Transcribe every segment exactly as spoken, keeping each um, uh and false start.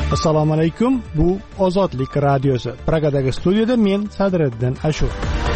Assalomu alaykum. Bu Ozodlik radiosi. Pragadagi studiyada men Sadriddin Ashur.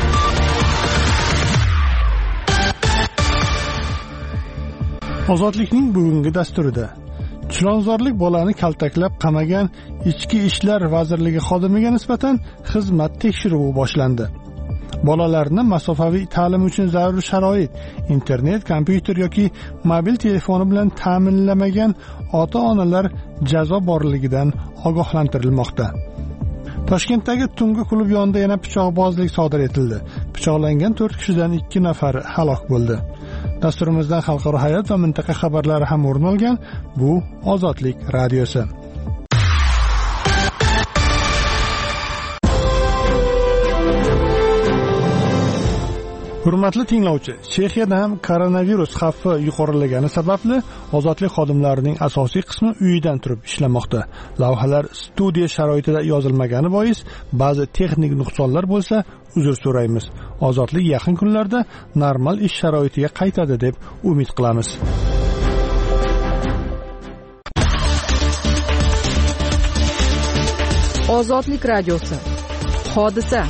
Ozodlikning bugungi dasturida chilonzorlik bolani kaltaklab qamagan Ichki ishlar vazirligi xodimiga nisbatan xizmat tekshiruvi boshlandi. Bolalarni masofaviy ta'lim uchun zarur sharoit, internet, kompyuter yoki mobil telefoni bilan ta'minlamagan ota-onalar jazo borligidan ogohlantirilmoqda. Toshkentdagi tungi klub yonida yana pichoqbozlik sodir etildi. Pichoqlangan to'rt kishidan ikki nafari halok bo'ldi. Dasturimizdan xalqaro hayot va mintaqa xabarlari ham o'rin olgan. Bu Ozodlik radiosi. Hurmatli tinglovchi, Chexiyada ham koronavirus xavfi yuqorilagani sababli ozodlik xodimlarining asosiy qismi uyidan turib ishlamoqda. Lavhalar studiya sharoitida yozilmagani bois ba'zi texnik nuqsonlar bo'lsa, uzr so'raymiz. Ozodlik yaqin kunlarda normal ish sharoitiga qaytadi deb umid qilamiz. Ozodlik radiosi. Hodisa.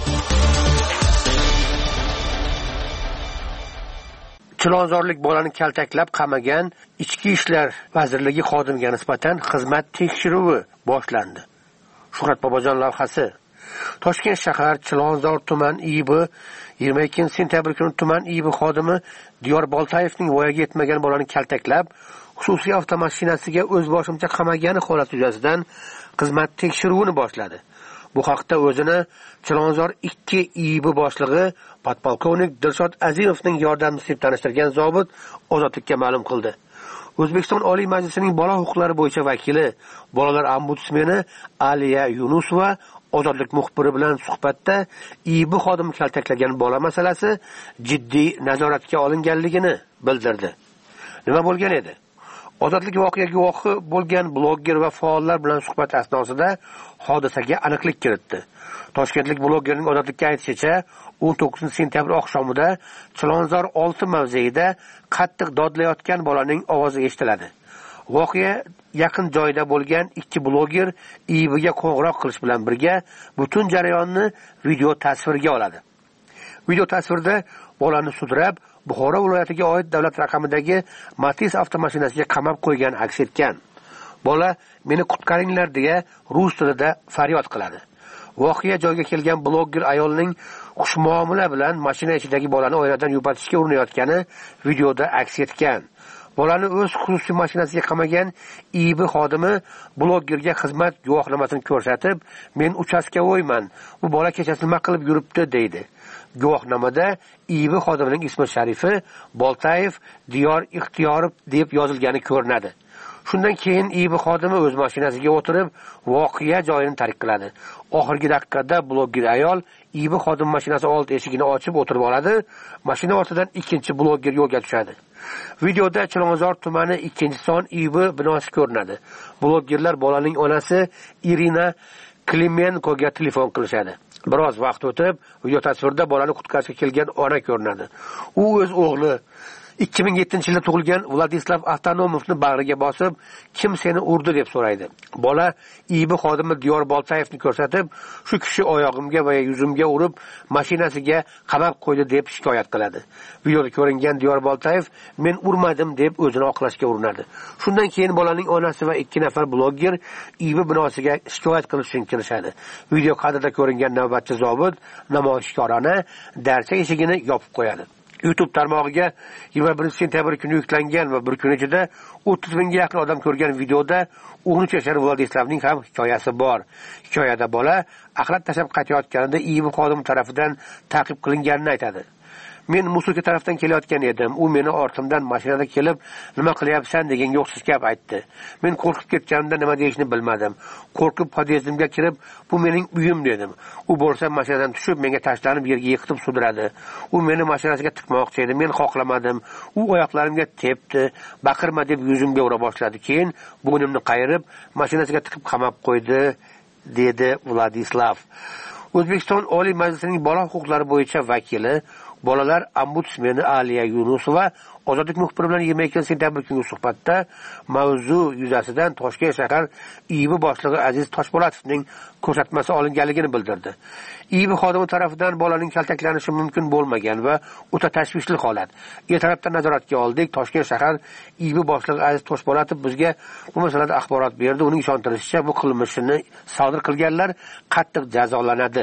Chilonzorlik bolani kaltaklab qamagan Ichki ishlar vazirligi xodimiga nisbatan xizmat tekshiruvi boshlandi. Shuhrat Bobojon lavhasi. Toshkent shahar Chilonzor tuman I B yigirma ikkinchi sentyabr kuni tuman I B xodimi Diyor Boltayevning voyaga yetmagan bolani kaltaklab, xususiy avtomashinasiga o'z boshimcha qamagani holati yuzasidan xizmat tekshiruvini boshladi. Bu haqda o'zini Chilonzor ikki I B boshlig'i podpolkovnik Dilshod Azimovning yordamchisi deb tanishtirgan zobit Ozodlikka ma'lum qildi. O'zbekiston Oliy Majlisining bola huquqlari bo'yicha vakili, bolalar ombudsmeni Aliya Yunusova Ozodlik muxbiri bilan suhbatda I B xodimi kaltaklagan bola masalasi jiddiy nazoratga olinganligini bildirdi. Nima bo'lgan edi? Ozodlik voqea guvohi bo'lgan blogger va faollar bilan suhbat asnosida hodisaga aniqlik kiritdi. Toshkentlik bloggerning Ozodlikka aytishicha, o'n to'qqizinchi sentyabr oqshomida Chilonzor olti mavzeida qattiq dodlayotgan bolaning ovozi eshitiladi. Voqea yaqin joyda bo'lgan ikki blogger I B ga qo'ng'iroq qilish bilan birga butun jarayonni video tasvirga oladi. Video tasvirda bolani sudrab Buxoro viloyatiga oid davlat raqamidagi Matiz avtomashinasiga qamab qo'ygan aks etgan. Bola meni qutqaringlar deya rus tilida faryod qiladi. Voqea joyiga kelgan blogger ayolning xushmuomala bilan mashina ichidagi bolani oynadan yupatishga urinayotgani videoda aks etgan. Bolani o'z xususiy mashinasiga qamagan I B xodimi bloggerga xizmat guvohnomasini ko'rsatib, "Men uchastkovoyman. Bu bola kechasi nima qilib yuribdi?" deydi. Guvohnomada I B xodimining ismi sharifi Boltayev Diyor Ixtiyorov deb yozilgani ko'rinadi. Shundan keyin I B xodimi o'z mashinasiga o'tirib, voqea joyini tark qiladi. Oxirgi daqiqada blogger ayol I B xodim mashinasi old eshigini ochib o'tirib oladi. Mashina ortidan ikkinchi blogger yo'lga tushadi. Videoda Chilonzor tumani ikkinchi son I B binosi ko'rinadi. Bloggerlar bolaning onasi Irina Klimenkoga telefon qilishadi. Biroz vaqt o'tib, video tasvirda bolani qutqarishga kelgan ona ko'rinadi. U o'z o'g'li ikki ming yettinchi yilda tug'ilgan Vladislav Avtonomovni bag'riga bosib, "Kim seni urdi?" deb so'raydi. Bola I B xodimi Diyor Boltayevni ko'rsatib, "Shu kishi oyog'imga va yuzimga urib, mashinasiga qamab qo'ydi" deb shikoyat qiladi. Videoda ko'ringan Diyor Boltayev "Men urmadim" deb o'zini oqlashga urinadi. Shundan keyin bolaning onasi va ikki nafar blogger I B binosiga shikoyat qilish uchun kirishadi. Video kadrda ko'ringan navbatchi zobit namoyishkorona darcha eshigini yopib qo'yadi. YouTube tarmog'iga yigirma birinchi sentyabr kuni yuklangan va bir kun ichida o'ttiz mingga yaqin odam ko'rgan videoda o'n uch yashar Vladislavning ham hikoyasi bor. Hikoyada bola axlat tashlab qaytayotganida I B xodimi tomonidan ta'qib qilinganini aytadi. Men Musulka tarafdan kelayotgan edim. U meni ortimdan mashinada kelib, "Nima qilyapsan?" degan yo'qsiz gap aytdi. Men qo'rqib ketganimda nima deyishni bilmadim. Qo'rqib podyezdimga kirib, "Bu mening uyim" dedim. U bo'lsa mashinadan tushib, menga tashlanib yerga yiqitib sudradi. U meni mashinasiga tiqmoqchi edi. Men xohlamadim. U oyoqlarimga tepdi, "Baqirma" deb yuzimga ura boshladi. Keyin bo'ynimni qayirib, mashinasiga tiqib qamab qo'ydi, dedi Vladislav. O'zbekiston Oliy Majlisining bola huquqlari bo'yicha vakili, bolalar ombudsmeni Aliya Yunusova Ozodlik muxbiri bilan yigirma ikkinchi sentyabr kungi suhbatda mavzu yuzasidan Toshkent shahar I B boshlig'i Aziz Toshpo'latovning ko'rsatmasi olinganligini bildirdi. I B xodimi tomonidan bolaning kaltaklanishi mumkin bo'lmagan va o'ta tashvishli holat. Ertalabdan nazoratga oldik. Toshkent shahar I B boshlig'i Aziz Toshpo'latov bizga bu masalada axborot berdi. Uning ishontirishicha, bu qilmishini sodir qilganlar qattiq jazolanadi.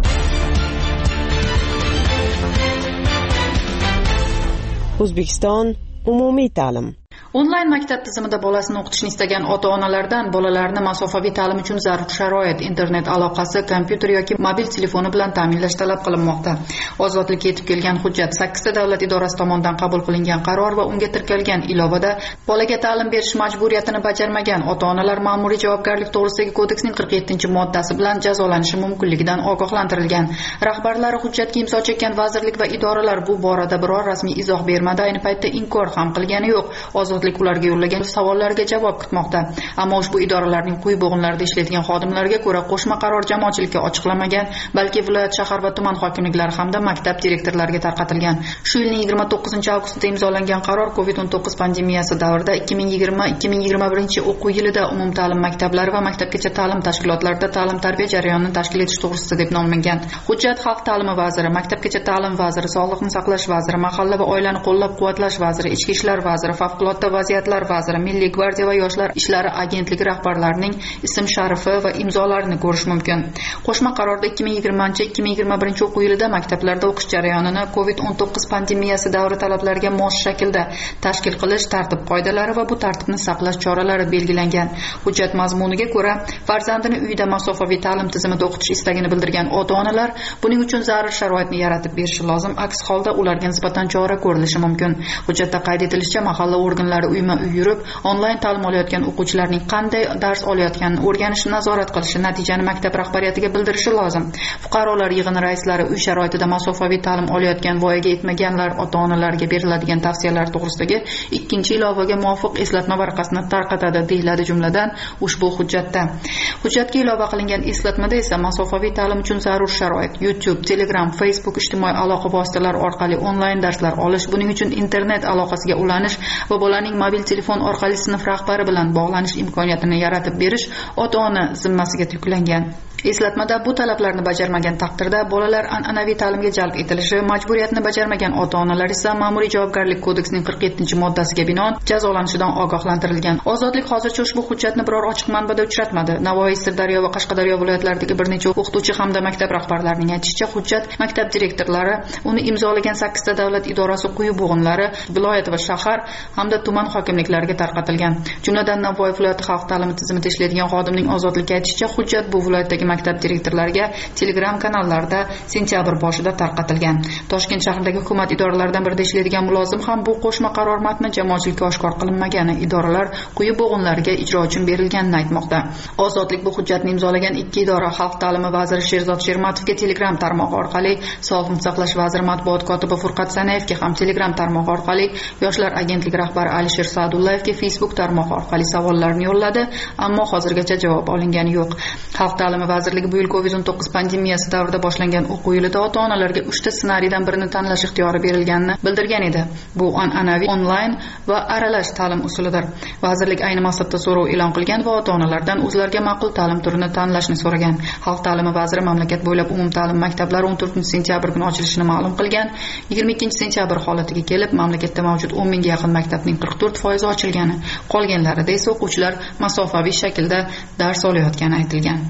O'zbekiston umumiy ta'lim. Onlayn maktab tizimida bolasini o'qitishni istagan ota-onalardan bolalarni masofaviy ta'lim uchun zarur sharoit, internet aloqasi, kompyuter yoki mobil telefoni bilan ta'minlash talab qilinmoqda. Ozodlikka yetib kelgan hujjat sakkizta davlat idorasi tomonidan qabul qilingan qaror va unga kiritilgan ilovada bolaga ta'lim berish majburiyatini bajarmagan ota-onalar ma'muriy javobgarlik to'g'risidagi kodeksning qirq yettinchi moddasi bilan jazolanishi mumkinligidan ogohlantirilgan. Rahbarlari hujjatga imzo chekkan vazirlik va idoralar bu borada biror rasmiy izoh bermadi, ayni paytda inkor ham qilgani yo'q. Ozodlik ularga yo'llagan savollarga javob kutmoqda. Ammo ushbu idoralarning quyi bo'g'inlarida ishlaydigan xodimlarga ko'ra qo'shma qaror jamoatchilikka ochiqlamagan, balki viloyat, shahar va tuman hokimliklari hamda maktab direktorlariga tarqatilgan. Shu yilning yigirma to'qqizinchi avgustida imzolangan qaror covid o'n to'qqiz pandemiyasi davrida ikki ming yigirma ikki ming yigirma birinchi o'quv yilida umumta'lim maktablari va maktabgacha ta'lim tashkilotlarida ta'lim-tarbiya jarayonini tashkil etish to'g'risida deb nomlangan. Hujjat xalq ta'limi vaziri, maktabgacha ta'lim vaziri, sog'liqni saqlash vaziri, mahalla va oilani qo'llab-quvvatlash vaziri, ichki ishlar vaziri, favqulodda vaziyatlar vaziri, Milliy gvardiya va yoshlar ishlari agentligi rahbarlarining ism-sharifi va imzolarini ko'rish mumkin. Qo'shma qarorda ikki ming yigirmanchi ikki ming yigirma birinchi o'quv yilida maktablarda o'qish jarayonini covid o'n to'qqiz pandemiyasi davri talablariga mos shaklda tashkil qilish tartib-qoidalari va bu tartibni saqlash choralari belgilangan. Hujjat mazmuniga ko'ra, farzandini uyda masofaviy ta'lim tizimida o'qitish istagini bildirgan ota-onalar buning uchun zarur sharoitni yaratib berishi lozim. Aks holda ularga nisbatan chora ko'rilishi mumkin. Hujjatda qayd etilishicha, mahalla organlari uyma-uy yurib, onlayn ta'lim olayotgan o'quvchilarning qanday dars olayotganini o'rganishni nazorat qilishi, natijani maktab rahbariyatiga bildirishi lozim. Fuqarolar yig'ini raislari uy sharoitida masofaviy ta'lim olayotgan voyaga yetmaganlar ota-onalarga beriladigan tavsiyalar to'g'risidagi ikkinchi ilovaga muvofiq eslatma varaqasini tarqatadi, deyiladi jumladan ushbu hujjatda. Hujjatga ilova qilingan eslatmada esa masofaviy ta'lim uchun zarur sharoit, YouTube, Telegram, Facebook ijtimoiy aloqa vositalari orqali onlayn darslar olish, buning uchun internet aloqasiga ulanish va bolaning mobil telefon orqali sinf rahbari bilan bog'lanish imkoniyatini yaratib berish ota-ona zimmasiga yuklangan. Eslatmada bu talablarni bajarmagan taqdirda bolalar an'anaviy ta'limga jalb etilishi, majburiyatni bajarmagan ota-onalar esa ma'muriy javobgarlik kodeksining qirq yettinchi moddasiga binoan jazolanishidan ogohlantirilgan. Ozodlik hozircha ushbu hujjatni biror ochiq manbada uchratmadi. Navoiy, Sirdaryo va Qashqadaryo viloyatlaridagi bir necha o'qituvchi hamda maktab rahbarlarining aytishicha, hujjat maktab direktorlari, uni imzolagan sakkizta davlat idorasi quyi bo'g'inlari, viloyat va shahar hamda tuman hokimliklariga tarqatilgan. Jumladan Navoiy viloyati xalq ta'limi tizimida ishlaydigan xodimning Ozodlikka aytishicha, hujjat bu viloyatdagi maktab direktorlariga Telegram kanallarda sentyabr boshida tarqatilgan. Toshkent shahridagi hukumat idoralaridan birida ishlaydigan mulozim ham bu qo'shma qaror matni jamoatchilikka oshkor qilinmagani, idoralar quyi bo'g'inlariga ijro uchun berilganini aytmoqda. Ozodlik bu hujjatni imzolagan ikki idora, xalq ta'limi vaziri Sherzod Shermatovga Telegram tarmog'i orqali, Sog'liqni saqlash vaziri matbuot kotibi Furqat Sanayevga ham Telegram tarmog'i orqali, yoshlar agentligi rahbari Alisher Sa'dullayevga Facebook tarmog'i orqali savollarni yo'lladi, ammo hozirgacha javob olingani yo'q. Xalq ta'limi vazirligi bu yil covid o'n to'qqiz pandemiyasi davrida boshlangan o'quv yilida ota-onalarga uchta ssenariydan birini tanlash ixtiyori berilganini bildirgan edi. Bu an'anaviy, onlayn va aralash ta'lim usulidir. Vazirlik ayni maqsadda so'rov e'lon qilgan va ota-onalardan o'zlariga ma'qul ta'lim turini tanlashni so'ragan. Xalq ta'limi vaziri mamlakat bo'ylab umumta'lim maktablari o'n to'rtinchi sentyabr kuni ochilishini ma'lum qilgan. yigirma ikkinchi sentyabr holatiga kelib, mamlakatda mavjud o'n mingga yaqin maktabning qirq to'rt foizi ochilgani, qolganlarida esa o'quvchilar masofaviy shaklda dars olayotgani aytilgan.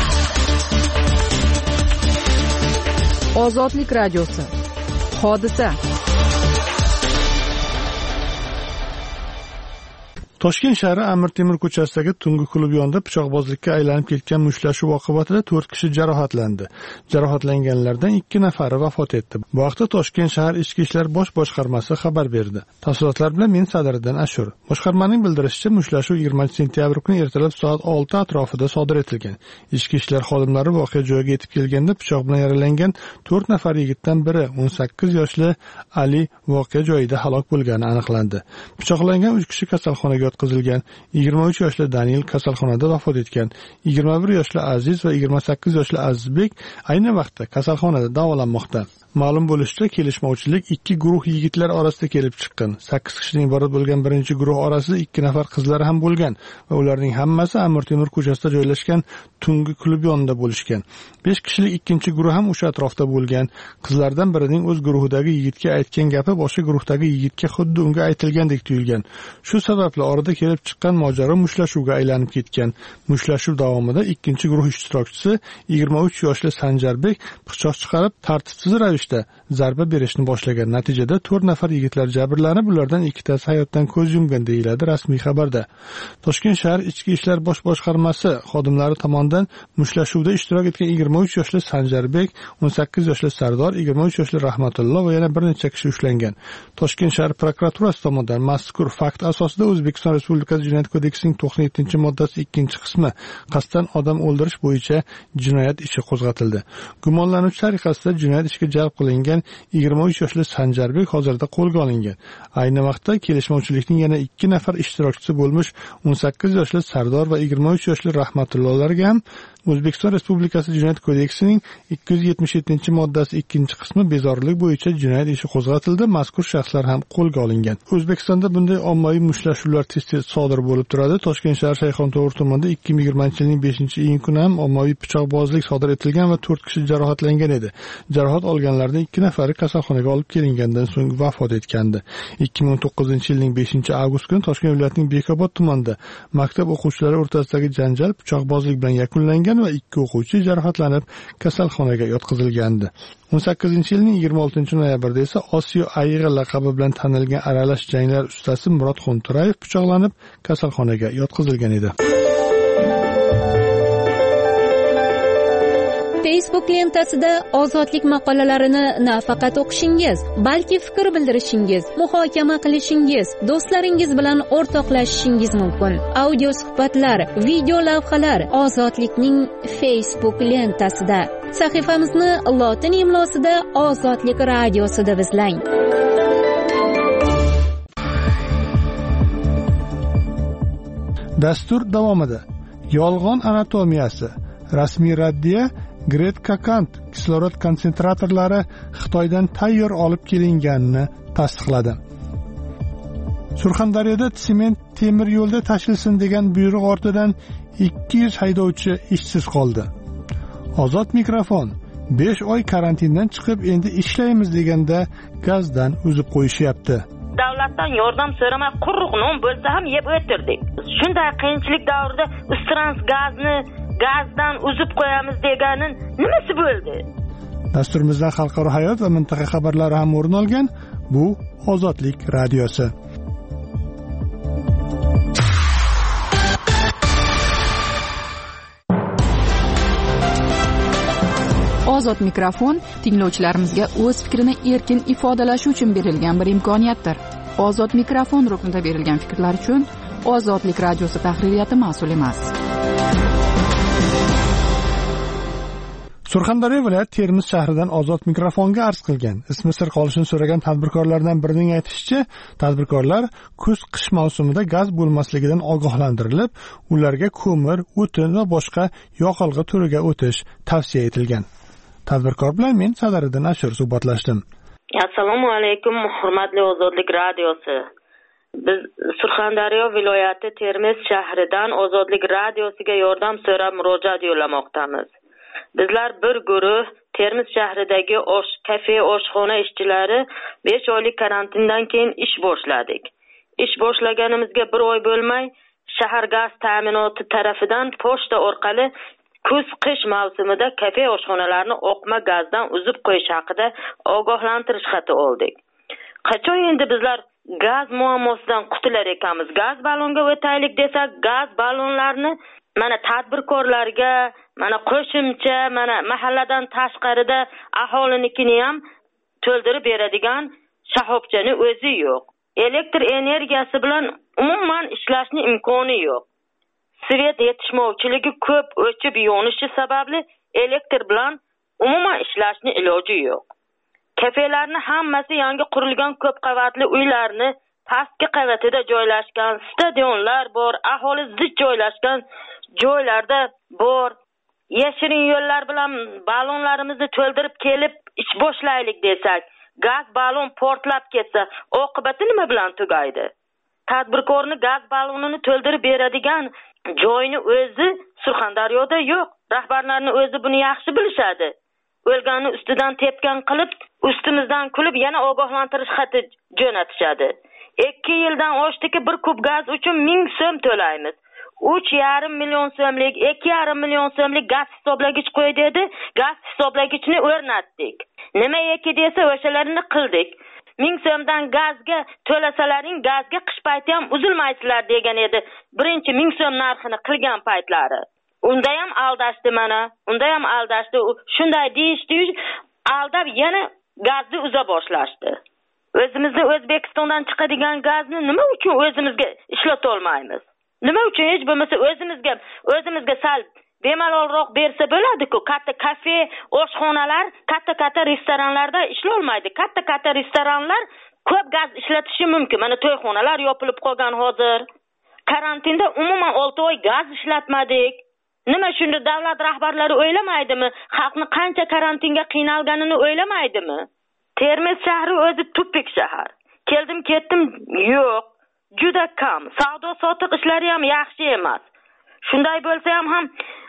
Ozodlik radiosi. Hodisa. Toshkent shahri Amir Temur ko'chasidagi tungi klub yonida pichoqbozlikka aylanib ketgan mushtlashuv oqibatida to'rt kishi jarohatlandi. Jarohatlanganlardan ikki nafari vafot etdi. Bu haqda Toshkent shahar Ichki ishlar bosh boshqarmasi xabar berdi. Tafsilotlar bilan men Sadriddin Ashur. Boshqarmaning bildirishicha, mushtlashuv yigirmanchi sentyabr kuni ertalab soat olti atrofida sodir etilgan. Ichki ishlar xodimlari voqea joyiga yetib kelganda pichoq bilan yaralangan to'rt nafar yigitdan biri o'n sakkiz yoshli Ali voqea joyida halok bo'lgani aniqlandi. Pichoqlangan uch kishi kasalxonaga yotqizilgan. yigirma uch yoshli Daniel kasalxonada vafot etgan. yigirma bir yoshli Aziz va yigirma sakkiz yoshli Azizbek ayni vaqtda kasalxonada davolanmoqda. Ma'lum bo'lishicha, kelishmovchilik ikki guruh yigitlar orasida kelib chiqqan. sakkiz kishidan iborat bo'lgan birinchi guruh orasida ikki nafar qizlar ham bo'lgan va ularning hammasi Amir Temur ko'chasida joylashgan tungi klub yonida bo'lishgan. besh kishilik ikkinchi guruh ham o'sha atrofda bo'lgan. Qizlardan birining o'z guruhidagi yigitga aytgan gapi boshqa guruhdagi yigitga xuddi unga aytilgandek tuyulgan. Shu sababli orada kelib chiqqan mojaro mushtlashuvga aylanib ketgan. Mushlashuv davomida ikkinchi guruh ishtirokchisi yigirma uch yoshli Sanjarbek pichoq chiqarib tartibsiz ravishda zarba berishni boshlagan. Natijada to'rt nafar yigitlar jabrlanib, ulardan ikkitasi hayotdan ko'z yumgan deyiladi rasmiy xabarda. Toshkent shahar Ichki ishlar bosh boshqarmasi xodimlari tomonidan mushtlashuvda ishtirok etgan yigirma uch yoshli Sanjarbek, o'n sakkiz yoshli Sardor, yigirma uch yoshli Rahmatullo va yana bir necha kishi ushlangan. Toshkent shahar prokuraturasi tomonidan mazkur fakt asosida O'zbekiston Respublikasi Jinoyat kodeksining to'qson yettinchi moddasi ikkinchi qismi qasddan odam o'ldirish bo'yicha jinoyat ishi qo'zg'atildi. Gumonlanuvchi tariqasida jinoyat ishga jalb qilingan yigirma uch yoshli Sanjarbek hozirda qo'lga olingan. Ayni vaqtda kelishmovchilikning yana ikki nafar ishtirokchisi bo'lmish o'n sakkiz yoshli Sardor va yigirma uch yoshli Rahmatullolarga ham O'zbekiston Respublikasi Jinoyat kodeksining ikki yuz yetmish yettinchi moddasi ikkinchi qismi bezorilik bo'yicha jinoyat ishi qo'zg'atildi. Mazkur shaxslar ham qo'lga olingan. O'zbekistonda bunday ommaviy mushtlashuvlar tez-tez sodir bo'lib turadi. Toshkent shahar Shayxonto'g'ri tumanida ikki ming yigirmanchi yilning beshinchi iyun kuni ham ommaviy pichoqbozlik sodir etilgan va to'rt kishi jarohatlangan edi. Jarohat olganlardan ikki nafari kasalxonaga olib kelingandan so'ng vafot etgandi. ikki ming o'n to'qqizinchi yilning beshinchi avgust kuni Toshkent viloyatining Bekobod tumanida maktab o'quvchilari o'rtasidagi janjal pichoqbozlik bilan yakunlangan va ikki o'quvchi jarohatlanib kasalxonaga yotqizilgandi. o'n sakkizinchi yilning yigirma oltinchi noyabrida esa Osiyo ayg'i laqabi bilan tanilgan aralash janglar ustasi Murod Xunturayev pichoqlanib kasalxonaga yotqizilgan edi. Facebook lentasida ozodlik maqolalarini nafaqat o'qishingiz, balki fikr bildirishingiz, muhokama qilishingiz, do'stlaringiz bilan o'rtoqlashishingiz mumkin. Audio suhbatlar, video lavhalar Ozodlikning Facebook lentasida. Sahifamizni lotin imlosida Ozodlik radiosi deb izlang. Dastur davomida yolg'on anatomiyasi, rasmiy raddiya Gret Kakant kislorod konsentratorlari Xitoydan tayyor olib kelinganini tasdiqladi. Surxondaryoda sement temir yo'lda tashilsin degan buyruq ortidan ikki yuz haydovchi ishsiz qoldi. Ozod mikrofon besh oy karantindan chiqib endi ishlaymiz deganda gazdan uzib qo'yishyapti. Davlatdan yordam so'ramay quruq non bo'lsa ham yeb o'tirdik. Shunday qiyinchilik davrida Ustrans gazni gazdan uzib qo'yamiz deganin nimasi bo'ldi? Dasturimizdan xalqaro hayot va mintaqa xabarlari ham o'rin olgan. Bu Ozodlik radiosi. Ozod mikrofon tinglovchilarimizga o'z fikrini erkin ifodalashi uchun berilgan bir imkoniyatdir. Ozod mikrofon ruknida berilgan fikrlar uchun Ozodlik radiosi tahririyati mas'ul emas. Surxondaryo viloyati Termiz shahridan Ozod mikrofonga arz qilgan. Ismi sir qolishini so'ragan tadbirkorlardan birining aytishicha, tadbirkorlar kuz-qish mavsumida gaz bo'lmasligidan ogohlantirilib, ularga ko'mir, o'tin va boshqa yoqilg'i turiga o'tish tavsiya etilgan. Tadbirkor bilan men Sadariddin Ashur suhbatlashdim. Assalomu alaykum, hurmatli Ozodlik radiosi. Biz Surxondaryo viloyati Termiz shahridan Ozodlik radiosiga yordam so'rab murojaat yo'llamoqdamiz. Bizlar bir guruh Termiz shahridagi osh kafe oshxona ishchilari besh oylik karantindan keyin ish boshladik. Ish boshlaganimizga bir oy bo'lmay, shahar gaz ta'minoti tarafidan pochta orqali kuz-qish mavsumida kafe oshxonalarni oqma gazdan uzib qo'yish haqida ogohlantirish xati oldik. Qachon endi bizlar gaz muammosidan qutular ekanmiz? Gaz ballonga o'taylik desak, gaz ballonlarni mana tadbirkorlarga, mana qo'shimcha, mana mahalladan tashqarida aholinikini ham to'ldirib beradigan shahobchani o'zi yo'q. Elektr energiyasi bilan umuman ishlashning imkoni yo'q. Svet yetishmovchiligi ko'p o'chib yonishi sababli elektr bilan umuman ishlashning iloji yo'q. Kafelarning hammasi yangi qurilgan ko'p qavatli uylarni pastki qavatida joylashgan, stadionlar bor, aholi zich joylashgan joylarda bor. yashirin yo'llar bilan ballonlarimizni to'ldirib kelib ish boshlaylik desak, gaz ballon portlab ketsa, oqibati nima bilan tugaydi? Tadbirkorni gaz ballonini to'ldirib beradigan joyni o'zi Surxondaryoda yo'q. Rahbarlarning o'zi buni yaxshi bilishadi. O'lganni ustidan tepgan qilib, ustimizdan kulib yana ogohlantirish xati jo'natishadi. ikki yildan oshdiki bir kub gaz uchun ming so'm to'laymiz. uch yarim million so'mlik, ikki yarim million so'mlik gaz hisoblagich qo'y dedi. Gaz hisoblagichni o'rnatdik. Nima eki desa o'shalarini qildik. ming so'mdan gazga to'lasalaring gazga qish payti ham uzilmaysizlar degan edi. Birinchi ming so'm narxini qilgan paytlari. Unda ham aldashdi mana. Unda ham aldashdi. Shunday deyishdi, aldab yana gazni uza boshlashdi. O'zimizning O'zbekistondan chiqadigan gazni nima uchun o'zimizga ishlata olmaymiz? Nima uchun hech bo'lmasa o'zimizga o'zimizga sal bemalolroq bersa bo'ladi-ku. Katta kafe, oshxonalar, katta-katta restoranlarda ishlay olmaydi. Katta-katta restoranlar ko'p gaz ishlatishi mumkin. Mana to'yxonalar yopilib qolgan hozir. Karantinda umuman olti oy gaz ishlatmadik. Nima shunda davlat rahbarlari o'ylamaydimi? Xalqni qancha karantinga qiynalganini o'ylamaydimi? Termiz shahri o'zi tupik shahar. Keldim, ketdim, yo'q. Juda kam. Savdo sotiq ishlari ham yaxshi emas. Shunday bo'lsa ham ham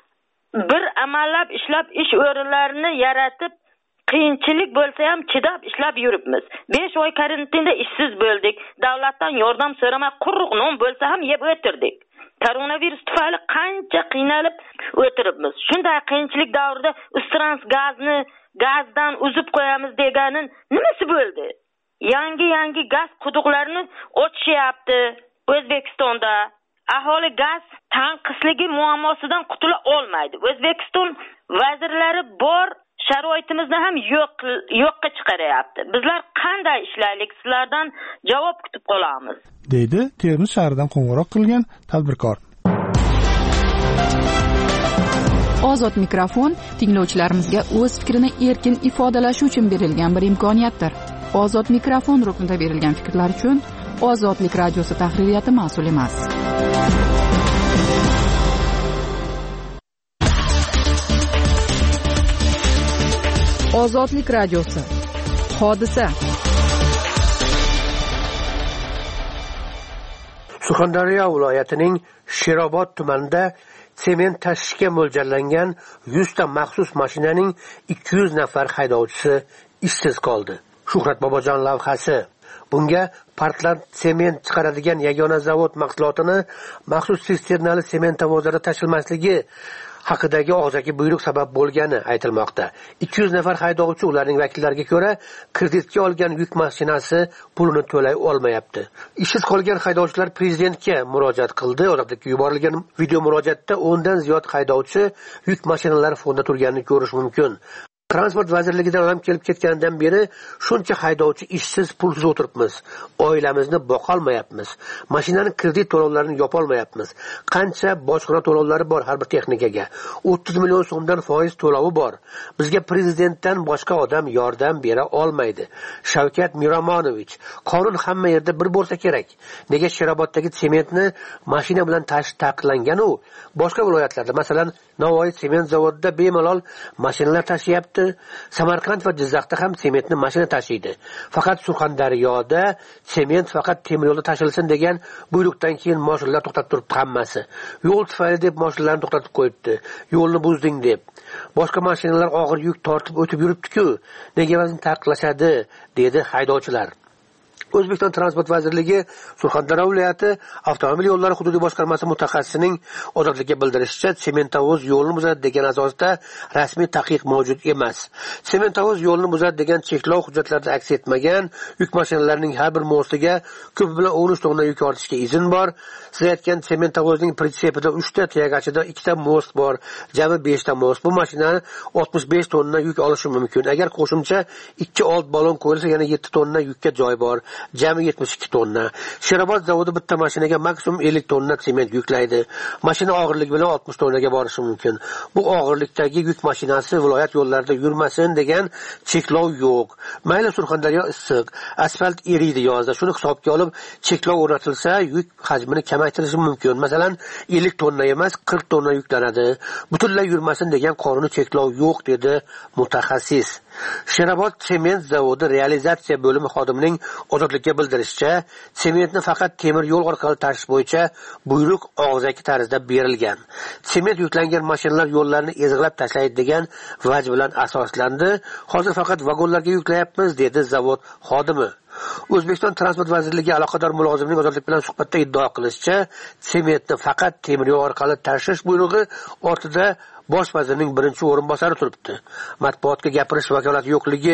bir amallab ishlab ish o'rinlarini yaratib, qiyinchilik bo'lsa ham chidab ishlab yuribmiz. besh oy karantinda ishsiz bo'ldik. Davlatdan yordam so'ramay quruq non bo'lsa ham yeb o'tirdik. Koronavirus tufayli qancha qiynalib o'tiribmiz. Shunday qiyinchilik davrida Ustrans gazni gazdan uzib qo'yamiz deganin nimasi bo'ldi? Yangi-yangi gaz quduqlarini ochishyapti O'zbekistonda. Aholi gaz tanqisligi muammosidan qutula olmaydi. O'zbekiston vazirlari bor sharoitimizni ham yo'q yo'qqa chiqaryapti. Bizlar qanday ishlaylik? Sizlardan javob kutib qolamiz, deydi Termiz shahridan qo'ng'iroq qilgan tadbirkor. Ozod mikrofon tinglovchilarimizga o'z fikrini erkin ifodalashi uchun berilgan bir imkoniyatdir. Ozod mikrofon ruknida berilgan fikrlar uchun Ozodlik radiosi tahririyati mas'ul emas. Ozodlik radiosi. Hodisa. Surxondaryo viloyatining Sherobod tumanida sement tashishga mo'ljallangan yuz ta maxsus mashinaning ikki yuz nafar haydovchisi ishsiz qoldi. Shuhrat Bobojon lavhasi. Bunga Portland sement chiqaradigan yagona zavod mahsulotini maxsus sisternali sement tavozlarda tashilmasligi haqidagi og'zaki buyruq sabab bo'lgani aytilmoqda. ikki yuz nafar haydovchi ularning vakillariga ko'ra kreditga olgan yuk mashinasi pulini to'lay olmayapti. Ishsiz qolgan haydovchilar prezidentga murojaat qildi. Odatda yuborilgan video murojaatda o'ndan ziyod haydovchi yuk mashinalari fonda turganini ko'rish mumkin. Transport vazirligidan ham kelib ketgandan beri shuncha haydovchi ishsiz, pulsiz o'tiribmiz. Oilamizni boqolmayapmiz. Mashinaning kredit to'lovlarini yopolmayapmiz. Qancha bojxona to'lovlari bor har bir texnikaga. o'ttiz million so'mdan foiz to'lovi bor. Bizga prezidentdan boshqa odam yordam bera olmaydi. Shavkat Miromonovich, qonun hamma yerda bir bo'lsa kerak. Nega Sheroboddagi sementni mashina bilan tashish taqiqlangan u? Boshqa viloyatlarda, masalan, Navoiy sement zavodida bemalol mashinalar tashyapti. Samarqand va Jizzaxda ham sementni mashina tashiydi. Faqat Surxondaryoda sement faqat temir yo'lda tashilsin degan buyruqdan keyin mashinalar to'xtab turibdi hammasi. Yo'l tufayli deb mashinalarni to'xtatib qo'yibdi. Yo'lni buzding deb. Boshqa mashinalar og'ir yuk tortib o'tib yuribdi-ku. Nega bizni taqiqlashadi, dedi haydovchilar. O'zbekiston Transport vazirligi Surxondaryo viloyati avtomobil yo'llari hududiy boshqarmasi mutaxassisining Ozodlikka bildirishicha, sementavoz yo'lni buzadi degan asosda rasmiy taqiq mavjud emas. Sementavoz yo'lni buzadi degan cheklov hujjatlarida aks etmagan. Yuk mashinalarining har bir mostiga ko'p bilan o'n uch tonna yuk ortishga izn bor. Siz aytgan sementavozning pritsepida uch ta, tayagachida ikki ta most bor. Jami besh ta most. Bu mashina oltmish besh tonna yuk olishi mumkin. Agar qo'shimcha ikki old balon qo'yilsa, yana yetti tonna yukka joy bor. jami yetmish ikki tonna. Sherobod zavodi bitta mashinaga maksimum ellik tonna sement yuklaydi. Mashina og'irligi bilan oltmish tonnaga borishi mumkin. Bu og'irlikdagi yuk mashinasi viloyat yo'llarida yurmasin degan cheklov yo'q. Mayli Surxondaryo issiq, asfalt eriydi yozda. Shuni hisobga olib cheklov o'rnatilsa, yuk hajmini kamaytirishi mumkin. Masalan, ellik tonna emas, qirq tonna yuklanadi. Butunlay yurmasin degan qonuniy cheklov yo'q dedi mutaxassis. Sherobod sement zavodi realizatsiya bo'limi xodimining ozodlikka bildirishicha, sementni faqat temir yo'l orqali tashish bo'yicha buyruq og'zaki tarzda berilgan. Sement yuklangan mashinalar yo'llarni ezg'ilab tashlaydi degan vaj bilan asoslandi. Hozir faqat vagonlarga yuklayapmiz dedi zavod xodimi. O'zbekiston Transport vazirligi aloqador mulozimning ozodlik bilan suhbatda iddao qilishicha, sementni faqat temir yo'l orqali tashish buyrug'i ortida bosh vazirning birinchi o'rinbosari turibdi. Matbuotga gapirish vakolati yo'qligi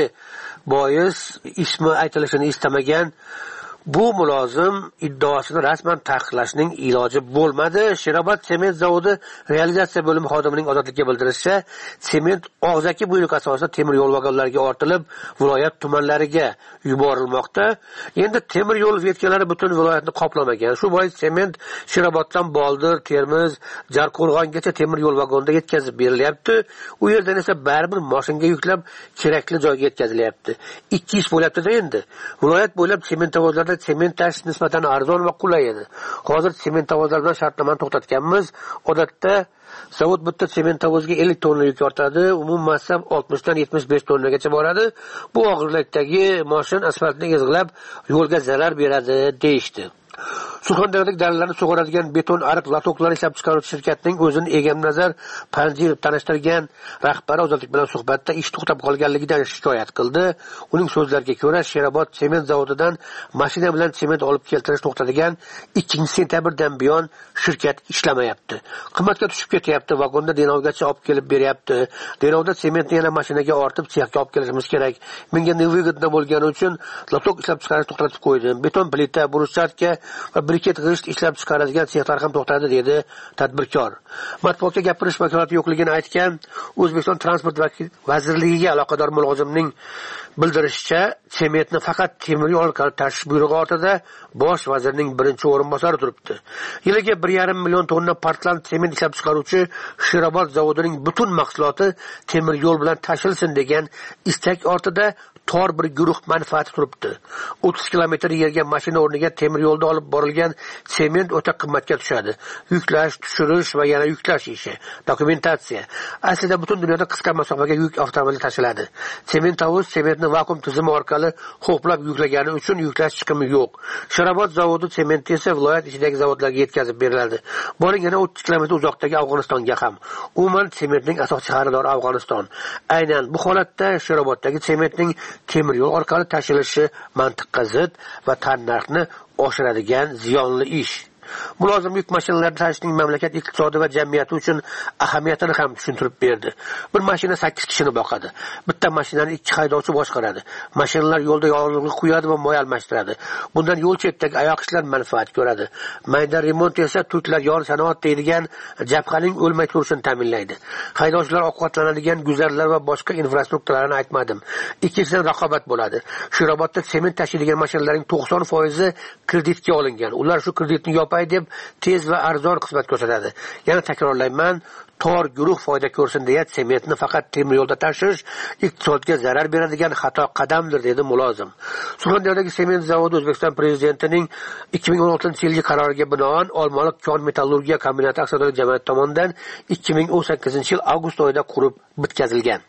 bois ismi aytilishini istamagan bu mulozim iddaosini rasman taqiqlashning iloji bo'lmadi. Sherobod sement zavodi realizatsiya bo'limi xodimining ozodlikka bildirishicha, sement og'zaki buyruq asosida temir yo'l vagonlariga ortilib, viloyat tumanlariga yuborilmoqda. Endi temir yo'l vetkalari butun viloyatni qoplamagan. Shu bois sement Sheroboddan Boldir, Termiz, Jarqo'rg'ongacha temir yo'l vagonida yetkazib berilyapti. U yerdan esa baribir mashinaga yuklab kerakli joyga yetkazilyapti. Ikki ish bo'lyapti-da endi. Viloyat bo'ylab sement zavodlarida sement tashish nisbatan arzon va qulay edi. Hozir sement zavodlari bilan shartnomani to'xtatganmiz. Odatda zavod bitta sement zavodiga ellik tonna yuk ortadi, umum massa oltmish dan yetmish besh tonnagacha boradi. Bu og'irlikdagi mashina asfaltni ezg'ilab yo'lga zarar beradi deyishdi. Surxondaryodagi dalalarni sug'oradigan beton ariq latoklari ishlab chiqaruvchi shirkatining o'zini Egamnazar Panjirov tanishtirgan rahbari ozodlik bilan suhbatda ish to'xtab qolganligidan shikoyat qildi. Uning so'zlariga ko'ra, Sherobod sement zavodidan mashina bilan sement olib keltirish to'xtatigan ikkinchi sentyabrdan buyon shirkat ishlamayapti. Qimmatga tushib ketyapti, vagonda Denovgacha olib kelib beryapti. Denovda sementni yana mashinaga ortib sexga olib kelishimiz kerak. Menga nevyigidna bo'lgani uchun latok ishlab chiqarishni to'xtatib qo'ydim. Beton plita, bruschatka va briket g'isht ishlab chiqaradigan sexlar ham to'xtadi dedi tadbirkor. Matbuotga gapirish vakolati yo'qligini aytgan O'zbekiston Transport vazirligiga aloqador mulozimning bildirishicha, sementni faqat temir yo'l orqali tashish buyrug'i ortida bosh vazirning birinchi o'rinbosari turibdi. Yiliga bir yarim million tonna Portland sement ishlab chiqaruvchi Sherobod zavodining butun mahsuloti temir yo'l bilan tashilsin degan istak ortida tor bir guruh manfaati turibdi. o'ttiz kilometr yerga mashina o'rniga temir yo'lda olib borilgan sement o'ta qimmatga tushadi. Yuklash, tushirish va yana yuklash ishi, dokumentatsiya. Aslida butun dunyoda qisqa masofaga yuk avtomobil tashiladi. Sement zavod sementni vakuum tizimi orqali ho'plab yuklagani uchun yuklash chiqimi yo'q. Sherobod zavodi sementi esa viloyat ichidagi zavodlarga yetkazib beriladi. Boring yana o'ttiz kilometr uzoqdagi Afg'onistonga ham. Umuman sementning asosiy xaridori Afg'oniston. Aynan bu holatda Sheroboddagi sementning temir yo'l orqali tashilishi mantiqqa zid va tannarxni oshiradigan ziyonli ish. Mulozim yuk mashinalarini tashishning mamlakat iqtisodi va jamiyati uchun ahamiyatini ham tushuntirib berdi. Bir mashina sakkiz kishini boqadi. Bitta mashinani ikki haydovchi boshqaradi. Mashinalar yo'lda yorug'lik quyadi va moy almashtiradi. Bundan yo'l chetidagi oyoq ishlar manfaat ko'radi. Mayda remont esa turklar yor sanoat deydigan jabhaning o'lmay turishini ta'minlaydi. Haydovchilar ovqatlanadigan guzarlar va boshqa infrastrukturalarni aytmadim. Ikkinchidan raqobat bo'ladi. Sherobodda sement tashiydigan mashinalarning to'qson foizi kreditga olingan. Ular shu kreditni yopay deb tez va arzon xizmat ko'rsatadi. Yana takrorlayman, tor guruh foyda ko'rsin deya sementni faqat temir yo'lda tashish iqtisodga zarar beradigan xato qadamdir dedi mulozim. Surxondaryodagi sement zavodi O'zbekiston prezidentining ikki ming o'n oltinchi yilgi qaroriga binoan Olmaliq kon metallurgiya kombinati aksiyadorlik jamiyati tomonidan ikki ming o'n sakkizinchi yil avgust oyida qurib bitkazilgan.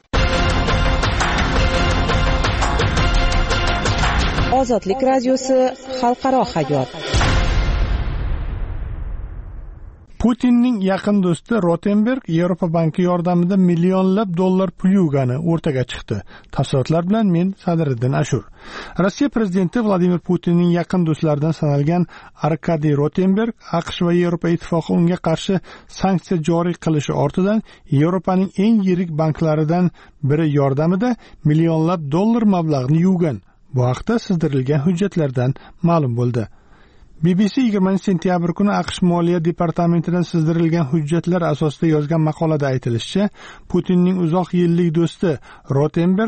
Ozodlik radiosi xalqaro hayot. Putinning yaqin do'sti Rotenberg Yevropa banki yordamida millionlab dollar pul yuvgani o'rtaga chiqdi. Tafsilotlar bilan men Sadriddin Ashur. Rossiya prezidenti Vladimir Putinning yaqin do'stlaridan sanalgan Arkadiy Rotenberg AQSh va Yevropa ittifoqi unga qarshi sanksiya joriy qilishi ortidan Yevropaning eng yirik banklaridan biri yordamida millionlab dollar mablag'ni yuvgan. Bu haqda sizdirilgan hujjatlardan ma'lum bo'ldi. B B C yigirmanchi sentyabr kuni AQSh Moliya departamentidan sizdirilgan hujjatlar asosida yozgan maqolada aytilishicha, Putinning uzoq yillik do'sti Rotenberg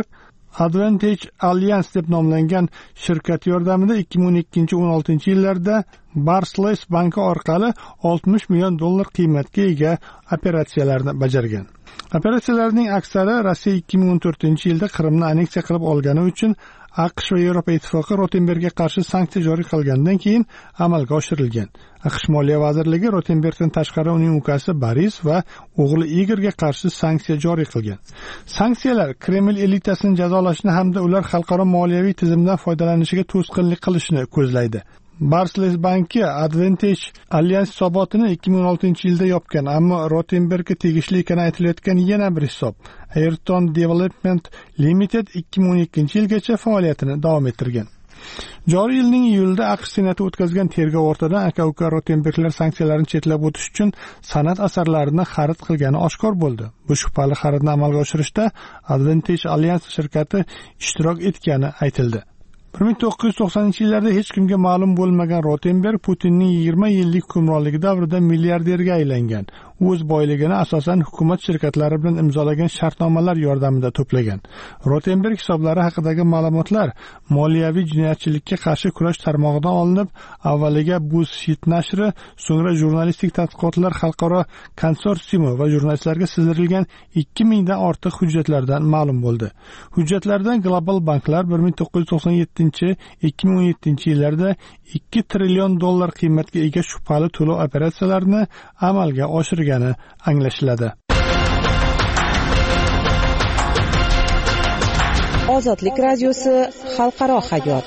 Advantage Alliance deb nomlangan shirkat yordamida ikki ming o'n ikkinchi o'n oltinchi yillarda Barclays banki orqali oltmish million dollar qiymatga ega operatsiyalarni bajargan. Operatsiyalarning aksari Rossiya ikki ming o'n to'rtinchi yilda Qrimni anneksiya qilib olgani uchun AQSh va Yevropa ittifoqi Rotenbergga qarshi sanksiya joriy qilgandan keyin amalga oshirilgan. AQSh Moliya vazirligi Rotenbergdan tashqari uning ukasi Boris va o'g'li Igorga qarshi sanksiya joriy qilgan. Sanksiyalar Kreml elitasini jazolashni hamda ular xalqaro moliyaviy tizimdan foydalanishiga to'sqinlik qilishni ko'zlaydi. Barclays banki Advantage Alliance hisobotini ikki ming o'n oltinchi yilda yopgan, ammo Rotenbergga tegishli ekani aytilayotgan yana bir hisob Ayrton Development Limited ikki ming o'n ikkinchi yilgacha faoliyatini davom ettirgan. Joriy yilning iyulida AQSh senati o'tkazgan tergov ortidan aka-uka Rotenberglar sanksiyalarni chetlab o'tish uchun san'at asarlarini xarid qilgani oshkor bo'ldi. Bu shubhali xaridni amalga oshirishda Advantage Alliance shirkati ishtirok etgani aytildi. bir ming to'qqiz yuz to'qsoninchi yillarda hech kimga ma'lum bo'lmagan Rotenberg Putinning yigirma yillik hukmronligi davrida milliarderga aylangan. U o'z boyligini asosan hukumat shirkatlari bilan imzolagan shartnomalar yordamida to'plagan. Rotenberg hisoblari haqidagi ma'lumotlar moliyaviy jinoyatchilikka qarshi kurash tarmog'idan olinib, avvaliga BuzzFeed nashri, so'ngra jurnalistik tadqiqotlar xalqaro konsorsiumi va jurnalistlarga sizdirilgan ikki mingdan ortiq hujjatlardan ma'lum bo'ldi. Hujjatlardan global banklar bir ming to'qqiz yuz to'qson yettinchi ikki ming o'n yettinchi yillarda ikki trillion dollar qiymatga ega shubhali to'lov operatsiyalarini amalga oshirgani anglashiladi. Ozodlik radiosi xalqaro hayot.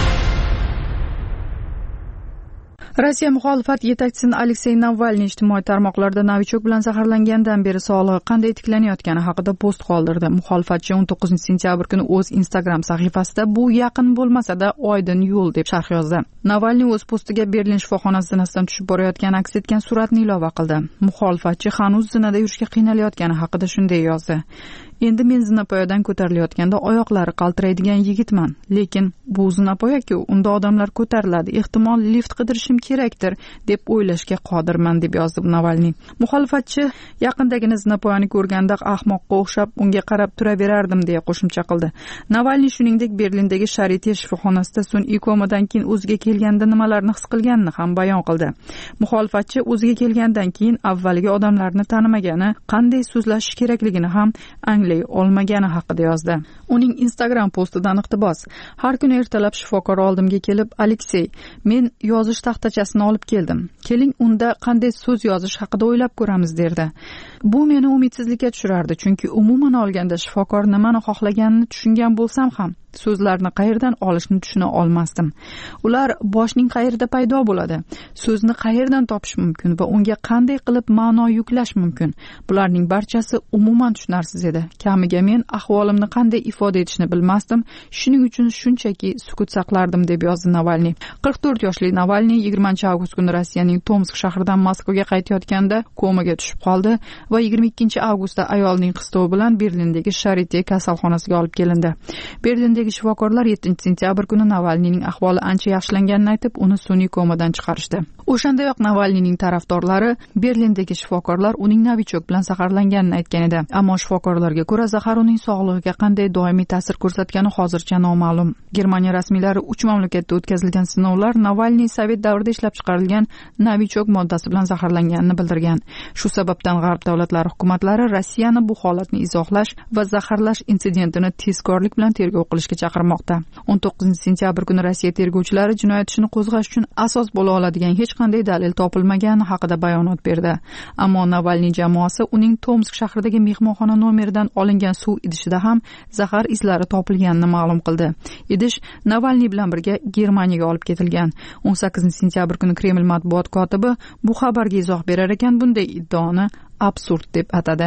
Rossiya muxolifat yetakchisi Aleksey Navalniy ijtimoiy tarmoqlarda novichok bilan zaharlangandan beri sog'lig'i qanday tiklanayotgani haqida post qoldirdi. Muxolifatchi o'n to'qqizinchi sentyabr kuni o'z Instagram sahifasida bu yaqin bo'lmasa-da oydin yo'l deb sharh yozdi. Navalniy o'z postiga Berlin shifoxonasi zinasidan tushib borayotgani aks etgan suratni ilova qildi. Muxolifatchi hanuz zinada yurishga qiynalayotgani haqida shunday yozdi: Endi men zinapoyadan ko'tarilayotganda oyoqlari qaltiraydigan yigitman, lekin bu zinapoya-ku, unda odamlar ko'tariladi, ehtimol lift qidirishim kerakdir deb o'ylashga qodirman deb yozdi Navalniy. Muxolifatchi yaqindagina zinapoyani ko'rganda ahmoqqa o'xshab unga qarab turaverardim deya qo'shimcha qildi. Navalniy shuningdek Berlindagi Sharite shifoxonasida sun'iy komadan keyin o'ziga kelganda nimalarni his qilganini ham bayon qildi. Muxolifatchi o'ziga kelgandan keyin avvaliga odamlarni tanimagani, qanday so'zlashish kerakligini ham anglay olmagani haqida yozdi. Uning Instagram postidan iqtibos: Har kuni ertalab shifokor oldimga kelib, Aleksey, men yozish taxtachasini olib keldim. Keling, unda qanday so'z yozish haqida o'ylab ko'ramiz derdi. Bu meni umidsizlikka tushirardi, chunki umuman olganda shifokor nimani xohlaganini tushungan bo'lsam ham so'zlarni qayerdan olishni tushuna olmasdim. Ular boshning qayerda paydo bo'ladi, so'zni qayerdan topish mumkin va unga qanday qilib ma'no yuklash mumkin. Bularning barchasi umuman tushunarsiz edi. Kamiga men ahvolimni qanday ifoda etishni bilmasdim, shuning uchun shunchaki sukut saqlardim deb yozdi Navalniy. qirq to'rt yoshli Navalniy yigirmanchi avgust kuni Rossiyaning Tomsk shahridan Moskvaga qaytayotganda komaga tushib qoldi va yigirma ikkinchi avgustda ayolning qistovi bilan Berlindagi Sharite kasalxonasiga olib kelindi. Berlindagi shifokorlar yettinchi sentyabr kuni Navalniyning ahvoli ancha yaxshilanganini aytib, uni sun'iy komadan chiqarishdi. O'shandayoq Navalniyning tarafdorlari Berlindagi shifokorlar uning novichok bilan zaharlanganini aytgan edi. Ammo shifokorlarga ko'ra, zahar uning sog'lig'iga qanday doimiy ta'sir ko'rsatgani hozircha noma'lum. Germaniya rasmiylari uch mamlakatda o'tkazilgan sinovlar Navalniy Sovet davrida ishlab chiqarilgan novichok moddasi bilan zaharlanganini bildirgan. Shu sababdan G'arb davlatlari hukumatlari Rossiyani bu holatni izohlash va zaharlash insidentini tezkorlik bilan tergov qilishga chaqirmoqda. o'n to'qqizinchi sentyabr kuni Rossiya tergovchilari jinoyat ishini qo'zg'ash uchun asos bo'la oladigan hech qanday dalil topilmagani haqida bayonot berdi. Ammo Navalniy jamoasi uning Tomsk shahridagi mehmonxona nomeridan olingan suv idishida ham zahar izlari topilganini ma'lum qildi. Idish Navalniy bilan birga Germaniyaga olib ketilgan. o'n sakkizinchi sentyabr kuni Kreml matbuot kotibi bu xabarga izoh berar ekan, bunday iddaoni absurd deb atadi.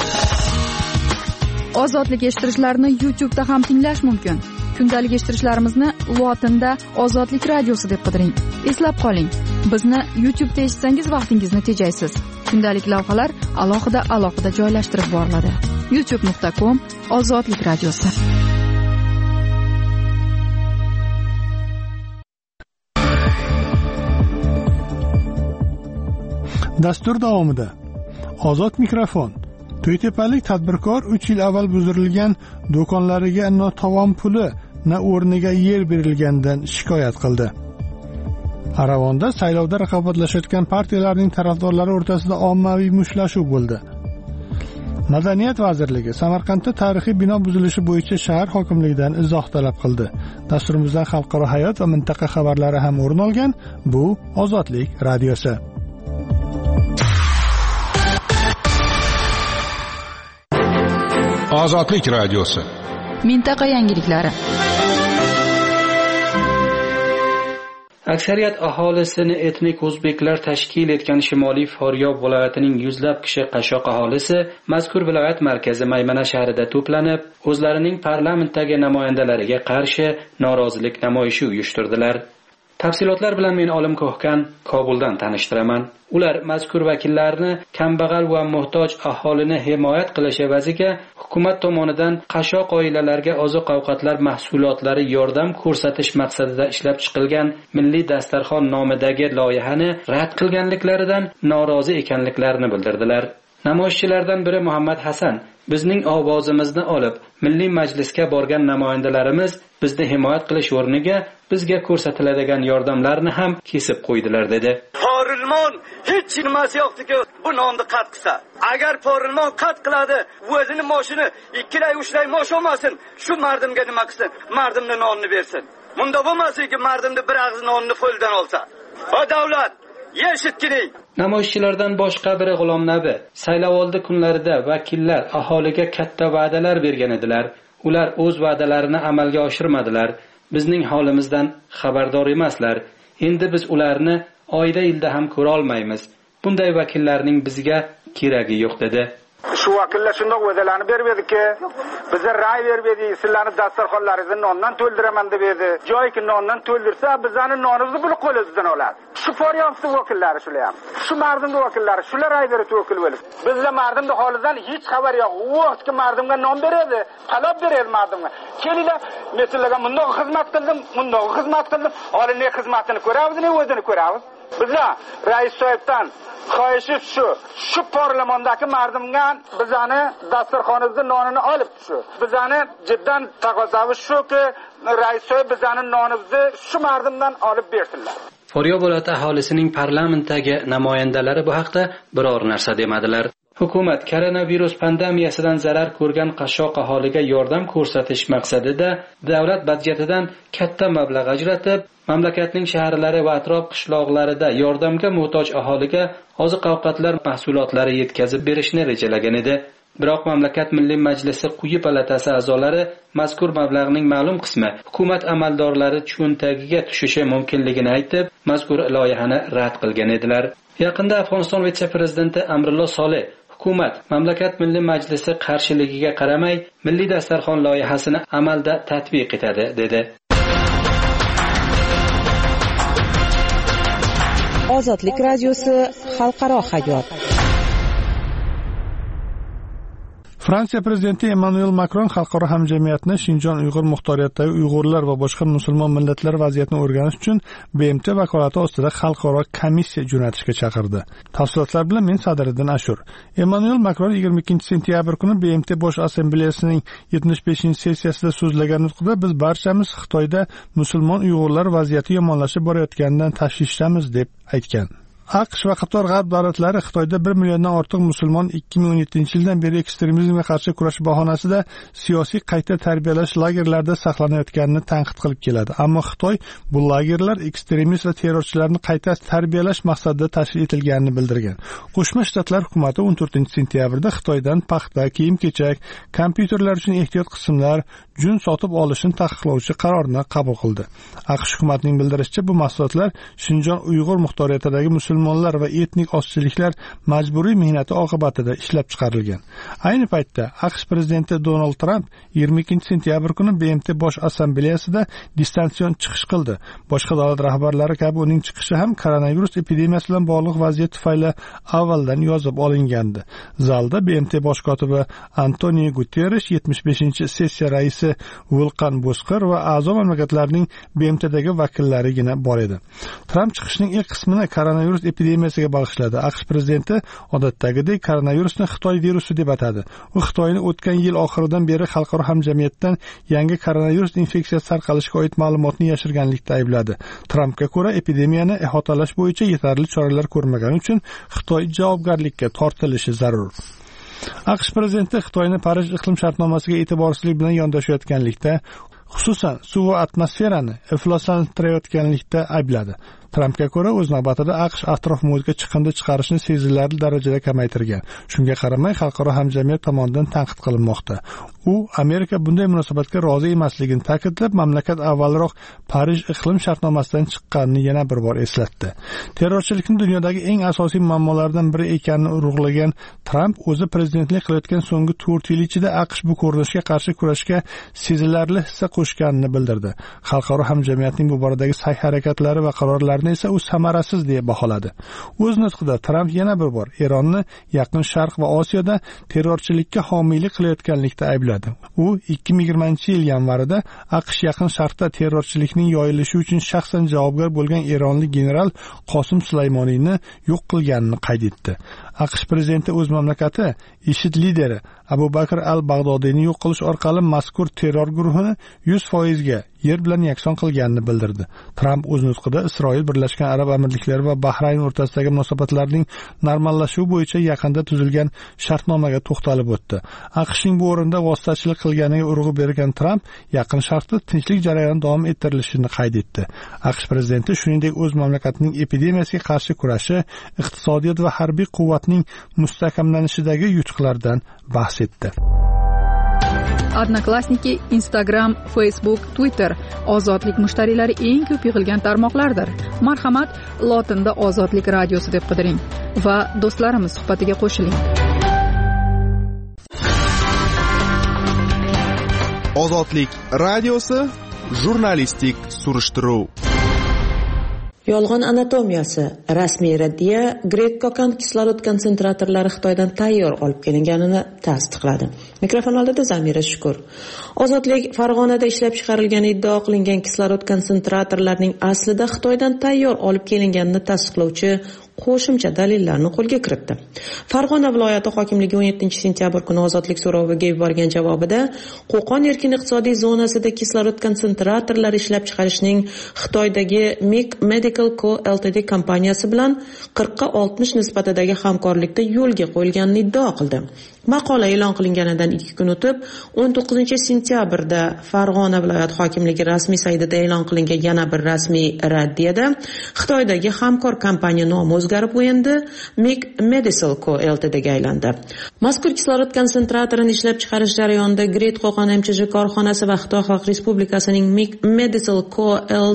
Ozodlik eshittirishlarni YouTube'da ham tinglash mumkin. Kundalik eshittirishlarimizni lotinda Ozodlik radiosi deb qidiring. Eslab qoling, bizni YouTube'da eshitsangiz vaqtingizni tejaysiz. Kundalik lavhalar alohida alohida joylashtirib boriladi. youtube nuqta com Ozodlik radiosi. Dastur davomida Ozod mikrofon To'ytepalik tadbirkor uch yil avval buzdirilgan do'konlariga na tovon puli, na o'rniga yer berilganidan shikoyat qildi. Aravonda saylovda raqobatlashayotgan partiyalarning tarafdorlari o'rtasida ommaviy mushtlashuv bo'ldi. Madaniyat vazirligi Samarqandda tarixiy bino buzilishi bo'yicha shahar hokimligidan izoh talab qildi. Dasturimizdan xalqaro hayot va mintaqa xabarlari ham o'rin olgan. Bu Ozodlik radiosi. Ozodlik radiosi. Mintaqa yangiliklari. Aksariyat aholisini etnik o'zbeklar tashkil etgan Shimoliy Faryob viloyatining yuzlab kishi qashshoq aholisi mazkur viloyat markazi Maymana shahrida to'planib, o'zlarining parlamentdagi namoyandalariga qarshi norozilik namoyishi uyushtirdilar. Tafsilotlar bilan men Olim Ko'hkan Kobuldan tanishtiraman. Ular mazkur vakillarni kambag'al va muhtoj aholini himoyat qilish evaziga hukumat tomonidan qashshoq oilalarga oziq-ovqatlar mahsulotlari yordam ko'rsatish maqsadida ishlab chiqilgan Milliy dasturxon nomidagi loyihani rad qilganliklaridan norozi ekanliklarini bildirdilar. Namoyishchilardan biri Muhammad Hasan bizning ovozimizni olib, Milliy majlisga borgan namoyandalarimiz bizni himoyat qilish o'rniga bizga ko'rsatiladigan yordamlarni ham kesib qo'ydilar dedi. Porilmon hech nimasi yo'qdi-ku, bu nonni qat qilsa. Agar porilmon qat qiladi, o'zini moshini ikkilay uchlay mosh olmasin, shu mardimga nima qilsin? Mardimni nonni bersin. Bunda bo'lmasin-ki, mardimni bir og'iz nonni qo'ldan olsa. O davlat yeshitkining. Namoyishchilardan boshqa biri G'ulom Nabi saylovoldi kunlarida vakillar aholiga katta va'dalar bergan edilar. Ular o'z va'dalarini amalga oshirmadilar. Bizning holimizdan xabardor emaslar. Endi biz ularni oyda yilda ham ko'ra olmaymiz. Bunday vakillarning bizga keragi yo'q dedi. Shu vakillar shunday va'dalarni bermedi-ki, bizga ra'y bermedi, sizlarni dasturxonlaringizni nondan to'ldiraman deb edi. Joyki nondan to'ldirsa, bizani nonimizni buni qo'limizdan oladi. Shu Faryobning vakillari shular ham. Shu mardimning vakillari shular ra'y berib vakil bo'lib. Bizga mardimning holidan hech xabar yo'q. U vaqtga mardimga non beradi, talab beradi mardimga. Kelinglar, men sizlarga bundoq xizmat qildim, bundoq xizmat qildim. Hali ne xizmatini ko'ramiz, ne o'zini ko'ramiz. Bizlar rais so'yibdan xohishi shu, shu parlamentdagi mardimga bizani dasturxonimizda nonini olib shu. Bizani jiddan taqozomiz shuki, rais so'yib bizani nonimizni shu mardimdan olib bersinlar. Faryob viloyati aholisining parlamentdagi namoyandalari bu haqda biror narsa demadilar. Hukumat koronavirus pandemiyasidan zarar ko'rgan qashshoq aholiga yordam ko'rsatish maqsadida davlat budjetidan katta mablag' ajratib, mamlakatning shaharlari va atrof qishloqlarida yordamga muhtoj aholiga oziq-ovqatlar mahsulotlari yetkazib berishni rejalagan edi. Biroq mamlakat Milliy majlisi quyi palatasi a'zolari mazkur mablag'ning ma'lum qismi hukumat amaldorlari cho'ntagiga tushishi mumkinligini aytib, mazkur loyihani rad qilgan edilar. Yaqinda Afg'oniston vitse-prezidenti Amrulloh Solih hukumat mamlakat Milliy majlisi qarshiligiga qaramay Milliy dasturxon loyihasini amalda tatbiq etadi dedi. Ozodlik radiosi xalqaro hayot. Fransiya prezidenti Emmanuel Macron xalqaro hamjamiyatni Shinjon Uyg'ur muxtoriyatidagi Uyg'urlar va boshqa musulmon millatlar vaziyatini o'rganish uchun B M T vakolati ostida xalqaro komissiya jo'natishga chaqirdi. Tafsilotlar bilan men Sadriddin Ashur. Emmanuel Macron yigirma ikkinchi sentyabr kuni B M T bosh assambleyasining yetmish beshinchi sessiyasida so'zlagan nutqida biz barchamiz Xitoyda musulmon Uyg'urlar vaziyati yomonlashib borayotganidan tashvishdamiz deb aytgan. AQSh va qator g'arb davlatlari Xitoyda bir milliondan ortiq musulmon ikki ming o'n yettinchi yildan beri ekstremizmga qarshi kurash bahonasida siyosiy qayta tarbiyalash lagerlarida saqlanayotganini tanqid qilib keladi. Ammo Xitoy bu lagerlar ekstremist va terrorchilarni qayta tarbiyalash maqsadida tashkil etilganini bildirgan. Qo'shma Shtatlar hukumati o'n to'rtinchi sentyabrda Xitoydan paxta, kiyim-kechak, kompyuterlar uchun ehtiyot qismlar, jun sotib olishni taqiqlovchi qarorni qabul qildi. AQSh hukumatining bildirishicha, bu mahsulotlar Shinjon Uyg'ur muxtoriyatidagi musulmonlar va etnik ozchiliklar majburiy mehnati oqibatida ishlab chiqarilgan. Ayni paytda AQSh prezidenti Donald Trump yigirma ikkinchi sentyabr kuni B M T bosh assambleyasida distansion chiqish qildi. Boshqa davlat rahbarlari kabi uning chiqishi ham koronavirus epidemiyasi bilan bog'liq vaziyat tufayli avvaldan yozib olingandi. Zalda B M T bosh kotibi Antonio Guterres yetmish beshinchi sessiya raisi raisi Vulqan Bozkır va a'zo mamlakatlarning B M T'dagi vakillarigina bor edi. Tramp chiqishining ilk qismini koronavirus epidemiyasiga bag'ishladi. AQSh prezidenti odatdagidek koronavirusni Xitoy virusi deb atadi. U Xitoyni o'tgan yil oxiridan beri xalqaro hamjamiyatdan yangi koronavirus infeksiyasi tarqalishiga oid ma'lumotni yashirganlikda aybladi. Trampga ko'ra, epidemiyani ihotalash bo'yicha yetarli choralar ko'rmagani uchun Xitoy javobgarlikka tortilishi zarur. AQSh prezidenti Xitoyni Parij iqlim shartnomasiga e'tiborsizlik bilan yondashayotganlikda, xususan suv va atmosferani ifloslantirayotganlikda aybladi. Trampga ko'ra, o'z navbatida AQSh atrof muhitga chiqindi chiqarishni sezilarli darajada kamaytirgan. Shunga qaramay, xalqaro hamjamiyat tomonidan tanqid qilinmoqda. U Amerika bunday munosabatga rozi emasligini ta'kidlab, mamlakat avvalroq Parij iqlim shartnomasidan chiqqanini yana bir bor eslatdi. Terrorchilikni dunyodagi eng asosiy muammolardan biri ekanini urg'ulagan Tramp o'zi prezidentlik qilayotgan so'nggi to'rt yil ichida AQSh bu ko'rinishga qarshi kurashga sezilarli hissa qo'shganini bildirdi. Xalqaro hamjamiyatning bu boradagi sa'y-harakatlari va qarorlarni esa u samarasiz deb baholadi. O'z nutqida Tramp yana bir bor Eronni Yaqin Sharq va Osiyoda terrorchilikka homiylik qilayotganlikda aybladi. U ikki ming yigirmanchi yil yanvarida AQSh Yaqin Sharqda terrorchilikning yoyilishi uchun shaxsan javobgar bo'lgan eronlik general Qosim Sulaymoniyni yo'q qilganini qayd etdi. AQSh prezidenti o'z mamlakati IShID lideri Abu Bakr al-Bag'dodiyni yo'q qilish orqali mazkur terror guruhini yuz foiz ga yer bilan yakson qilganini bildirdi. Tramp o'z nutqida Isroil, Birlashgan Arab Amirliklari va Bahrayn o'rtasidagi munosabatlarning normallashuvi bo'yicha yaqinda tuzilgan shartnomaga to'xtalib o'tdi. AQShning bu o'rinda vositachilik qilganiga urg'u bergan Tramp Yaqin Sharqda tinchlik jarayoni davom ettirilishini qayd etdi. AQSh prezidenti shuningdek o'z mamlakatining epidemiyasiga qarshi kurashi, iqtisodiyot va harbiy quvvatning mustahkamlanishidagi yutuqlardan bahs etdi. Odnoklassniki, Instagram, Facebook, Twitter ozodlik mushtariylari eng ko'p yig'ilgan tarmoqlardir. Marhamat, lotinda Ozodlik radiosi deb qidiring va do'stlarimiz suhbatiga qo'shiling. Ozodlik radiosi jurnalistik surishtiruv. Yolg'on anatomiyasi, rasmiy raddiya Greg Kokan kislorod konsentratorlari Xitoydan tayyor olib kelinganini tasdiqladi. Mikrofon oldida Zamira Shukur. Ozodlik Farg'onada ishlab chiqarilgani iddao qilingan kislorod konsentratorlarining aslida Xitoydan tayyor olib kelinganini tasdiqlovchi qo'shimcha dalillarni qo'lga kiritdi. Farg'ona viloyati hokimligi o'n yettinchi sentyabr kuni ozodlik so'roviga yuborgan javobida Qo'qon erkin iqtisodiy zonasida kislorod konsentratorlari ishlab chiqarishning Xitoydagi Mic Medical Co Ltd kompaniyasi bilan qirqqa oltmish nisbatidagi hamkorlikda yo'lga qo'yilganini iddao qildi. Maqola e'lon qilinganidan ikki kun o'tib, o'n to'qqizinchi sentyabrda Farg'ona viloyat hokimligi rasmiy saytida e'lon qilingan yana bir rasmiy raddiyada Xitoydagi hamkor kompaniya nomi o'zgarib endi Mic Medical Co Ltd ga aylandi. Mazkur kislorod konsentratorini ishlab chiqarish jarayonida Great Qo'qon M Ch J korxonasi va Xitoy Xalq Respublikasining Mic Medical Co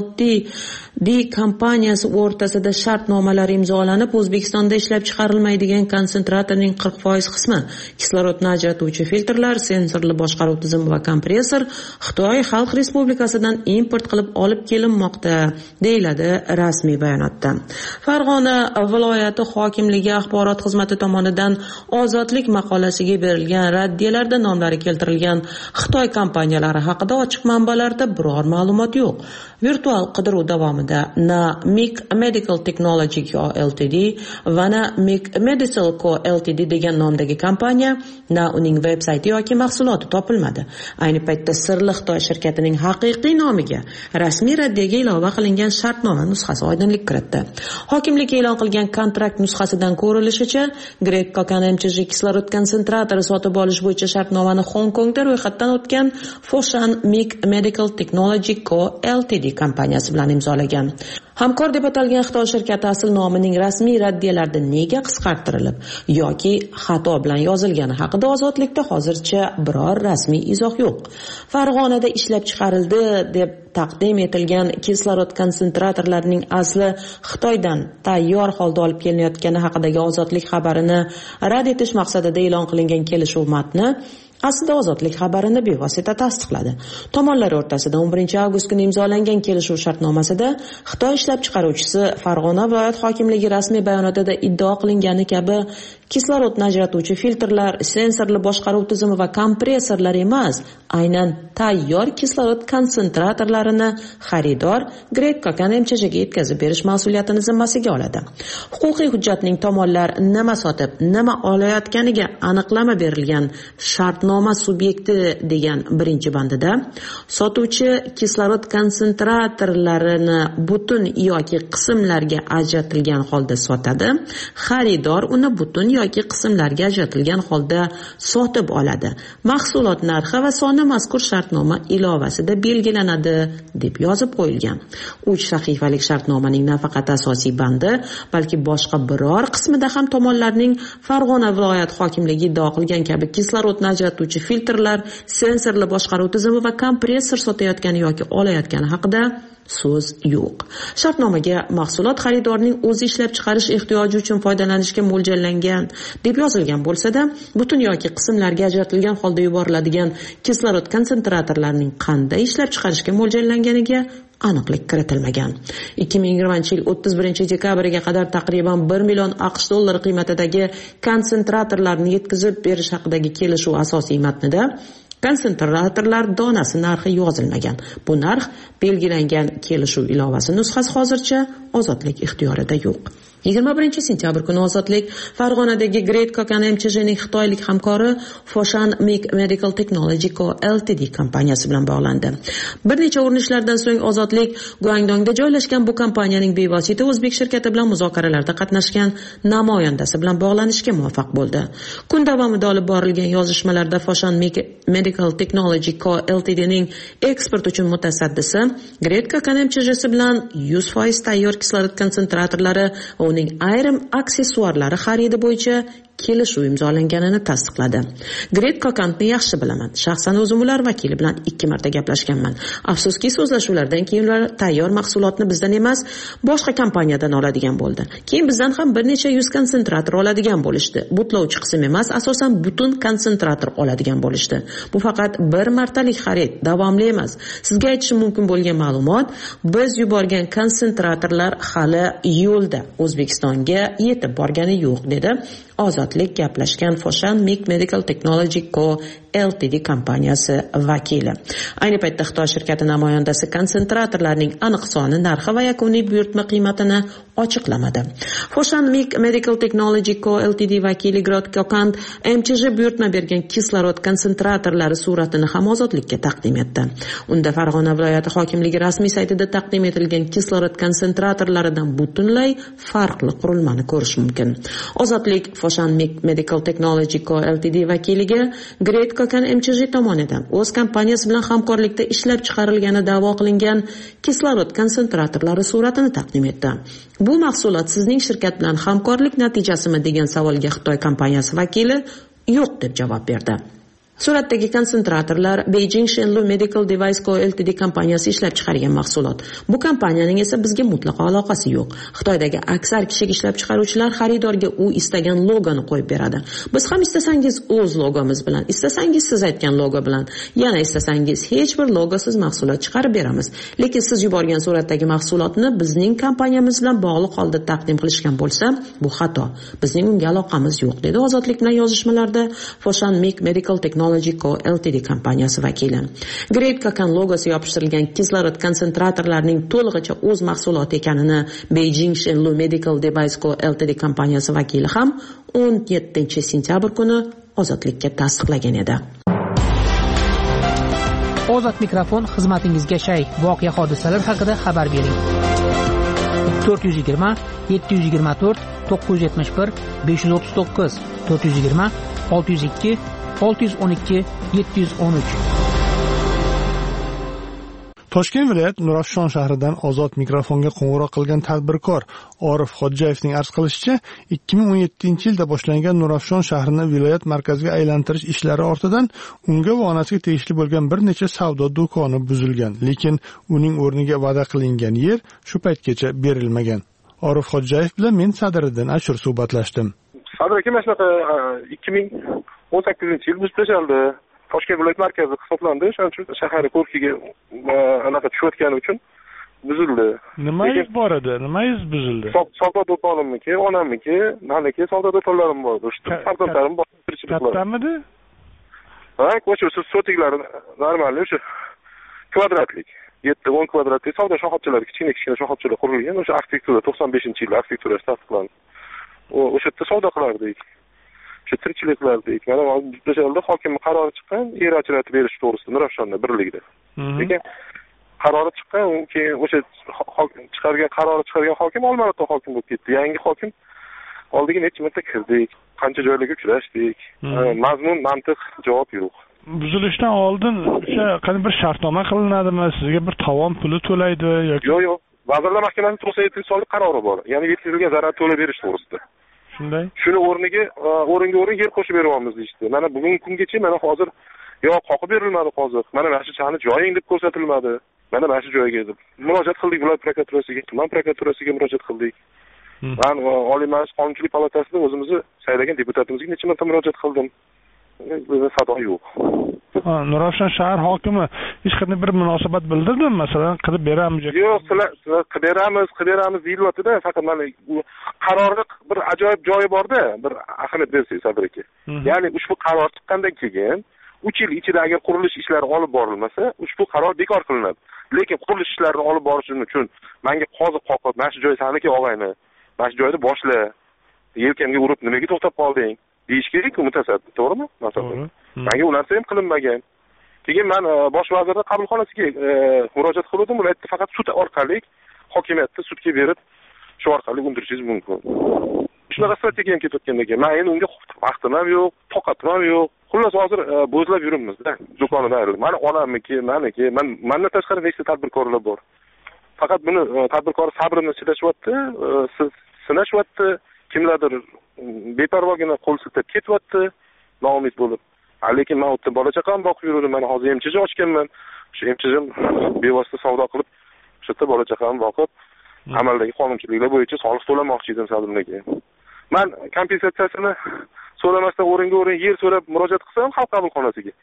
Ltd kompaniyasi o'rtasida shartnomalar imzolanib, O'zbekistonda ishlab chiqarilmaydigan konsentratorning qirq foiz qismi kislorodni ajratuvchi filtrlar, sensorli boshqaruv tizimi va kompressor Xitoy Xalq Respublikasidan import qilib olib kelinmoqda, deyiladi rasmiy bayonotda. Farg'ona viloyati hokimligi axborot xizmati tomonidan Ozodlik maqolasiga berilgan raddiyalarda nomlari keltirilgan Xitoy kompaniyalari haqida ochiq manbalarda biror ma'lumot yo'q. Virtual qidiruv davomida na Mic Medical Technology Co Ltd va na Mic Medical Co Ltd degan nomdagi kompaniya, na uning veb-sayti yoki mahsuloti topilmadi. Ayni paytda sirli Xitoy shirkatining haqiqiy nomiga rasmiy raddiyaga ilova qilingan shartnoma nusxasi oydinlik kiritdi. Hokimlik e'lon qilgan kontrakt nusxasidan ko'rilishicha, Greg Kokan M Ch J kislorod konsentratori sotib olish bo'yicha shartnomani Hong Kongda ro'yxatdan o'tgan Foshan Mic Medical Technology Co Ltd kompaniyasi bilan imzolagan. Hamkor deb atalgan Xitoy shirkati asl nomining rasmiy raddiyalarda nega qisqartirilib yoki xato bilan yozilgani haqida Ozodlikda hozircha biror rasmiy izoh yo'q. Farg'onada ishlab chiqarildi deb taqdim etilgan kislorod konsentratorlarining asli Xitoydan tayyor holda olib kelinayotgani haqidagi Ozodlik xabarini rad etish maqsadida e'lon qilingan kelishuv matni aslida ozodlik xabarini bevosita tasdiqladi. Tomonlar o'rtasida o'n birinchi avgust kuni imzolangan kelishuv shartnomasida Xitoy ishlab chiqaruvchisi Farg'ona viloyat hokimligi rasmiy bayonotida iddao qilingani kabi kislorodni ajratuvchi filtrlar, sensorli boshqaruv tizimi va kompressorlar emas, aynan tayyor kislorod konsentratorlarini xaridor Greg Kokan M Ch Jga yetkazib berish mas'uliyatini zimmasiga oladi. Huquqiy hujjatning tomonlar nima sotib, nima olayotganiga aniqlama berilgan shartnoma subyekti degan birinchi bandida sotuvchi kislorod konsentratorlarini butun yoki qismlarga ajratilgan holda sotadi, xaridor uni butun yoki qismlarga ajratilgan holda sotib oladi. Mahsulot narxi va soni mazkur shartnoma ilovasida belgilanadi deb yozib qo'yilgan. uch sahifalik shartnomaning nafaqat asosiy bandi, balki boshqa biror qismida ham tomonlarning Farg'ona viloyat hokimligi iddao qilgan kabi kislorodni ajratuvchi filtrlar, sensorli boshqaruv tizimi va kompressor sotayotgani yoki olayotgani haqida so'z yo'q. Shartnomaga mahsulot xaridorning o'zi ishlab chiqarish ehtiyoji uchun foydalanishga mo'ljallangan deb yozilgan bo'lsa-da, butun yoki qismlarga ajratilgan holda yuboriladigan kislorod konsentratorlarining qanday ishlab chiqarishga mo'ljallanganiga aniqlik kiritilmagan. ikki ming yigirmanchi yil o'ttiz birinchi dekabriga qadar taqriban bir million AQSh dollari qiymatidagi konsentratorlarni yetkazib berish haqidagi kelishuv asosiy matnida konsentratorlar donasi narxi yozilmagan. Bu narx belgilangan kelishuv ilovasi nusxasi hozircha ozodlik ixtiyorida yo'q. yigirma birinchi sentyabr kuni ozodlik Farg'onadagi Great Kokan M Ch Jning xitoylik hamkori Foshan Mic Medical Technology Co Ltd kompaniyasi bilan bog'landi. Bir necha urinishlardan so'ng ozodlik Guangdongda joylashgan bu kompaniyaning bevosita o'zbek shirkati bilan muzokaralarda qatnashgan namoyandasi bilan bog'lanishga muvaffaq bo'ldi. Kun davomida olib borilgan yozishmalarda Foshan Mic Medical Technology Co Ltd ning eksport uchun mutasaddisi Great Kokan M Ch J bilan yuz foiz tayyor kislorod konsentratorlari va uning ayrim aksessuarlari xaridi bo'yicha kelishuv imzolanganini tasdiqladi. Great Kokantni yaxshi bilaman. Shaxsan o'zim ular vakili bilan ikki marta gaplashganman. Afsuski, so'zlashuvlardan keyin ular tayyor mahsulotni bizdan emas, boshqa kompaniyadan oladigan bo'ldi. Keyin bizdan ham bir necha yuz konsentrator oladigan bo'lishdi. Butlovchi qism emas, asosan butun konsentrator oladigan bo'lishdi. Bu faqat bir martalik xarid, davomli emas. Sizga aytishim mumkin bo'lgan ma'lumot, biz yuborgan konsentratorlar hali yo'lda, O'zbekistonga yetib borgani yo'q, dedi Ozodlik gaplashgan Foshan Mic Medical Technology Co Ltd kompaniyasi vakili. Ayni paytda Xitoy shirkati namoyandasi konsentratorlarning aniq soni, narxi va yakuniy buyurtma qiymatini ochiqlamadi. Foshan Mic Medical Technology Co Ltd vakili Great Kokant M Ch J buyurtma bergan kislorod konsentratorlari suratini ham ozodlikka taqdim etdi. Unda Farg'ona viloyati hokimligi rasmiy saytida taqdim etilgan kislorod konsentratorlaridan butunlay farqli qurilmani ko'rish mumkin. Ozodlik Foshan Mic Medical Technology Co Ltd vakiliga Great Kokan M Ch J tomonidan o'z kompaniyasi bilan hamkorlikda ishlab chiqarilgani da'vo qilingan kislorod konsentratorlari suratini taqdim etdi. Bu mahsulot sizning shirkat bilan hamkorlik natijasimi degan savolga Xitoy kompaniyasi vakili yo'q deb javob berdi. Suratdagi konsentratorlar Beijing Shenlu Medical Device Co Ltd kompaniyasi ishlab chiqargan mahsulot. Bu kompaniyaning esa bizga mutlaqo aloqasi yo'q. Xitoydagi aksar kichik ishlab chiqaruvchilar xaridorga u istagan logoni qo'yib beradi. Biz ham istasangiz o'z logomiz bilan, istasangiz siz aytgan logo bilan, yana istasangiz hech bir logosiz mahsulot chiqarib beramiz. Lekin siz yuborgan suratdagi mahsulotni bizning kompaniyamiz bilan bog'liq holda taqdim qilishgan bo'lsa, bu xato. Bizning unga aloqamiz yo'q, dedi ozodlik bilan yozishmalarda Foshan Mic Medical Technology Co Ltd kompaniyasi vakili. Great Kokan logosi yopishtirilgan kislorod konsentratorlarining to'lig'icha o'z mahsuloti ekanini Beijing Shenlu Medical Device Co Ltd kompaniyasi vakili ham o'n yettinchi sentyabr kuni ozodlikka tasdiqlagan edi. Ozod mikrofon xizmatingizga shay. Voqea hodisalar haqida xabar bering. to'rt yuz yigirma yetti yuz yigirma to'rt to'qqiz yuz yetmish bir besh yuz o'ttiz to'qqiz to'rt yuz yigirma olti yuz ikki olti yuz o'n ikki yetti yuz o'n uch. Toshkent viloyat Nurafshon shahridan ozod mikrofonga qo'ng'iroq qilgan tadbirkor Orif Xodjayevning arz qilishicha, ikki ming o'n yettinchi yilda boshlangan Nurafshon shahrini viloyat markaziga aylantirish ishlari ortidan unga va onasiga tegishli bo'lgan bir necha savdo do'koni buzilgan, lekin uning o'rniga va'da qilingan yer shu paytgacha berilmagan. Orif Xodjayev bilan men Sadriddin Ashur suhbatlashdim. Sadr aka, mana shunaqa ikki ming o'n sakkizinchi yil buzib tashlandi. Toshkent viloyat markazi hisoblandi. Shuning uchun shahar ko'rkiga anaqa tushayotgani uchun buzildi. Nimangiz bor edi? Nimangiz buzildi? Savdo do'konimniki, onamniki, meniki savdo do'konlarim bor. O'sha farzandlarim bor. Kattamidi? Ha, ko'cha sotiklari normal, o'sha kvadratlik. yetti o'n kvadratlik savdo shoxobchalari, kichkina-kichkina shoxobchalar qurilgan. O'sha arxitektura to'qson beshinchi yil arxitekturasi tasdiqlandi. O'sha yerda savdo qilardik. O'sha tirikchilik qilardik. Mana o'sha yerda hokim qarori chiqqan, yer ajratib berish to'g'risida Nurafshonda birligida. Lekin qarori chiqqan, keyin o'sha chiqargan qarori chiqargan hokim Olmaliqda hokim bo'lib ketdi. Yangi hokim oldiga necha marta kirdik, qancha joylarga uchrashdik. Mazmun, mantiq javob yo'q. Buzilishdan oldin o'sha qanday bir shartnoma qilinadimi? Sizga bir tovon puli to'laydi yoki? Yo'q, yo'q. Vazirlar Mahkamasining to'qson yettinchi sonli qarori bor. Ya'ni yetkazilgan zarar to'lab berish to'g'risida. Shunday. Shuni o'rniga o'ringa o'rin yer qo'shib beryapmiz deydi. Mana bugungi kungacha mana hozir yo qoqib berilmadi hozir. Mana mana shu chani joying deb ko'rsatilmadi. Mana mana shu joyga deb murojaat qildik viloyat prokuraturasiga, tuman prokuraturasiga murojaat qildik. Men Oliy Majlis Qonunchilik palatasida o'zimizni saylagan deputatimizga necha marta murojaat qildim. Sado yo'q. Ha, Nurafshon shahar hokimi hech qanday bir munosabat bildirdimi? Masalan, qilib beramiz yoki? Yo'q, sizlar qilib beramiz, qilib beramiz deyilyapti-da, faqat mana qarorni bir ajoyib joyi bor-da, bir ahamiyat bersangiz Sabir aka. Ya'ni ushbu qaror chiqqandan keyin uch yil ichida agar qurilish ishlari olib borilmasa, ushbu qaror bekor qilinadi. Lekin qurilish ishlarini olib borishim uchun menga qoziq qoqib, mana shu joy saniki og'ayni, mana shu joyda boshla. Yelkamga urib, nimaga to'xtab qolding? deyish kerak-ku mutasaddi, to'g'rimi? Masalan. Menga u narsa ham qilinmagan. Keyin men bosh vazirning qabulxonasiga murojaat qildim, ular aytdi faqat sud orqali hokimiyatda sudga berib, shu orqali undirishingiz mumkin. Shunaqa strategiya ham ketayotgandan keyin men endi unga vaqtim ham yo'q, toqatim ham yo'q. Xullas hozir bo'zlab yuribmiz-da, do'konidan ayrilib. Mani onamniki, meniki, men mendan tashqari nechta tadbirkorlar bor. Faqat buni tadbirkor sabrini chidashyapti, sinashyapti. Kimlardir beparvogina qo'l siltab ketyapti, noumid bo'lib. Lekin men o'tda bola chaqam boqib yurdim, men hozir emchiji ochganman. Shu emchijim bevosita savdo qilib, shu yerda bola chaqam boqib, amaldagi qonunchiliklar bo'yicha soliq to'lamoqchi edim sadimlarga. Men kompensatsiyasini so'ramasdan o'ringa o'rin yer so'rab murojaat qilsam xalq qabulxonasiga.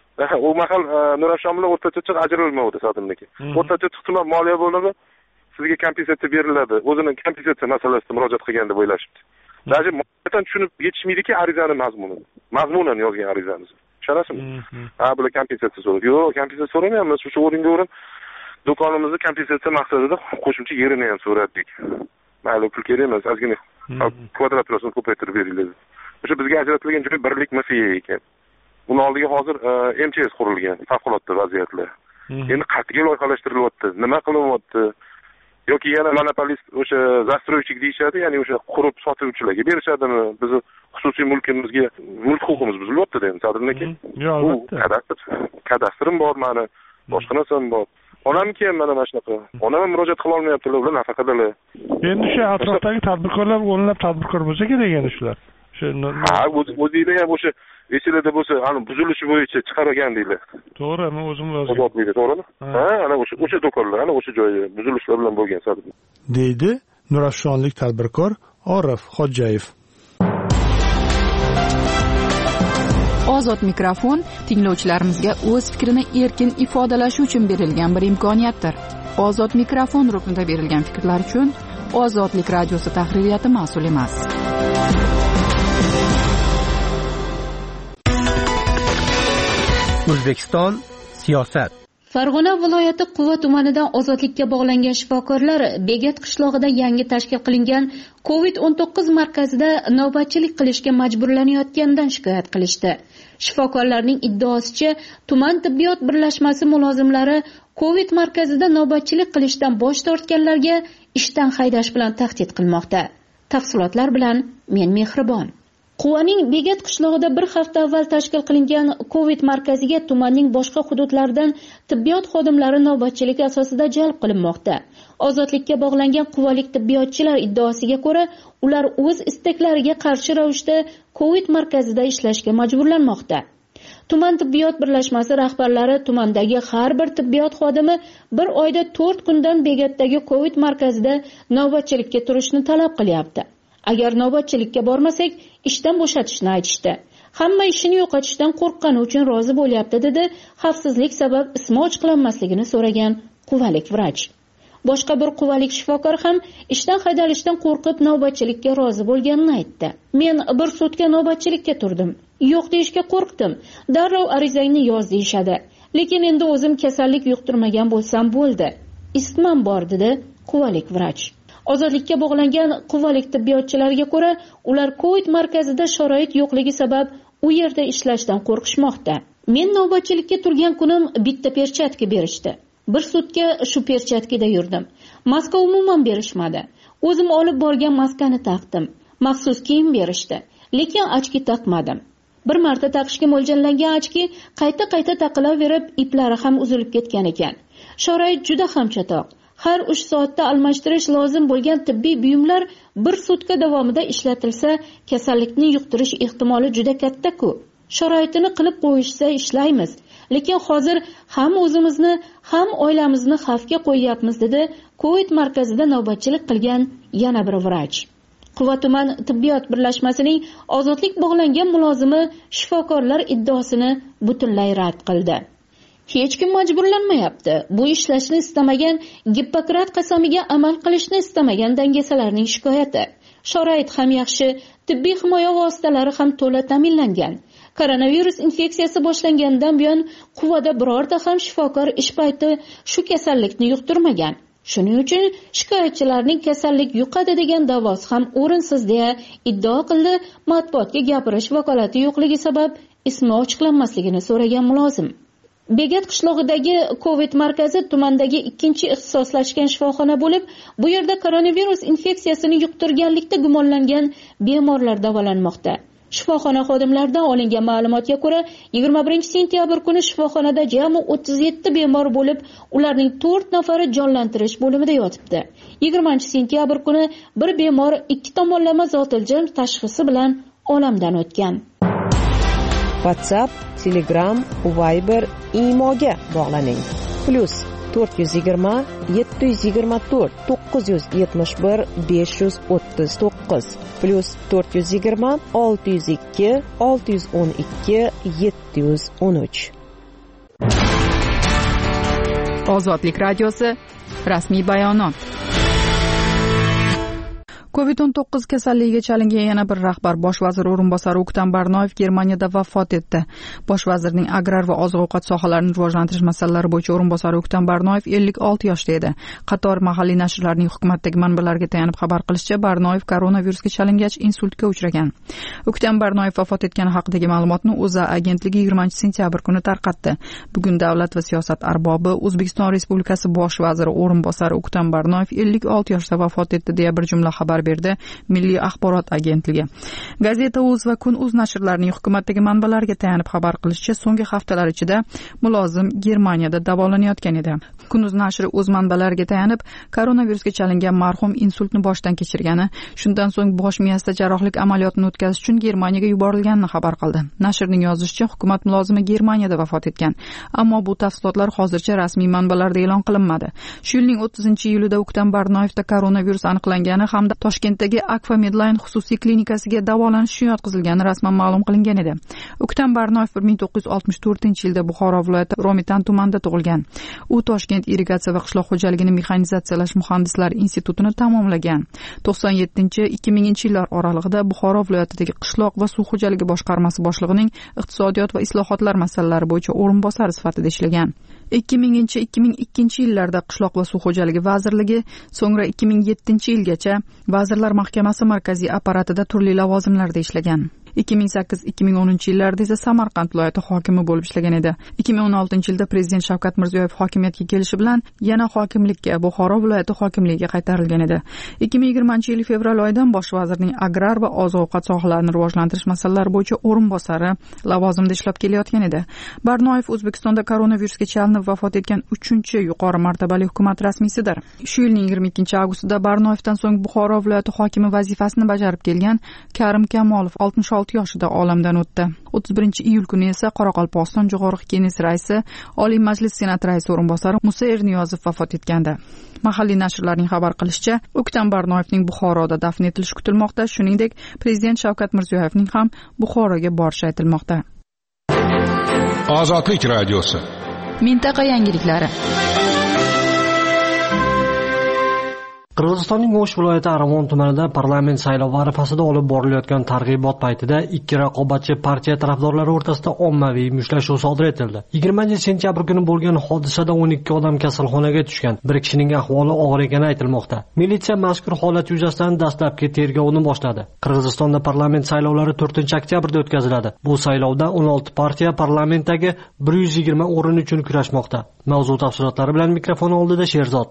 U mahal Nurafshon bilan o'rtacha ajralmaydi sadimlarga. O'rtacha tuman moliya bo'limi sizga kompensatsiya beriladi. O'zini kompensatsiya masalasida murojaat qilgan deb o'ylashibdi. Даже mo'yatan tushunib yetishmaydiki arizani mazmunini. Mazmunan yozgan arizamiz. Tushunasizmi? Ha, bular kompensatsiya so'raydi. Yo'q, kompensatsiya so'ramayapmiz. Shu o'ringa o'rin do'konimizni kompensatsiya maqsadida qo'shimcha yerini ham so'radik. Mayli, pul kerak emas, ozgina kvadraturasini ko'paytirib beringlar. O'sha bizga ajratilgan joy birlik mafiya ekan. Buni oldiga hozir M T S qurilgan, favqulodda vaziyatlar. Endi qat'iy loyihalashtirilyapti. Nima qilyapti? Yoki yana monopolist o'sha застройщик deyishadi, ya'ni o'sha qurib sotuvchilarga berishadimi? Bizni xususiy mulkimizga mulk huquqimiz buzilyapti-da endi Sadirniki. Yo'q, albatta. Kadastr, kadastrim bor meni, boshqa narsam bor. Onamki ham mana mana shunaqa. Onam ham murojaat qila olmayaptilar, ular nafaqadalar. Endi o'sha atrofdagi tadbirkorlar o'nlab tadbirkor bo'lsa kerak endi shular. O'sha ha, o'zingizlar ham o'sha esilada bo'lsa, ana buzilishi bo'yicha chiqargan deylar. To'g'ri, men o'zim yozdim. To'g'rimi? Ha, ana o'sha o'sha do'konlar, ana o'sha joyi buzilishlar bilan bo'lgan sadir. deydi Nurafshonlik tadbirkor Orif Xo'jayev. Ozod mikrofon tinglovchilarimizga o'z fikrini erkin ifodalashi uchun berilgan bir imkoniyatdir. Ozod mikrofon ruknida berilgan fikrlar uchun Ozodlik radiosi tahririyati mas'ul emas. O'zbekiston siyosat. Farg'ona viloyati Quva tumanidan ozodlikka bog'langan shifokorlar Begat qishlog'ida yangi tashkil qilingan kovid o'n to'qqiz markazida navbatchilik qilishga majburlanayotganidan shikoyat qilishdi. Shifokorlarning iddaosicha, tuman tibbiyot birlashmasi mulozimlari kovid markazida navbatchilik qilishdan bosh tortganlarga ishdan haydash bilan tahdid qilmoqda. Tafsilotlar bilan men Mehribon. Quvaning Begat qishlog'ida bir hafta avval tashkil qilingan kovid markaziga tumanning boshqa hududlaridan tibbiyot xodimlari navbatchilik asosida jalb qilinmoqda. Ozodlikka bog'langan quvalik tibbiyotchilar iddaosiga ko'ra, ular o'z istaklariga qarshi ravishda kovid markazida ishlashga majburlanmoqda. Tuman tibbiyot birlashmasi rahbarlari tumandagi har bir tibbiyot xodimi bir oyda to'rt kundan Begatdagi kovid markazida navbatchilikka turishni talab qilyapti. Agar navbatchilikka bormasak, ishdan bo'shatishni aytishdi. Hamma ishini yo'qotishdan qo'rqqani uchun rozi bo'lyapti, dedi xavfsizlik sabab ismi ochiqlanmasligini so'ragan quvalik vrach. Boshqa bir quvalik shifokor ham ishdan haydalishdan qo'rqib navbatchilikka rozi bo'lganini aytdi. Men bir sutka navbatchilikka turdim. Yo'q deyishga qo'rqdim. Darrov arizangni yoz deyishadi. Lekin endi o'zim kasallik yuqtirmagan bo'lsam bo'ldi. Isitmam bor, dedi quvalik vrach. Ozodlikka bog'langan quvalik tibbiyotchilariga ko'ra, ular Covid markazida sharoit yo'qligi sabab u yerda ishlashdan qo'rqishmoqda. Men navbatchilikka turgan kunim bitta perchatka berishdi. Bir sutka shu perchatkada yurdim. Maska umuman berishmadi. O'zim olib borgan maskani taqdim. Maxsus kiyim berishdi, lekin ochki taqmadim. Bir marta taqishga mo'ljallangan ochki qayta-qayta taqilaverib, iplari ham uzilib ketgan ekan. Sharoit juda ham chatoq. Har uch soatda almashtirish lozim bo'lgan tibbiy buyumlar bir sutka davomida ishlatilsa, kasallikni yuqtirish ehtimoli juda katta-ku. Sharoitini qilib qo'yishsa ishlaymiz. Lekin hozir ham o'zimizni, ham oilamizni xavfga qo'yyapmiz, dedi Covid markazida navbatchilik qilgan yana bir vrach. Quva tuman tibbiyot birlashmasining ozodlik bog'langan mulozimi shifokorlar iddaosini butunlay rad qildi. Hech kim majburlanmayapti. Bu ishlashni istamagan, Gippokrat qasamiga amal qilishni istamagan dangasalarning shikoyati. Sharoit ham yaxshi, tibbiy himoya vositalari ham to'la ta'minlangan. Koronavirus infeksiyasi boshlangandan buyon Quvada birorta ham shifokor ish payti shu kasallikni yuqtirmagan. Shuning uchun shikoyatchilarning kasallik yuqadi degan da'vosi ham o'rinsiz, deya iddao qildi matbuotga gapirish vakolati yo'qligi sabab ismi ochiqlanmasligini so'ragan mulozim. Begat qishlog'idagi Covid markazi tumandagi ikkinchi ixtisoslashgan shifoxona bo'lib, bu yerda koronavirus infeksiyasini yuqtirganlikda gumonlangan bemorlar davolanmoqda. Shifoxona xodimlaridan olingan ma'lumotga ko'ra, yigirma birinchi sentyabr kuni shifoxonada jami o'ttiz yetti bemor bo'lib, ularning to'rt nafari jonlantirish bo'limida yotibdi. yigirmanchi sentyabr kuni bir bemor ikki tomonlama zotiljam tashxisi bilan olamdan o'tgan. WhatsApp, Telegram, Viber, Imoga bog'laning. Plus to'rt yuz yigirma yetti yuz yigirma to'rt to'qqiz yuz yetmish bir besh yuz o'ttiz to'qqiz plus to'rt yuz yigirma olti yuz ikki olti yuz o'n ikki yetti yuz o'n uch. Ozodlik radiosi rasmiy bayonot. Covid o'n to'qqiz kasalligiga chalingan yana bir rahbar bosh vazir o'rinbosari O'ktam Barnoyev Germaniyada vafot etdi. Bosh vazirning agrar va oziq-ovqat sohalarini rivojlantirish masalalari bo'yicha o'rinbosari O'ktam Barnoyev ellik olti yoshda edi. Qator mahalliy nashrlarning hukumatdagi manbalarga tayanib xabar qilishicha, Barnoyev koronavirusga chalingach insultga uchragan. O'ktam Barnoyev vafot etgani haqidagi ma'lumotni O'zA agentligi yigirmanchi sentyabr kuni tarqatdi. Bugun davlat va siyosat arbobi O'zbekiston Respublikasi bosh vaziri o'rinbosari O'ktam Barnoyev ellik olti yoshda vafot etdi, deya bir jumla xabar berdi Milliy axborot agentligi. Gazeta Uz va Kun Uz nashrlarining hukumatdagi manbalariga tayanib xabar qilishicha, so'nggi haftalar ichida mulozim Germaniyada davolanayotgan edi. Kun Uz nashri o'z manbalariga tayanib, koronavirusga chalingan marhum insultni boshdan kechirgani, shundan so'ng bosh miyasida jarrohlik amaliyotini o'tkazish uchun Germaniyaga yuborilganini xabar qildi. Nashrning yozishicha, hukumat mulozimi Germaniyada vafot etgan, ammo bu tafsilotlar hozircha rasmiy manbalarda e'lon qilinmadi. Shu yilning o'ttizinchi iyulida O'ktam Barnoyevda koronavirus aniqlangani hamda Toshkentdagi Akfa Medline xususiy klinikasiga davolanish uchun yotqizilgani rasman ma'lum qilingan edi. O'ktam Barnoyev bir ming to'qqiz yuz oltmish to'rtinchi yilda Buxoro viloyati Romitan tumanida tug'ilgan. U Toshkent irrigatsiya va qishloq xo'jaligini mexanizatsiyalash muhandislari institutini tamomlagan. to'qson yettinchi ikki minginchi yillar oralig'ida Buxoro viloyatidagi qishloq va suv xo'jaligi boshqarmasi boshlig'ining iqtisodiyot va islohotlar masalalari bo'yicha o'rinbosari sifatida ishlagan. ikki minginchi ikki ming ikkinchi yillarda qishloq va suv xo'jaligi vazirligi, so'ngra ikki ming yettinchi yilgacha Vazirlar Mahkamasi markaziy apparatida turli lavozimlarda ishlagan. ikki ming sakkiz ikki ming o'ninchi yillarda esa Samarqand viloyati hokimi bo'lib ishlagan edi. ikki ming o'n oltinchi yilda prezident Shavkat Mirziyoyev hokimiyatga kelishi bilan yana hokimlikka, Buxoro viloyati hokimligiga qaytarilgan edi. ikki ming yigirmanchi yil fevral oyidan bosh vazirning agrar va oziq-ovqat sohalarini rivojlantirish masalalari bo'yicha o'rinbosari lavozimida ishlab kelayotgan edi. Barnoyev O'zbekistonda koronavirusga chalinib vafot etgan uchinchi yuqori martabali hukumat rasmiysidir. Shu yilning yigirma ikkinchi avgustida Barnoyevdan so'ng Buxoro viloyati hokimi vazifasini bajarib kelgan Karim Kamolov oltmish olti olti yoshida olamdan o'tdi. o'ttiz birinchi iyul kuni esa Qoraqalpog'iston Jo'qorg'i Kenges raisi, Oliy Majlis Senat raisi o'rinbosari Musa Erniyozov vafot etgandi. Mahalliy nashrlarning xabar qilishicha, O'ktam Barnoyevning Buxoroda dafn etilishi kutilmoqda, shuningdek, Prezident Shavkat Mirziyoyevning ham Buxoroga borishi aytilmoqda. Ozodlik radiosi. Mintaqa yangiliklari. Qirg'izistonning O'sh viloyati Aravon tumanida parlament saylovi arafasida olib borilayotgan targ'ibot paytida ikki raqobatchi partiya tarafdorlari o'rtasida ommaviy mushtlashuv sodir etildi. yigirmanchi sentyabr kuni bo'lgan hodisada o'n ikki odam kasalxonaga tushgan. Bir kishining ahvoli og'ir ekani aytilmoqda. Militsiya mazkur holat yuzasidan dastlabki tergovni boshladi. Qirg'izistonda parlament saylovlari to'rtinchi oktyabrda o'tkaziladi. Bu saylovda o'n olti partiya parlamentdagi bir yuz yigirma o'rin uchun kurashmoqda. Mavzu tafsilotlari bilan mikrofon oldida Sherzod.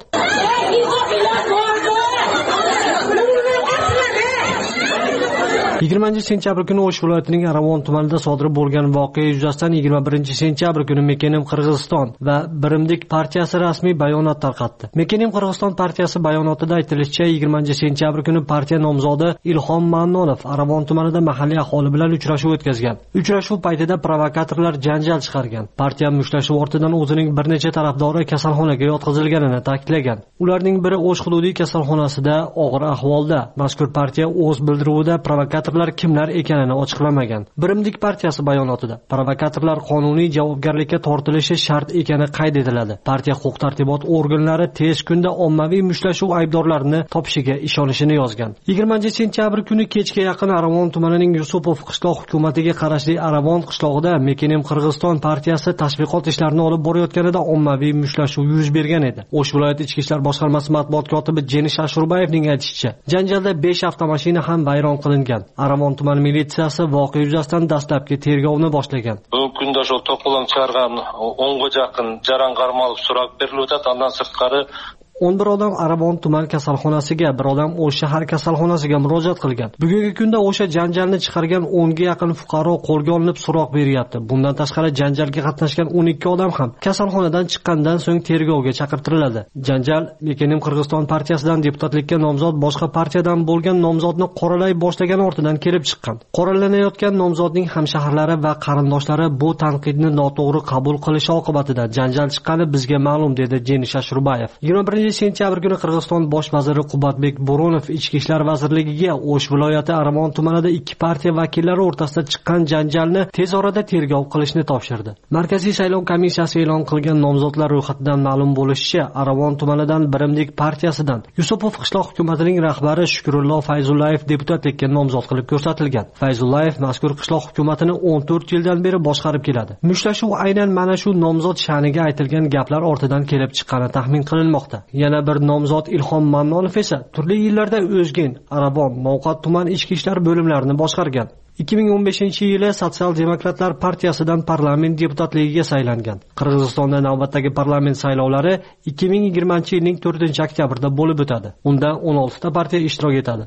yigirmanchi sentyabr kuni O'sh viloyatining Aravon tumanida sodir bo'lgan voqea yuzasidan yigirma birinchi sentyabr kuni Mekenim Qirg'iziston va Birimdik partiyasi rasmiy bayonot tarqatdi. Mekenim Qirg'iziston partiyasi bayonotida aytilishicha, yigirmanchi sentyabr kuni partiya nomzodi Ilhom Mannonov Aravon tumanida mahalliy aholi bilan uchrashuv o'tkazgan. Uchrashuv paytida provokatorlar janjal chiqargan. Partiya mushtlashuv ortidan o'zining bir necha tarafdori kasalxonaga yotqizilganini ta'kidlagan. Ularning biri O'sh hududiy kasalxonasida og'ir ahvolda. Mazkur partiya o'z bildiruvida provokator kimlar ekanini ochiqlamagan. Birimdik partiyasi bayonotida provokatorlar qonuniy javobgarlikka tortilishi shart ekani qayd etiladi. Partiya huquq-tartibot organlari tez kunda ommaviy mushtlashuv aybdorlarini topishiga ishonishini yozgan. yigirmanchi sentyabr kuni kechga yaqin Aravon tumanining Yusupov qishloq hukumatiga qarashli Aravon qishlog'ida Mekenim Qirg'iziston partiyasi tashviqot ishlarini olib borayotganida ommaviy mushtashuv yuz bergan edi. O'sh viloyati ichki ishlar boshqarmasi matbuot kotibi Jenish Ashurbayevning aytishicha, janjalda besh avtomashina ham vayron qilingan. Aravon tuman militsiyasi voqea yuzasidan dastlabki tergovni boshlagan. Bugungi kunda shu to'polon chiqargan o'nga yaqin jarang qarmalib so'rab beriladi. Undan sirtqari o'n bir odam Aravon tuman kasalxonasiga, bir odam O'sh shahar kasalxonasiga murojaat qilgan. Bugungi kunda o'sha janjalni chiqargan o'nga yaqin fuqaro qo'lga olinib so'roq beryapti. Bundan tashqari janjalga qatnashgan o'n ikki odam ham kasalxonadan chiqqandan so'ng tergovga chaqirtiriladi. Janjal Mekenim Qirg'iziston partiyasidan deputatlikka nomzod boshqa partiyadan bo'lgan nomzodni qoralay boshlagan ortidan kelib chiqqan. Qoralanayotgan nomzodning hamshaharlari va qarindoshlari bu tanqidni noto'g'ri qabul qilishi oqibatida janjal chiqqani bizga ma'lum, dedi Jenish Ashurbayev. yigirma birinchi sentyabr kuni Qirg'iziston bosh vaziri Qubatbek Bo'ronov Ichki ishlar vazirligiga O'sh viloyati Aravon tumanida ikki partiya vakillari o'rtasida chiqqan janjalni tez orada tergov qilishni topshirdi. Markaziy saylov komissiyasi e'lon qilgan nomzodlar ro'yxatidan ma'lum bo'lishicha, Aravon tumanidan Birimdik partiyasidan Yusupov qishloq hukumatining rahbari Shukrullo Fayzullayev deputatlikka nomzod qilib ko'rsatilgan. Fayzullayev mazkur qishloq hukumatini o'n to'rt yildan beri boshqarib keladi. Mushtashuv aynan mana shu nomzod sha'niga aytilgan gaplar ortidan kelib chiqqani taxmin qilinmoqda. Yana bir nomzod Ilhom Mannonov esa turli yillarda O'zgen, Aravon, Novqat tuman ichki ishlar bo'limlarini boshqargan. ikki ming o'n beshinchi yili Sotsial-demokratlar partiyasidan parlament deputatligiga saylangan. Qirg'izistonda navbatdagi parlament saylovlari ikki ming yigirmanchi yilning to'rtinchi oktyabrda bo'lib o'tadi. Unda o'n olti ta partiya ishtirok etadi.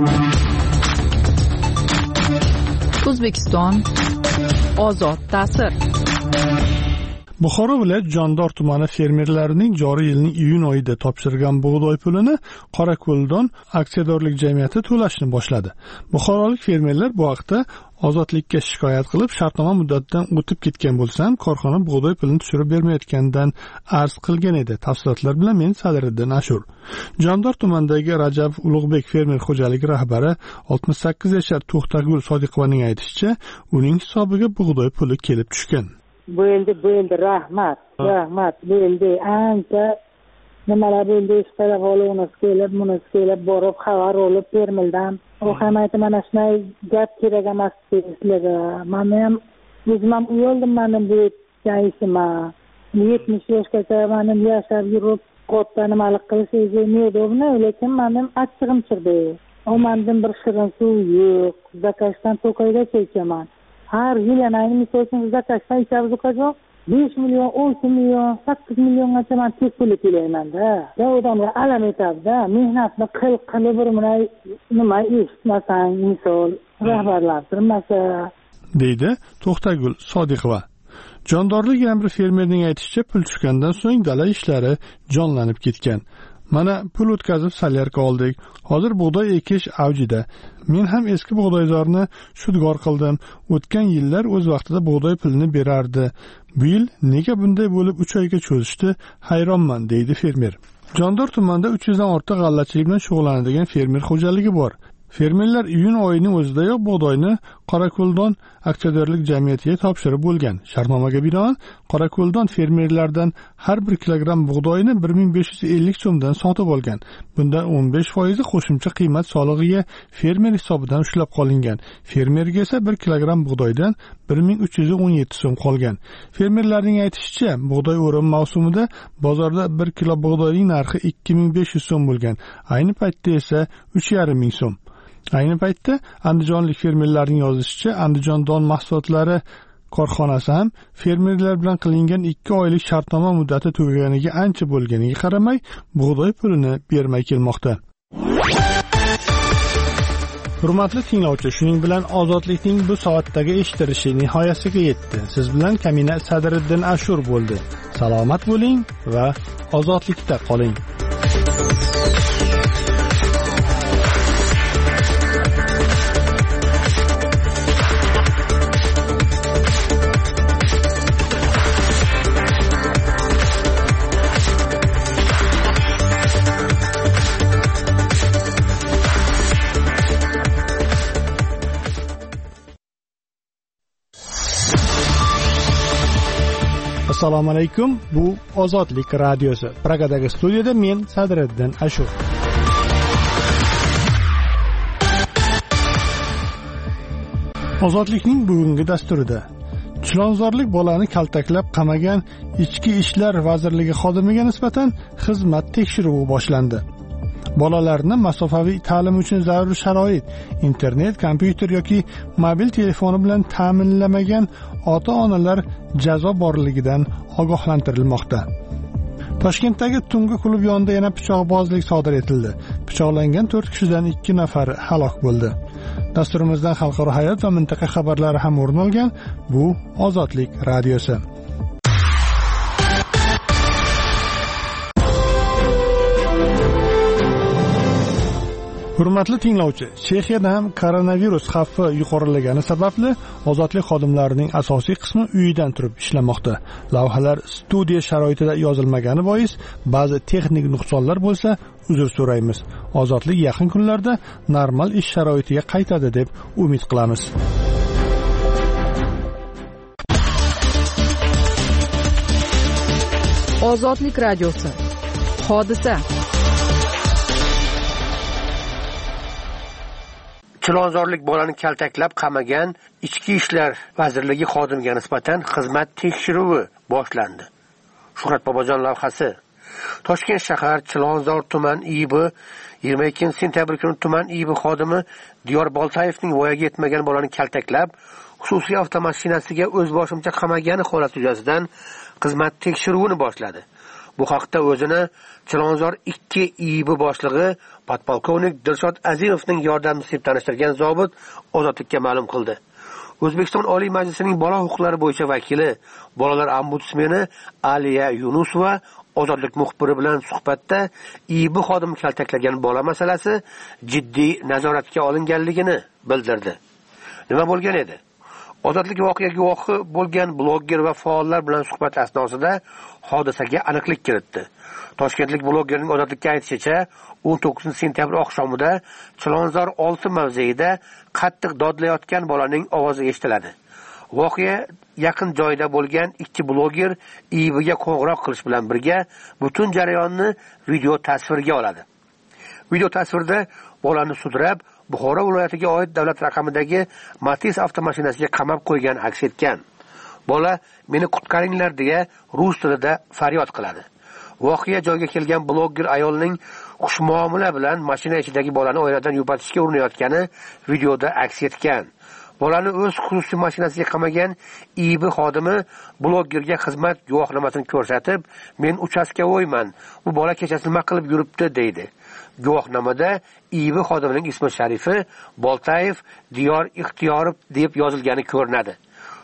O'zbekiston ozod ta'sir. Buxoro viloyat Jondor tumani fermerlarining joriy yilning iyun oyida topshirgan bug'doy pulini Qorako'ldon aksiyadorlik jamiyati to'lashni boshladi. Buxorolik fermerlar bu haqda ozodlikka shikoyat qilib, shartnoma muddatidan o'tib ketgan bo'lsa ham korxona bug'doy pulini tushirib bermayotganidan arz qilgan edi. Tafsilotlar bilan men Sadiriddin Ashur. Jondor tumanidagi Rajab Ulug'bek fermer xo'jaligi rahbari oltmish sakkiz yashar To'xtagul Sodiqovaning aytishicha, uning hisobiga bug'doy puli kelib tushgan. Bo'ldi, bo'ldi, rahmat, rahmat, bo'ldi. Ancha nimalar bo'ldi, ishqilib oluvimiz kelib, bunisi kelib, borib, xabar olib, fermerdan. U ham aytdi, mana shunday gap kerak emas sizlarga. Men ham o'zim ham uyaldim, mening bu etgan ishim. yetmish yoshgacha mening yashab yurib, katta nimalik qilish neudobno, lekin mening achchig'im chiqdi. Omandan bir shirin suv yo'q, zakashdan to'kaygacha ichaman. Har yil yana misol uchun zakashdan ichamiz ukajon besh million, o'n million, sakkiz milliongacha men tek pul to'layman-da. Ya odamlar alam etadi-da, mehnatni qil qilib bir nima eshitmasang, misol rahbarlar turmasa, deydi To'xtagul Sodiqova. Jondorlik yana bir fermerning aytishicha, pul tushgandan so'ng dala ishlari jonlanib ketgan. Mana pul o'tkazib salyarka oldik. Hozir bug'doy ekish avjida. Men ham eski bug'doyzorni shudgor qildim. O'tgan yillar o'z vaqtida bug'doy pulini berardi. Bu yil nega bunday bo'lib uch oyga cho'zishdi? Hayronman, deydi fermer. Jondor tumanida uch yuzdan ortiq g'allachilik bilan shug'ullanadigan fermer xo'jaligi bor. Fermerlar iyun oyining o'zidayoq bug'doyni Qorako'ldon aksiyadorlik jamiyatiga topshirib bo'lgan. Shartnomaga binoan Qorako'ldon fermerlardan har bir kilogramm bug'doyni bir ming besh yuz ellik so'mdan sotib olgan. Bundan o'n besh foizi qo'shimcha qiymat solig'iga fermer hisobidan ushlab qolingan. Fermerga esa bir kilogramm bug'doydan bir ming uch yuz o'n yetti so'm qolgan. Fermerlarning aytishicha, bug'doy o'rim mavsumida bozorda bir kilo bug'doyning narxi ikki ming besh yuz so'm bo'lgan. Ayni paytda esa uch yarim ming so'm. Ayni paytda andijonlik fermerlarning yozishicha, Andijon don mahsulotlari korxonasi ham fermerlar bilan qilingan ikki oylik shartnoma muddati tugaganiga ancha bo'lganiga qaramay, bug'doy pulini bermay kelmoqda. Hurmatli tinglovchi, shuning bilan ozodlikning bu soatdagi eshittirishi nihoyasiga yetdi. Siz bilan Kamina Sadriddin Ashur bo'ldi. Salomat bo'ling va ozodlikda qoling. Assalomu alaykum. Bu Ozodlik radiosi. Pragadagi studiyada men Sadriddin Ashur. Ozodlikning bugungi dasturida Chilonzorlik bolani kaltaklab qamagan Ichki ishlar vazirligi xodimiga nisbatan xizmat tekshiruvi boshlandi. Bolalarni masofaviy ta'lim uchun zarur sharoit, internet, kompyuter yoki mobil telefoni bilan ta'minlamagan ota-onalar jazo borligidan ogohlantirilmoqda. Toshkentdagi tungi klub yonida yana pichoqbozlik sodir etildi. Pichoqlangan to'rt kishidan ikki nafari halok bo'ldi. Dasturimizdan xalqaro hayot va mintaqa xabarlari ham o'rin olgan. Bu Ozodlik radiosi. Hurmatli tinglovchi, Chexiyada ham koronavirus xavfi yuqorilagani sababli ozodlik xodimlarining asosiy qismi uyidan turib ishlamoqda. Lavhalar studiya sharoitida yozilmagani bois ba'zi texnik nuqsonlar bo'lsa, uzr so'raymiz. Ozodlik yaqin kunlarda normal ish sharoitiga qaytadi deb umid qilamiz. Ozodlik radiosi. Hodisa. Chilonzorlik bolani kaltaklab qamagan Ichki ishlar vazirligi xodimiga nisbatan xizmat tekshiruvi boshlandi. Shuhrat Bobojon lavhasi. Toshkent shahar Chilonzor tuman I B yigirma ikkinchi sentyabr kuni tuman I B xodimi Diyor Boltayevning voyaga yetmagan bolani kaltaklab, xususiy avtomashinasiga o'z boshimcha qamagani holati yuzasidan xizmat tekshiruvini boshladi. Bu haqda o'zini Chilonzor ikki I B boshlig'i podpolkovnik Dilshod Azimovning yordamchisi deb tanishtirgan zobit Ozodlikka ma'lum qildi. O'zbekiston Oliy Majlisining bola huquqlari bo'yicha vakili, bolalar ombudsmeni Aliya Yunusova Ozodlik muxbiri bilan suhbatda I B xodimi kaltaklagan bola masalasi jiddiy nazoratga olinganligini bildirdi. Nima bo'lgan edi? Ozodlik voqea guvohi bo'lgan blogger va faollar bilan suhbat asnosida hodisaga aniqlik kiritdi. Toshkentlik bloggerning Ozodlikka aytishicha, o'n to'qqizinchi sentyabr oqshomida Chilonzor olti mavzeida qattiq dodlayotgan bolaning ovozi eshitiladi. Voqea yaqin joyda bo'lgan ikki blogger I B'ga qo'ng'iroq qilish bilan birga butun jarayonni video tasvirga oladi. Video tasvirda bolani sudrab Buxoro viloyatiga oid davlat raqamidagi Matiz avtomashinasiga qamab qo'ygan aks etgan. Bola meni qutqaringlar deya rus tilida faryod qiladi. Voqea joyiga kelgan blogger ayolning xushmuomala bilan mashina ichidagi bolani oynadan yupatishga urinayotgani videoda aks etgan. Bolani o'z xususiy mashinasiga qamagan I B xodimi bloggerga xizmat guvohnomasini ko'rsatib, men uchastkovoyman, bu bola kechasi nima qilib yuribdi deydi. Guvohnomada I B xodimining ismi sharifi Boltayev Diyor Ixtiyorov deb yozilgani ko'rinadi.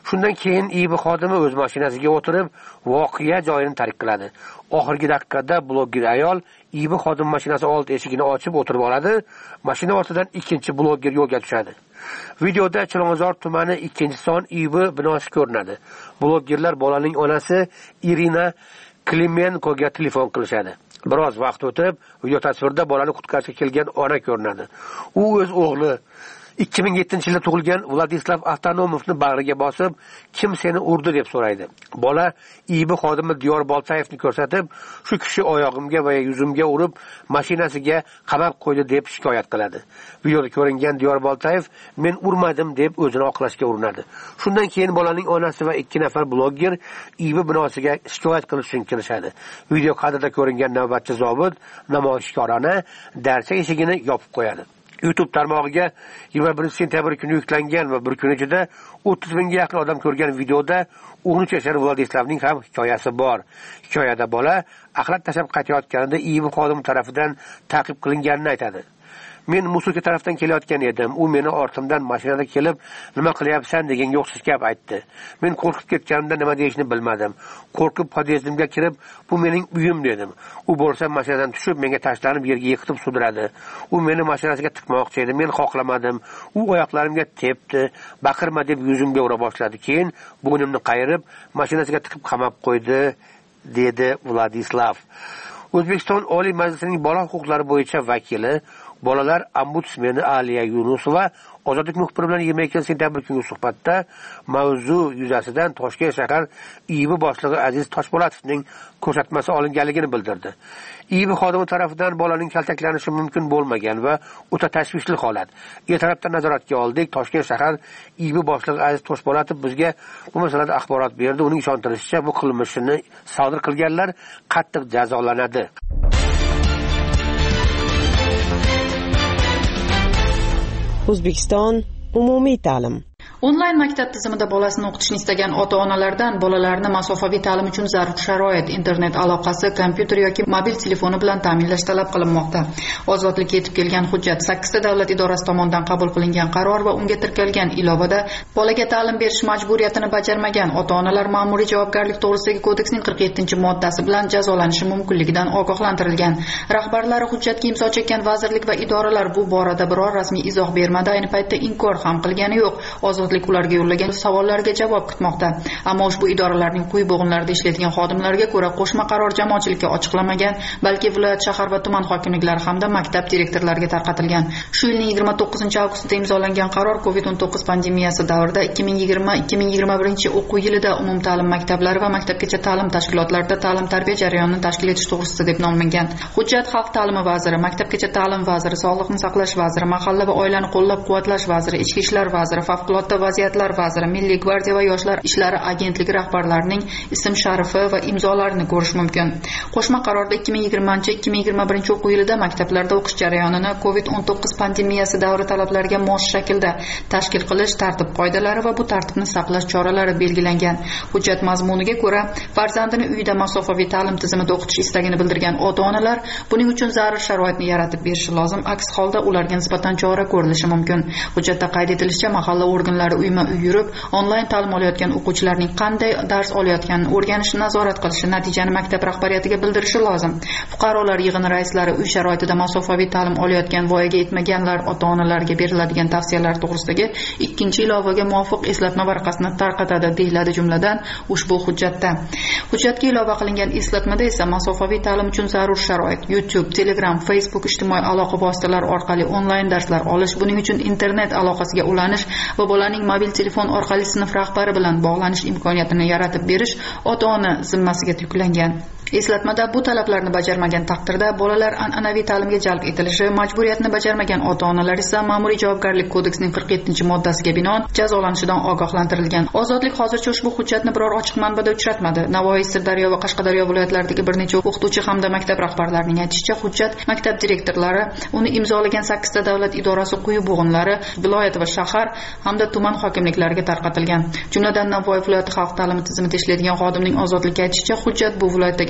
Shundan keyin I B xodimi o'z mashinasiga o'tirib, voqea joyini tark qiladi. Oxirgi daqiqada blogger ayol I B xodim mashinasi old eshigini ochib o'tirib oladi. Mashina ortidan ikkinchi blogger yo'lga tushadi. Videoda Chilonzor tumani ikkinchi son I B binosi ko'rinadi. Bloggerlar bolaning onasi Irina Klimenkoga telefon qilishadi. Biroz vaqt o'tib, video tasvirda bolani qutqarishga kelgan ona ko'rinadi. U o'z o'g'li ikki ming yettinchi yilda tug'ilgan Vladislav Avtonomovni bag'riga bosib, kim seni urdi deb so'raydi. Bola I B xodimi Diyor Boltayevni ko'rsatib, shu kishi oyog'imga va yuzimga urib, mashinasiga qamab qo'ydi deb shikoyat qiladi. Videoda ko'ringan Diyor Boltayev men urmadim deb o'zini oqlashga urinadi. Shundan keyin bolaning onasi va ikki nafar blogger I B binosiga shikoyat qilish uchun kirishadi. Video kadrda ko'ringan navbatchi zobit namoyishkorona darcha eshigini yopib qo'yadi. YouTube tarmog'iga yigirma birinchi sentyabr kuni yuklangan va bir kun ichida o'ttiz mingga yaqin odam ko'rgan videoda o'n uch yashar Vladislavning ham hikoyasi bor. Hikoyada bola axlat tashlab qaytayotganida I B xodimi tomonidan ta'qib qilinganini aytadi. Men Musulka tarafdan kelayotgan edim. U meni ortimdan mashinada kelib, "Nima qilyapsan?" degan yo'qsiz gap aytdi. Men qo'rqib ketganimda nima deyishni bilmadim. Qo'rqib podyezdimga kirib, "Bu mening uyim" dedim. U bo'lsa mashinadan tushib, menga tashlanib yerga yiqitib sudradi. U meni mashinasiga tiqmoqchi edi. Men xohlamadim. U oyoqlarimga tepdi, "Baqirma" deb yuzimga ura boshladi. Keyin bo'ynimni qayirib, mashinasiga tiqib qamab qo'ydi, dedi Vladislav. O'zbekiston Oliy Majlisining bola huquqlari bo'yicha vakili Bolalar ombudsmeni Aliya Yunusova Ozodlik muxbiri bilan yigirma ikkinchi sentyabr kungi suhbatda mavzu yuzasidan Toshkent shahar I B boshlig'i Aziz Toshpo'latovning ko'rsatmasi olinganligini bildirdi. I B xodimi tomonidan bolaning kaltaklanishi mumkin bo'lmagan va o'ta tashvishli holat. Ertalabdan nazoratga oldik. Toshkent shahar I B boshlig'i Aziz Toshpo'latov bizga bu masalada axborot berdi. Uning ishontirishicha, bu qilmishini sodir qilganlar qattiq jazolanadi. O'zbekiston umumiy ta'lim. Onlayn maktab tizimida bolasini o'qitishni istagan ota-onalardan bolalarni masofaviy ta'lim uchun zarur sharoit, internet aloqasi, kompyuter yoki mobil telefoni bilan ta'minlash talab qilinmoqda. Ozodlikka yetib kelgan hujjat sakkizta davlat idorasi tomonidan qabul qilingan qaror va unga kiritilgan ilovada bolaga ta'lim berish majburiyatini bajarmagan ota-onalar ma'muriy javobgarlik to'g'risidagi kodeksning qirq yettinchi moddasi bilan jazolanishi mumkinligidan ogohlantirilgan. Rahbarlari hujjatga imzo chekkan vazirlik va idoralar bu borada biror rasmiy izoh bermadi, ayni paytda inkor ham qilgani yo'q. Ozodlik ularga yo'llagan savollarga javob kutmoqda. Ammo ushbu idoralarning quyi bo'g'inlarida ishlaydigan xodimlarga ko'ra qo'shma qaror jamoatchilikka ochiqlamagan, balki viloyat, shahar va tuman hokimliklari hamda maktab direktorlariga tarqatilgan. Shu yilning yigirma to'qqizinchi avgustida imzolangan qaror kovid o'n to'qqiz pandemiyasi davrida ikki ming yigirma ikki ming yigirma birinchi o'quv yilida umumta'lim maktablari va maktabgacha ta'lim tashkilotlarida ta'lim-tarbiya jarayonini tashkil etish to'g'risida deb nomlangan. Hujjat xalq ta'limi vaziri, maktabgacha ta'lim vaziri, sog'liqni saqlash vaziri, mahalla va oilani qo'llab-quvvatlash vaziri, ichki ishlar vaziri, favqulodda vaziyatlar vaziri, Milliy gvardiya va yoshlar ishlari agentligi rahbarlarining ism-sharifi va imzolarini ko'rish mumkin. Qo'shma qarorda ikki ming yigirmanchi ikki ming yigirma birinchi o'quv yilida maktablarda o'qish jarayonini kovid o'n to'qqiz pandemiyasi davri talablariga mos shaklda tashkil qilish tartib-qoidalari va bu tartibni saqlash choralari belgilangan. Hujjat mazmuniga ko'ra, farzandini uyda masofaviy ta'lim tizimida o'qitish istagini bildirgan ota-onalar buning uchun zarur sharoitni yaratib berishi lozim. Aks holda ularga nisbatan chora ko'rilishi mumkin. Hujjatda qayd etilishicha, mahalla organlari uyma-uy yurib, onlayn ta'lim olayotgan o'quvchilarning qanday dars olayotganini o'rganishni nazorat qilishi, natijani maktab rahbariyatiga bildirishi lozim. Fuqarolar yig'ini raislari uy sharoitida masofaviy ta'lim olayotgan voyaga yetmaganlar ota-onalarga beriladigan tavsiyalar to'g'risidagi ikkinchi ilovaga muvofiq eslatma varaqasini tarqatadi, deyiladi jumladan ushbu hujjatda. Hujjatga ilova qilingan eslatmada esa masofaviy ta'lim uchun zarur sharoit, YouTube, Telegram, Facebook ijtimoiy aloqa vositalari orqali onlayn darslar olish, buning uchun internet aloqasiga ulanish va bolaning mobil telefon orqali sinf rahbari bilan bog'lanish imkoniyatini yaratib berish ota-ona zimmasiga yuklangan. Eslatmada bu talablarni bajarmagan taqdirda bolalar an'anaviy ta'limga jalb etilishi, majburiyatni bajarmagan ota-onalar esa ma'muriy javobgarlik kodeksining qirq yettinchi moddasiga binoan jazolanishidan ogohlantirilgan. Ozodlik hozircha ushbu hujjatni biror ochiq manbada uchratmadi. Navoiy, Sirdaryo va Qashqadaryo viloyatlaridagi bir necha o'qituvchi hamda maktab rahbarlarining aytishicha, hujjat maktab direktorlari, uni imzolagan sakkizta davlat idorasi quyi bo'g'inlari, viloyat va shahar hamda tuman hokimliklariga tarqatilgan. Jumladan Navoiy viloyati xalq ta'limi tizimida ishlaydigan xodimning Ozodlikka aytishicha, hujjat bu viloyatdagi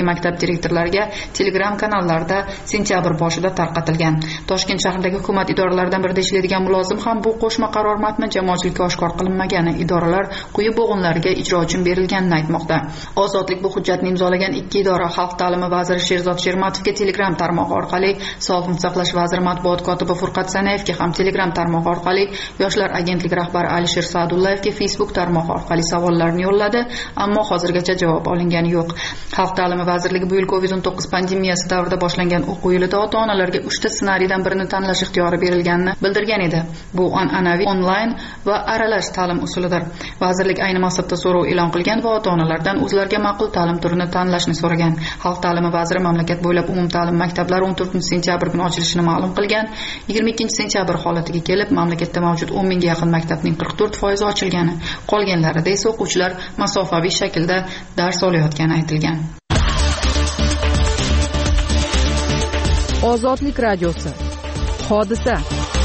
maktab direktorlariga Telegram kanallarda sentyabr boshida tarqatilgan. Toshkent shahridagi hukumat idoralaridan birida ishlaydigan mulozim ham bu qo'shma qaror matni jamoatchilikka oshkor qilinmagani, idoralar quyi bo'g'inlariga ijro uchun berilganini aytmoqda. Ozodlik bu hujjatni imzolagan ikki idora Xalq ta'limi vaziri Sherzod Shermatovga Telegram tarmog'i orqali, Sog'liqni saqlash vaziri matbuot kotibi Furqat Sanayevga ham Telegram tarmog'i orqali, Yoshlar agentligi rahbari Alisher Sa'dullayevga Facebook tarmog'i orqali savollarni yo'lladi, ammo hozirgacha javob olingani yo'q. Xalq ta'limi vazirligi bu yil kovid o'n to'qqiz pandemiyasi davrida boshlangan o'quv yilida ota-onalarga uchta ssenariydan birini tanlash ixtiyori berilganini bildirgan edi. Bu an'anaviy onlayn va aralash ta'lim usulidir. Vazirlik ayni maqsadda so'rov e'lon qilgan va ota-onalardan o'zlariga ma'qul ta'lim turini tanlashni so'ragan. Xalq ta'limi vaziri mamlakat bo'ylab umumta'lim maktablari o'n to'rtinchi sentyabr kuni ochilishini ma'lum qilgan. yigirma ikkinchi sentyabr holatiga kelib, mamlakatda mavjud o'n mingga yaqin maktabning qirq to'rt foizi ochilgani, qolganlarida esa o'quvchilar masofaviy shaklda dars olayotgani aytilgan. Ozodlik radiosi. Hodisa.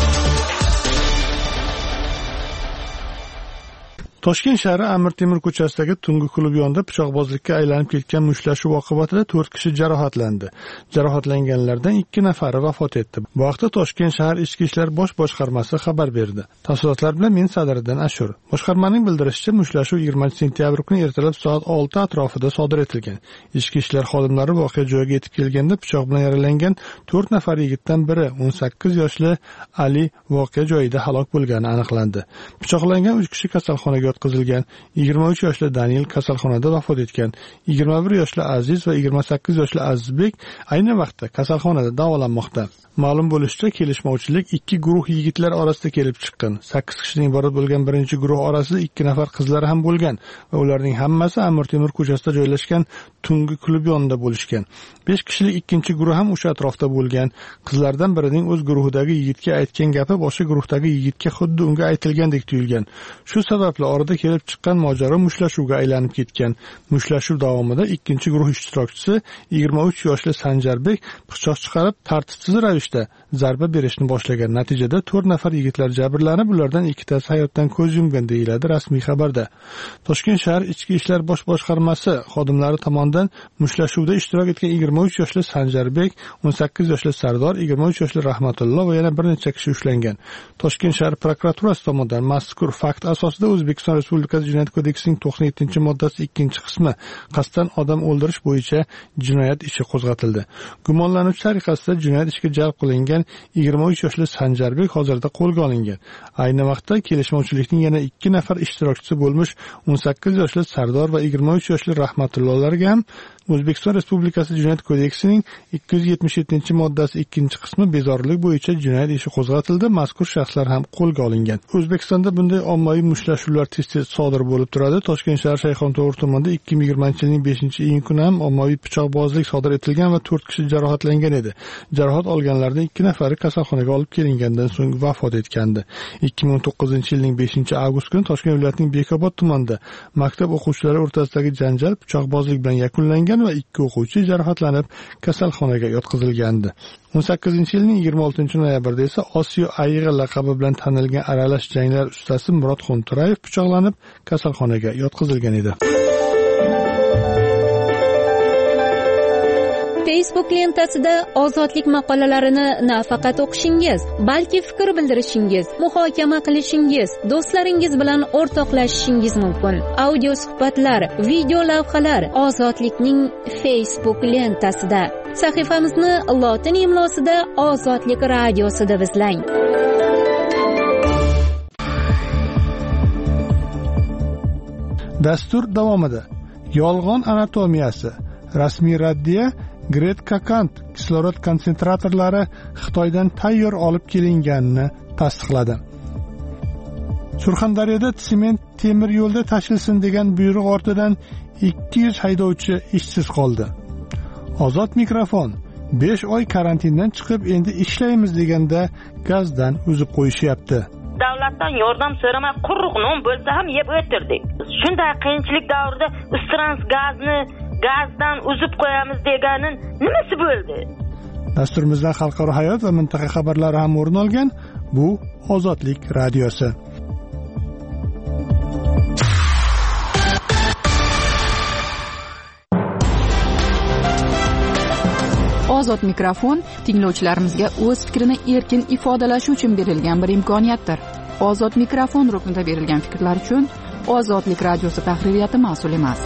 Toshkent shahri Amir Temur ko'chasidagi tungi klub yonida pichoqbozlikka aylanib ketgan mushtlashuv oqibatida to'rt kishi jarohatlandi. Jarohatlanganlardan ikki nafari vafot etdi. Bu haqda Toshkent shahar Ichki ishlar bosh boshqarmasi xabar berdi. Tafsilotlar bilan men Sadriddin Ashur. Boshqarmaning bildirishicha, mushtlashuv yigirmanchi sentyabr kuni ertalab soat olti atrofida sodir etilgan. Ichki ishlar xodimlari voqea joyiga yetib kelganda pichoq bilan yaralangan to'rt nafar yigitdan biri o'n sakkiz yoshli Ali voqea joyida halok bo'lgani aniqlandi. Pichoqlangan uch kishi kasalxonaga yotqizilgan. yigirma uch yoshli Daniel kasalxonada vafot etgan. yigirma bir yoshli Aziz va yigirma sakkiz yoshli Azizbek ayni vaqtda kasalxonada davolanmoqda. Ma'lum bo'lishicha, kelishmovchilik ikki guruh yigitlar orasida kelib chiqqan. sakkiz kishidan iborat bo'lgan birinchi guruh orasida ikki nafar qizlar ham bo'lgan va ularning hammasi Amir Temur ko'chasida joylashgan tungi klub yonida bo'lishgan. besh kishilik ikkinchi guruh ham o'sha atrofda bo'lgan. Qizlardan birining o'z guruhidagi yigitga aytgan gapi boshqa guruhdagi yigitga xuddi unga aytilgandek tuyulgan. Shu sababli orada kelib chiqqan mojaro mushtlashuvga aylanib ketgan. Mushlashuv davomida ikkinchi guruh ishtirokchisi yigirma uch yoshli Sanjarbek pichoq chiqarib tartibsiz ravishda zarba berishni boshlagan. Natijada to'rt nafar yigitlar jabrlanib, ulardan ikkitasi hayotdan ko'z yumgan deyiladi rasmiy xabarda. Toshkent shahar Ichki ishlar bosh boshqarmasi xodimlari tomonidan mushtlashuvda ishtirok etgan yigirma uch yoshli Sanjarbek, o'n sakkiz yoshli Sardor, yigirma uch yoshli Rahmatullo va yana bir necha kishi ushlangan. Toshkent shahar prokuraturasi tomonidan mazkur fakt asosida O'zbekiston Respublikasi Jinoyat kodeksining to'qson yettinchi moddasi ikkinchi qismi qasddan odam o'ldirish bo'yicha jinoyat ishi qo'zg'atildi. Gumonlanuvchi tariqasida jinoyat ishga jalb qilingan yigirma uch yoshli Sanjarbek hozirda qo'lga olingan. Ayni vaqtda kelishmovchilikning yana ikki nafar ishtirokchisi bo'lmish o'n sakkiz yoshli Sardor va yigirma uch yoshli Rahmatullolarga ham O'zbekiston Respublikasi Jinoyat kodeksining ikki yuz yetmish yettinchi moddasi ikkinchi qismi bezorilik bo'yicha jinoyat ishi qo'zg'atildi. Mazkur shaxslar ham qo'lga olingan. O'zbekistonda bunday ommaviy mushtlashuvlar tez-tez sodir bo'lib turadi. Toshkent shahar Shayxontohur tumanida ikki ming yigirmanchi yilning beshinchi iyun kuni ham ommaviy pichoqbozlik sodir etilgan va to'rt kishi jarohatlangan edi. Jarohat olganlardan ikki nafari kasalxonaga olib kelingandan so'ng vafot etgandi. ikki ming o'n to'qqizinchi yilning beshinchi avgust kuni Toshkent viloyatining Bekobod tumanida maktab o'quvchilari o'rtasidagi janjal pichoqbozlik bilan yakunlangan va ikki o'quvchi jarohatlanib kasalxonaga yotqizilgandi. o'n sakkizinchi yilning yigirma oltinchi noyabrida esa Osiyo ayg'i laqabi bilan tanilgan aralash janglar ustasi Murodxon Turayev pichoqlanib kasalxonaga yotqizilgan edi. Facebook lentasida ozodlik maqolalarini nafaqat o'qishingiz, balki fikr bildirishingiz, muhokama qilishingiz, do'stlaringiz bilan o'rtoqlashishingiz mumkin. Audio suhbatlar, video lavhalar Ozodlikning Facebook lentasida. Sahifamizni lotin imlosida Ozodlik radiosida izlang. Dastur davomida yolg'on anatomiyasi, rasmiy raddiya Gret Kakant kislorod konsentratorlari Xitoydan tayyor olib kelinganini tasdiqladi. Surxondaryoda sement temir yo'lda tashilsin degan buyruq ortidan ikki yuz haydovchi ishsiz qoldi. Ozod mikrofon besh oy karantindan chiqib endi ishlaymiz deganda gazdan uzib qo'yishyapti. Davlatdan yordam so'ramay quruq non bo'lsa ham yeb o'tirdik. Shunday qiyinchilik davrida Ustrans gazni gazdan uzib qo'yamiz deganin nimasi bo'ldi? Dasturimizdan xalqaro hayot va mintaqa xabarlari ham o'rin olgan. Bu Ozodlik radiosi. ozod mikrofon tinglovchilarimizga o'z fikrini erkin ifodalashi uchun berilgan bir imkoniyatdir. Ozod mikrofon ruknida berilgan fikrlar uchun Ozodlik radiosi tahririyati mas'ul emas.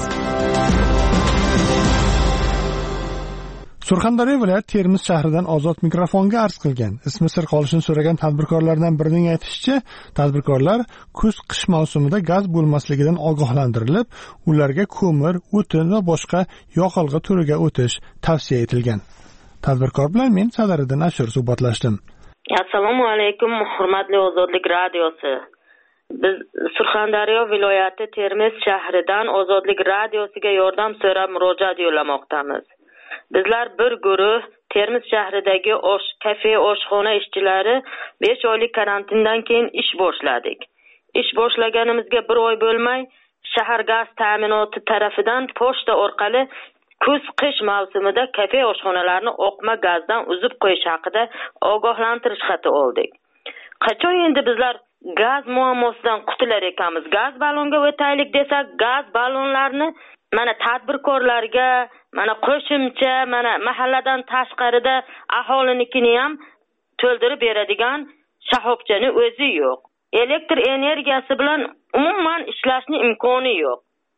Surxondaryo viloyati Termiz shahridan ozod mikrofonga arz qilgan ismi sir qolishini so'ragan tadbirkorlardan birining aytishicha, tadbirkorlar kuz-qish mavsumida gaz bo'lmasligidan ogohlantirilib, ularga ko'mir, o'tin va boshqa yoqilg'i turiga o'tish tavsiya etilgan. Tadbirkor bilan men Sadariddin Ashur suhbatlashdim. Assalomu alaykum, hurmatli Ozodlik radiosi. Biz Surxondaryo viloyati Termiz shahridan Ozodlik radiosiga yordam so'rab murojaat yo'llamoqdamiz. Bizlar bir guruh Termiz shahridagi osh kafe oshxona ishchilari besh oylik karantindan keyin ish boshladik. Ish boshlaganimizga bir oy bo'lmay shahar gaz ta'minoti tarafidan pochta orqali kuz-qish mavsumida kafe oshxonalarni oqma gazdan uzib qo'yish haqida ogohlantirish xati oldik. Qachon endi bizlar gaz muammosidan qutular ekanmiz? Gaz ballonga o'taylik desak, gaz ballonlarini mana tadbirkorlarga, mana qo'shimcha, mana mahalladan tashqarida aholinikini ham to'ldirib beradigan shahobchani o'zi yo'q. Elektr energiyasi bilan umuman ishlashning imkoni yo'q.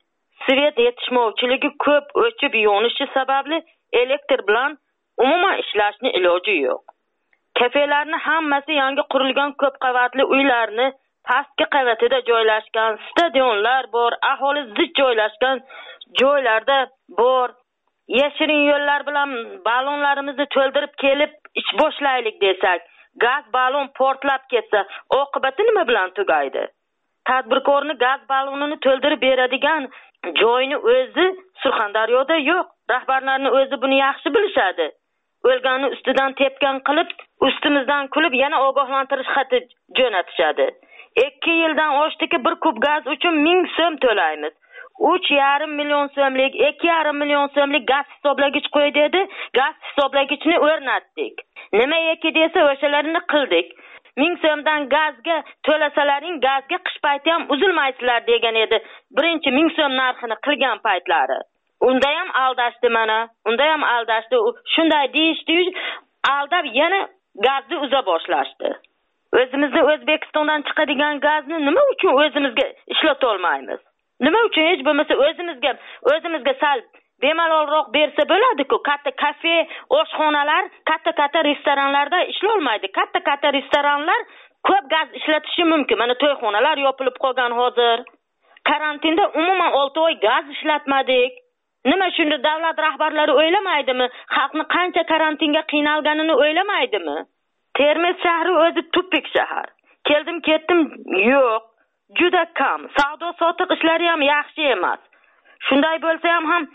Svet yetishmovchiligi ko'p, o'chib yonishi sababli elektr bilan umuman ishlashning iloji yo'q. Kafelarning hammasi yangi qurilgan ko'p qavatli uylarni pastki qavatida joylashgan, stadionlar bor, aholi zich joylashgan joylarda bor. Yashirin yo'llar bilan ballonlarimizni to'ldirib kelib ish boshlaylik desak, gaz ballon portlab ketsa, oqibati nima bilan tugaydi? Tadbirkorni gaz ballonini to'ldirib beradigan joyni o'zi Surxondaryoda yo'q. Rahbarlarning o'zi buni yaxshi bilishadi. O'lganni ustidan tepgan qilib, ustimizdan kulib yana ogohlantirish xati jo'natishadi. ikki yildan oshdiki bir kub gaz uchun ming so'm to'laymiz. uch yarim million so'mlik, ikki yarim million so'mlik gaz hisoblagich qo'y dedi. Gaz hisoblagichni o'rnatdik. Nima eki desa o'shalarini qildik. ming so'mdan gazga to'lasalaring gazga qish payti ham uzilmaysizlar degan edi. Birinchi ming so'm narxini qilgan paytlari. Unda ham aldashdi mana. Unda ham aldashdi. Shunday deyishdi, aldab yana gazni uza boshlashdi. O'zimizda O'zbekistondan chiqadigan gazni nima uchun o'zimizga ishlata olmaymiz? Nima uchun hech bo'lmasa o'zimizga o'zimizga sal bemalolroq bersa bo'ladi-ku. Katta kafe, oshxonalar, katta-katta restoranlarda ishlolmaydi. Katta-katta restoranlar ko'p gaz ishlatishi mumkin. Mana to'yxonalar yopilib qolgan hozir. Karantinda umuman olti oy gaz ishlatmadik. Nima shunda davlat rahbarlari o'ylamaydimi? Xalqni qancha karantinga qiynalganini o'ylamaydimi? Termiz shahri o'zi tupik shahar. Keldim, ketdim, yo'q. Juda kam. Savdo sotiq ishlari ham yaxshi emas. Shunday bo'lsa ham ham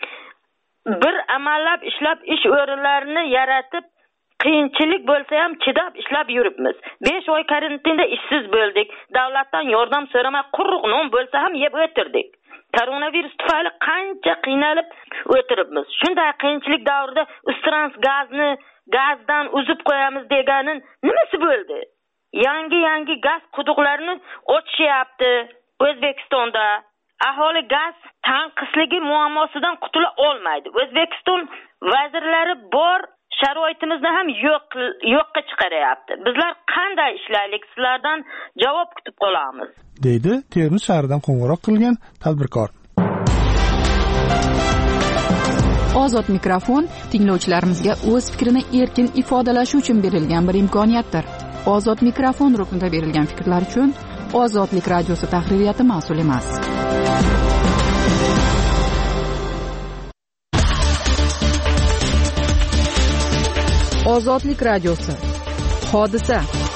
bir amallab ishlab ish o'rinlarini yaratib, qiyinchilik bo'lsa ham chidab ishlab yuribmiz. besh oy karantinda ishsiz bo'ldik. Davlatdan yordam so'ramay quruq non bo'lsa ham yeb o'tirdik. Koronavirus tufayli qancha qiynalib o'tiribmiz. Shunday qiyinchilik davrida ustrans gazni gazdan uzib qo'yamiz deganin nimasi bo'ldi? Yangi-yangi gaz quduqlarini ochishyapti O'zbekistonda. Aholi gaz tanqisligi muammosidan qutula olmaydi. O'zbekiston vazirlari bor sharoitimizni ham yo'q yo'qqa chiqaryapti. Bizlar qanday ishlaylik? Sizlardan javob kutib qolamiz, deydi Termiz shahridan qo'ng'iroq qilgan tadbirkor. Ozod mikrofon tinglovchilarimizga o'z fikrini erkin ifodalashi uchun berilgan bir imkoniyatdir. Ozod mikrofon ruknida berilgan fikrlar uchun Ozodlik radiosi tahririyati mas'ul emas. Ozodlik radiosi. Hodisa.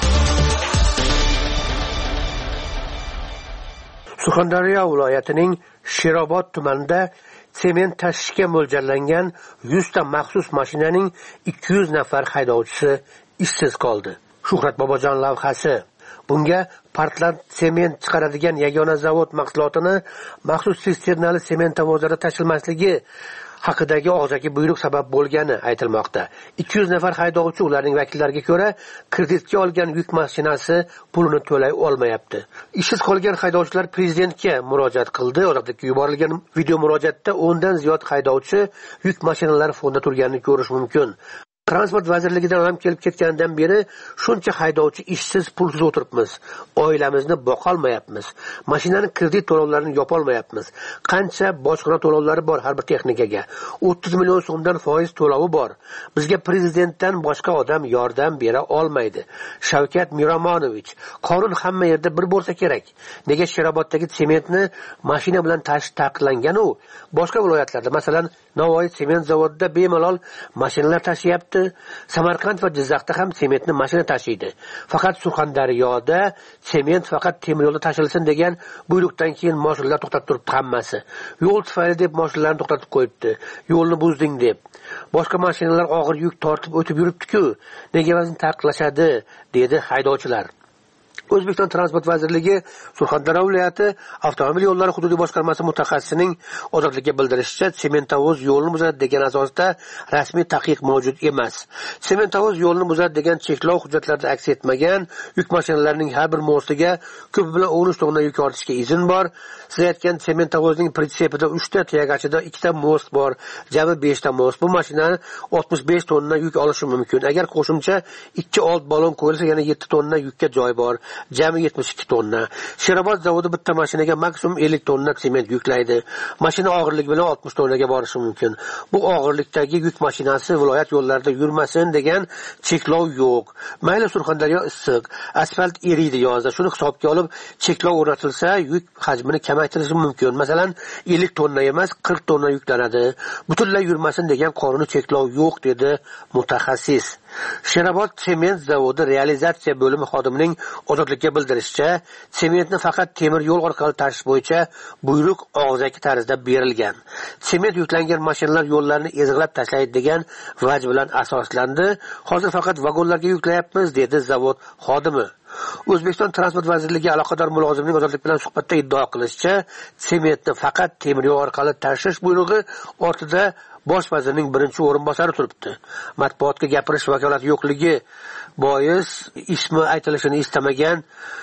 Surxondaryo viloyatining Sherobod tumanida sement tashishga mo'ljallangan yuz ta maxsus mashinaning ikki yuz nafar haydovchisi ishsiz qoldi. Shuhrat Bobojon lavhasi. Bunga Portland sement chiqaradigan yagona zavod mahsulotini maxsus sisternali sement tavozada tashilmasligi haqidagi og'zaki buyruq sabab bo'lgani aytilmoqda. ikki yuz nafar haydovchi ularning vakillariga ko'ra kreditga olgan yuk mashinasi pulini to'lay olmayapti. Ishsiz qolgan haydovchilar prezidentga murojaat qildi. Odatda yuborilgan video murojaatda o'ndan ziyod haydovchi yuk mashinalari fonda turganini ko'rish mumkin. Transport vazirligidan ham kelib ketgandan beri shuncha haydovchi ishsiz, pulsiz o'tiribmiz. Oilamizni boqolmayapmiz. Mashinaning kredit to'lovlarini yopolmayapmiz. Qancha bojxona to'lovlari bor har bir texnikaga. o'ttiz million so'mdan foiz to'lovi bor. Bizga prezidentdan boshqa odam yordam bera olmaydi. Shavkat Miromonovich, qonun hamma yerda bir bo'lsa kerak. Nega Sheroboddagi sementni mashina bilan tashish taqiqlangan u? Boshqa viloyatlarda, masalan, Navoiy sement zavodida bemalol mashinalar tashyapti. Samarqand va Jizzaxda ham sementni mashina tashiydi. Faqat Surxondaryoda sement faqat temir yo'lda tashilsin degan buyruqdan keyin mashinalar to'xtab turibdi hammasi. Yo'l tufayli deb mashinalarni to'xtatib qo'yibdi. Yo'lni buzding deb. Boshqa mashinalar og'ir yuk tortib o'tib yuribdi-ku. Nega vazn taqiqlashadi, dedi haydovchilar. O'zbekiston Transport vazirligi Surxondaryo viloyati avtomobil yo'llari hududiy boshqarmasi mutaxassisining ozodlikka bildirishicha, sementavoz yo'lni buzadi degan asosda rasmiy taqiq mavjud emas. Sementavoz yo'lni buzadi degan cheklov hujjatlarida aks etmagan. Yuk mashinalarining har bir mostiga ko'p bilan o'n uch tonna yuk ortishga izn bor. Siz aytgan sementavozning pritsepida uch ta, tayagachida ikki ta most bor, jami besh ta most. Bu mashina oltmish besh tonna yuk olishi mumkin. Agar qo'shimcha ikki old balon qo'yilsa, yana yetti tonna yukka joy bor. Jami yetmish ikki tonna. Sherobod zavodi bitta mashinaga maksimum ellik tonna sement yuklaydi. Mashina og'irligi bilan oltmish tonnaga borishi mumkin. Bu og'irlikdagi yuk mashinasi viloyat yo'llarida yurmasin degan cheklov yo'q. Mayli Surxondaryo issiq, asfalt eriydi yozda. Shuni hisobga olib cheklov o'rnatilsa, yuk hajmini kamaytirishi mumkin. Masalan, ellik tonna emas, qirq tonna yuklanadi. Butunlay yurmasin degan qonuniy cheklov yo'q, dedi mutaxassis. Sherobod sement zavodi realizatsiya bo'limi xodimining ozodlikka bildirishicha, sementni faqat temir yo'l orqali tashish bo'yicha buyruq og'zaki tarzda berilgan. Sement yuklangan mashinalar yo'llarni ezg'ilab tashlaydi degan vaj bilan asoslandi. Hozir faqat vagonlarga yuklayapmiz, dedi zavod xodimi. O'zbekiston Transport vazirligi aloqador mulozimning ozodlik bilan suhbatda iddao qilishicha, sementni faqat temir yo'l orqali tashish buyrug'i ortida bosh vazirning birinchi o'rinbosari turibdi. Matbuotga gapirish vakolati yo'qligi bois ismi aytilishini istamagan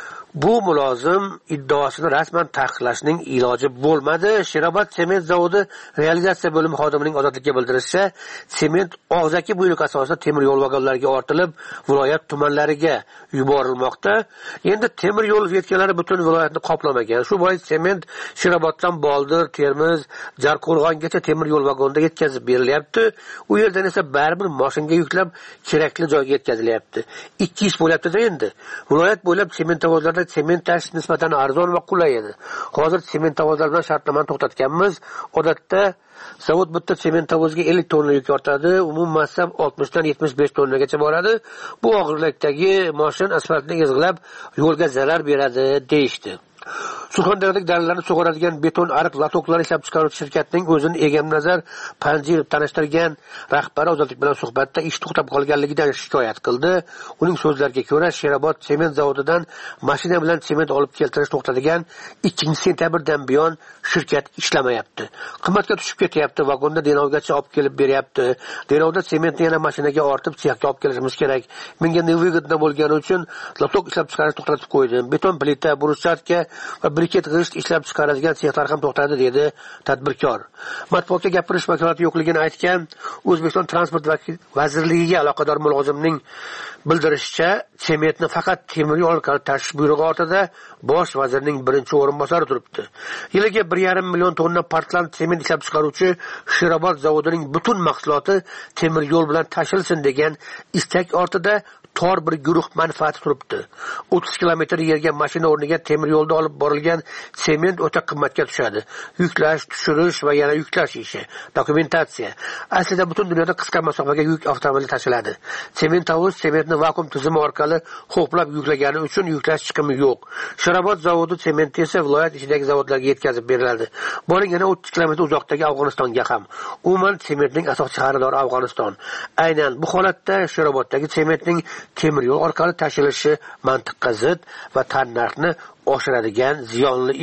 bu mulozim iddaosini rasman taqiqlashning iloji bo'lmadi. Sherobod sement zavodi realizatsiya bo'limi xodimining ozodlikka bildirishicha, sement og'zaki buyruq asosida temir yo'l vagonlariga ortilib, viloyat tumanlariga yuborilmoqda. Endi temir yo'l веткалari butun viloyatni qoplamagan. Shu bois sement Sheroboddan Boldir, Termiz, Jarqo'rg'ongacha temir yo'l vagonida yetkazib berilyapti. U yerdan esa baribir mashinaga yuklab kerakli joyga yetkazilyapti. Ikki ish bo'lyapti-da endi. Viloyat bo'ylab sementavozlarda sement tashish nisbatan arzon va qulay edi. Hozir sementavozlar bilan shartnomani to'xtatganmiz. Odatda zavod bitta sementavozga ellik tonna yuk ortadi, umumiy massa oltmish dan yetmish besh tonnagacha boradi. Bu og'irlikdagi mashina asfaltni ezg'ilab yo'lga zarar beradi, deyishdi. Surxondaryodagi dalalarni sug'oradigan beton ariq latoklar ishlab chiqaruvchi shirkatining o'zini Egamnazar Panjirov tanishtirgan rahbari ozodlik bilan suhbatda ish to'xtab qolganligidan shikoyat qildi. Uning so'zlariga ko'ra, Sherobod sement zavodidan mashina bilan sement olib keltirish to'xtatigan ikkinchi sentyabrdan buyon shirkat ishlamayapti. Qimmatga tushib ketyapti, vagonda Denovgacha olib kelib beryapti. Denovda sementni yana mashinaga ortib sexga olib kelishimiz kerak. Menga nevyigidna bo'lgani uchun latok ishlab chiqarishni to'xtatib qo'ydim. Beton plita, bruschatka va briket g'isht ishlab chiqaradigan sexlar ham to'xtadi, dedi tadbirkor. Matbuotga gapirish vakolati yo'qligini aytgan O'zbekiston Transport vazirligiga aloqador mulozimning bildirishicha, sementni faqat temir yo'l orqali tashish buyrug'i ortida bosh vazirning birinchi o'rinbosari turibdi. Yiliga bir yarim million tonna Portland sement ishlab chiqaruvchi Sherobod zavodining butun mahsuloti temir yo'l bilan tashilsin degan istak ortida tor bir guruh manfaati turibdi. o'ttiz kilometr yerga mashina o'rniga temir yo'lda olib borilgan sement o'ta qimmatga tushadi. Yuklash, tushirish va yana yuklash ishi, dokumentatsiya. Aslida butun dunyoda qisqa masofaga yuk avtomobili tashiladi. Sementavoz sementni vakuum tizimi orqali ho'plab yuklagani uchun yuklash chiqimi yo'q. Sherobod zavodi sementi esa viloyat ichidagi zavodlarga yetkazib beriladi. Boring yana o'ttiz kilometr uzoqdagi Afg'onistonga ham. Umuman sementning asosiy xaridori Afg'oniston. Aynan bu holatda Sheroboddagi sementning temir yo'l orqali tashilishi mantiqqa zid va tannarxni oshiradigan ziyonli ish.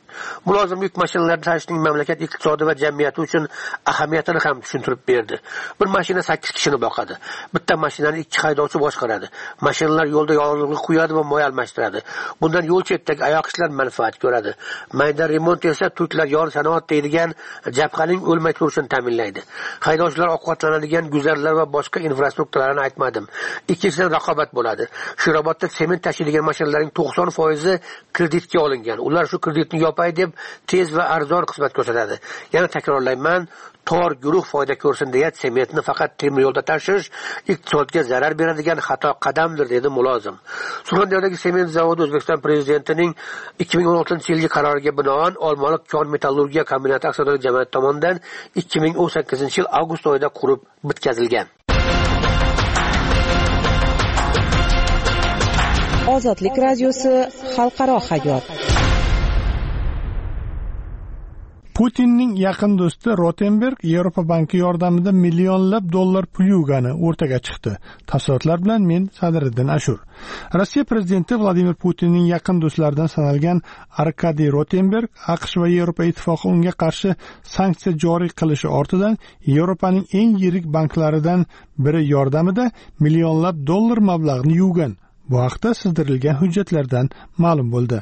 mulozim yuk mashinalarini tashishning mamlakat iqtisodi va jamiyati uchun ahamiyatini ham tushuntirib berdi. Bir mashina sakkiz kishini boqadi. Bitta mashinani ikki haydovchi boshqaradi. Mashinalar yo'lda yolg'izlik quyadi va moy almashtiradi. Bundan yo'l chetidagi oyoq ishlar manfaat ko'radi. Mayda remont esa turklar yon sanoat deydigan jabhaning o'lmay turishini ta'minlaydi. Haydovchilar ovqatlanadigan guzarlar va boshqa infrastrukturalarni aytmadim. Ikkinchidan raqobat bo'ladi. Sherobodda sement tashiydigan mashinalarning to'qson foizi kreditga olingan. Ular shu kreditni yopay deb tez va arzon xizmat ko'rsatadi. Yana takrorlayman, tor guruh foyda ko'rsin deya sementni faqat temir yo'lda tashish iqtisodga zarar beradigan xato qadamdir, dedi mulozim. Surxondaryodagi sement zavodi O'zbekiston prezidentining ikki ming o'n oltinchi yilgi qaroriga binoan Olmaliq kon metallurgiya kombinati aksiyadorlik jamiyati tomonidan ikki ming o'n sakkizinchi yil avgust oyida qurib bitkazilgan. Ozodlik radiosi xalqaro hayot. Putinning yaqin do'sti Rotenberg Yevropa banki yordamida millionlab dollar pul yuvgani o'rtaga chiqdi. Tafsilotlar bilan men Sadriddin Ashur. Rossiya prezidenti Vladimir Putinning yaqin do'stlaridan sanalgan Arkadiy Rotenberg AQSh va Yevropa ittifoqi unga qarshi sanksiya joriy qilishi ortidan Yevropaning eng yirik banklaridan biri yordamida millionlab dollar mablag'ni yuvgan. Bu haqda sizdirilgan hujjatlardan ma'lum bo'ldi.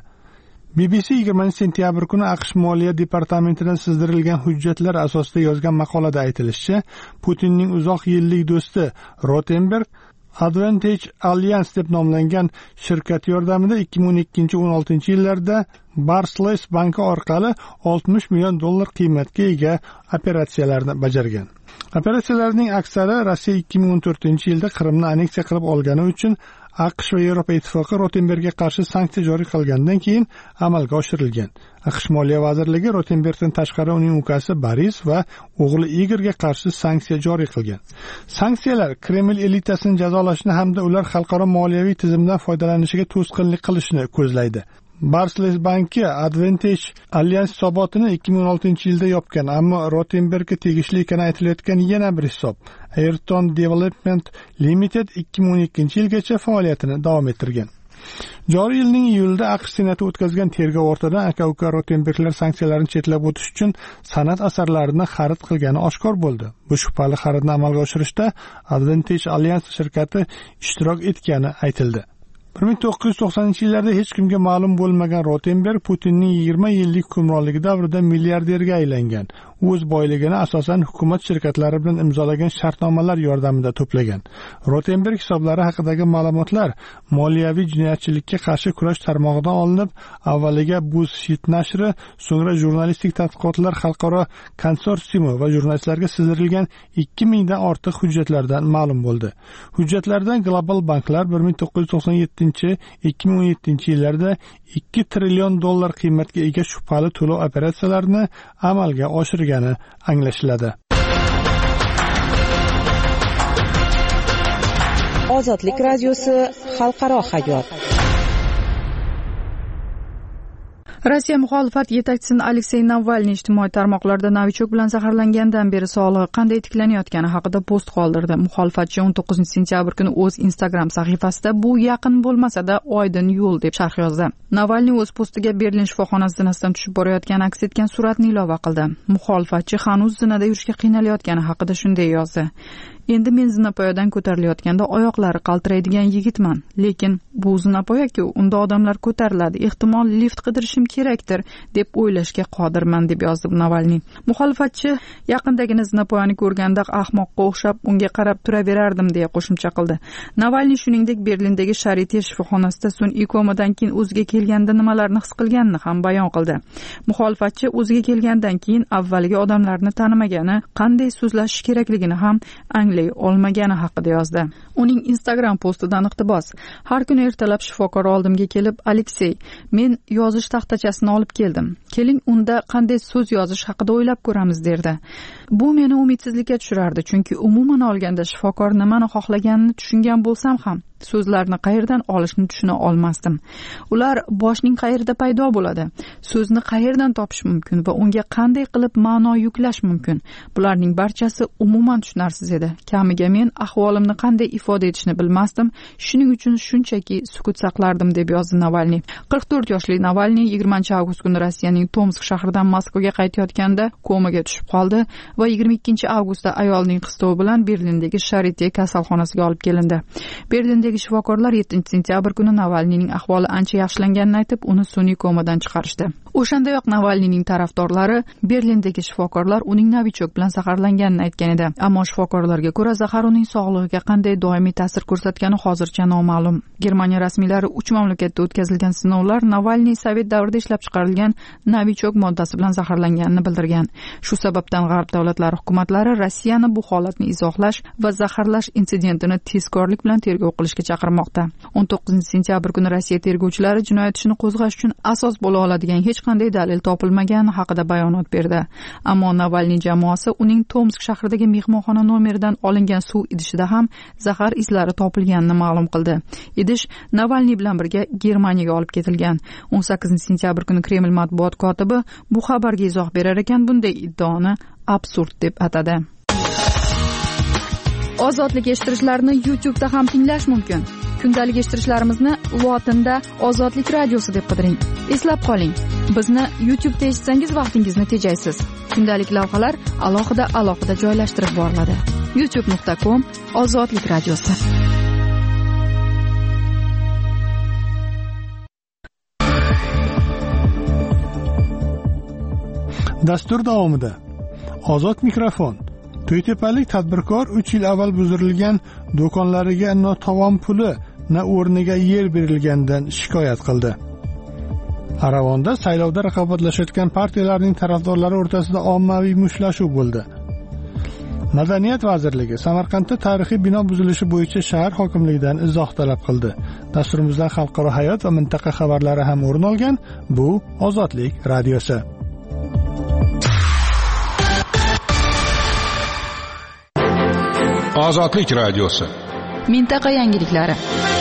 B B C yigirmanchi sentyabr kuni AQSh Moliya departamentidan sizdirilgan hujjatlar asosida yozgan maqolada aytilishicha, Putinning uzoq yillik do'sti Rotenberg Advantage Alliance deb nomlangan shirkat yordamida ikki ming o'n ikkinchi o'n oltinchi yillarda Barclays banki orqali oltmish million dollar qiymatga ega operatsiyalarni bajargan. Operatsiyalarning aksari Rossiya ikki ming o'n to'rtinchi yilda Qrimni anneksiya qilib olgani uchun AQSh va Yevropa ittifoqi Rotenbergga qarshi sanksiya joriy qilgandan keyin amalga oshirilgan. AQSh Moliya vazirligi Rotenbergdan tashqari uning ukasi Boris va o'g'li Igorga qarshi sanksiya joriy qilgan. Sanksiyalar Kreml elitasini jazolashni hamda ular xalqaro moliyaviy tizimdan foydalanishiga to'sqinlik qilishni ko'zlaydi. Barclays banki Advantage Alliance hisobotini ikki ming o'n oltinchi yilda yopgan, ammo Rotenbergga tegishli ekani aytilayotgan yana bir hisob Ayrton Development Limited ikki ming o'n ikkinchi yilgacha faoliyatini davom ettirgan. Joriy yilning iyulida AQSh senati o'tkazgan tergov ortidan aka-uka Rotenberglar sanksiyalarni chetlab o'tish uchun san'at asarlarini xarid qilgani oshkor bo'ldi. Bu shubhali xaridni amalga oshirishda Advantage Alliance shirkati ishtirok etgani aytildi. bir ming to'qqiz yuz to'qsoninchi yillarda hech kimga ma'lum bo'lmagan Rotenberg Putinning yigirma yillik hukmronligi davrida milliarderga aylangan. U o'z boyligini asosan hukumat shirkatlari bilan imzolagan shartnomalar yordamida to'plagan. Rotenberg hisoblari haqidagi ma'lumotlar moliyaviy jinoyatchilikka qarshi kurash tarmog'idan olinib, avvaliga BuzzFeed nashri, so'ngra jurnalistik tadqiqotlar xalqaro konsorsiumi va jurnalistlarga sizdirilgan ikki mingdan ortiq hujjatlardan ma'lum bo'ldi. Hujjatlardan global banklar bir ming to'qqiz yuz to'qson yettinchi ikki ming o'n yettinchi yillarda ikki trillion dollar qiymatga ega shubhali to'lov operatsiyalarini amalga oshirgani anglashiladi. Ozodlik radiosi xalqaro hayot. Rossiya muxolifat yetakchisi Aleksey Navalniy ijtimoiy tarmoqlarda novichok bilan zaharlangandan beri sog'lig'i qanday tiklanayotgani haqida post qoldirdi. Muxolifatchi o'n to'qqizinchi sentyabr kuni o'z Instagram sahifasida bu yaqin bo'lmasa-da oydin yo'l deb sharh yozdi. Navalniy o'z postiga Berlin shifoxonasi zinasidan tushib borayotgani aks etgan suratni ilova qildi. Muxolifatchi hanuz zinada yurishga qiynalayotgani haqida shunday yozdi: Endi men zinapoyadan ko'tarilayotganda oyoqlari qaltiraydigan yigitman, lekin bu zinapoya-ku, unda odamlar ko'tariladi, ehtimol lift qidirishim kerakdir deb o'ylashga qodirman deb yozdi Navalniy. Muxolifatchi yaqindagina zinapoyani ko'rganda ahmoqqa o'xshab unga qarab turaverardim deya qo'shimcha qildi. Navalniy shuningdek Berlindagi Sharite shifoxonasida sun'iy komadan keyin o'ziga kelganda nimalarni his qilganini ham bayon qildi. Muxolifatchi o'ziga kelgandan keyin avvaliga odamlarni tanimagani, qanday so'zlashish kerakligini ham anglay olmagani haqida yozdi. Uning Instagram postidan iqtibos: Har kuni ertalab shifokor oldimga kelib, Aleksey, men yozish taxtachasini olib keldim. Keling, unda qanday so'z yozish haqida o'ylab ko'ramiz derdi. Bu meni umidsizlikka tushirardi, chunki umuman olganda shifokor nimani xohlaganini tushungan bo'lsam ham so'zlarni qayerdan olishni tushuna olmasdim. Ular boshning qayerda paydo bo'ladi, so'zni qayerdan topish mumkin va unga qanday qilib ma'no yuklash mumkin. Bularning barchasi umuman tushunarsiz edi. Kamiga men ahvolimni qanday ifoda etishni bilmasdim, shuning uchun shunchaki sukut saqlardim, deb yozdi Navalniy. qirq to'rt yoshli Navalniy yigirmanchi avgust kuni Rossiyaning Tomsk shahridan Moskvaga qaytayotganda komaga tushib qoldi va yigirma ikkinchi avgustda ayolning qistovi bilan Berlindagi Sharite kasalxonasiga olib kelindi. Berlindagi shifokorlar yettinchi sentyabr kuni Navalniyning ahvoli ancha yaxshilanganini aytib, uni sun'iy komadan chiqarishdi. O'shandayoq Navalniyning tarafdorlari Berlindagi shifokorlar uning novichok bilan zaharlanganini aytgan edi. Ammo shifokorlarga ko'ra, zahar uning sog'lig'iga qanday doimiy ta'sir ko'rsatgani hozircha noma'lum. Germaniya rasmiylari uch mamlakatda o'tkazilgan sinovlar Navalniy Sovet davrida ishlab chiqarilgan novichok moddasi bilan zaharlanganini bildirgan. Shu sababdan G'arb davlatlari hukumatlari Rossiyani bu holatni izohlash va zaharlash insidentini tezkorlik bilan tergov qilishga chaqirmoqda. o'n to'qqizinchi sentyabr kuni Rossiya tergovchilari jinoyat ishini qo'zg'ash uchun asos bo'la oladigan hech qanday dalil topilmagani haqida bayonot berdi. Ammo Navalniy jamoasi uning Tomsk shahridagi mehmonxona nomeridan olingan suv idishida ham zahar izlari topilganini ma'lum qildi. Idish Navalniy bilan birga Germaniyaga olib ketilgan. o'n sakkizinchi sentyabr kuni Kreml matbuot kotibi bu xabarga izoh berar ekan, bunday iddaoni absurd deb atadi. Ozodlik eshittirishlarni YouTube'da ham tinglash mumkin. Kundalik eshittirishlarimizni lotinda Ozodlik radiosi deb qidiring. Eslab qoling, bizni YouTube'da eshitsangiz vaqtingizni tejaysiz. Kundalik lavhalar alohida alohida joylashtirib boriladi. youtube nuqta com Ozodlik radiosi. Dastur davomida Ozod mikrofon. To'ytepalik tadbirkor uch yil avval buzirilgan do'konlariga na tovon puli, na o'rniga yer berilganidan shikoyat qildi. Aravonda saylovda raqobatlashayotgan partiyalarning tarafdorlari o'rtasida ommaviy mushtlashuv bo'ldi. Madaniyat vazirligi Samarqandda tarixiy bino buzilishi bo'yicha shahar hokimligidan izoh talab qildi. Dasturimizdan xalqaro hayot va mintaqa xabarlari ham o'rin olgan. Bu Ozodlik radiosi. Ozodlik radiosi. Mintaqa yangiliklari.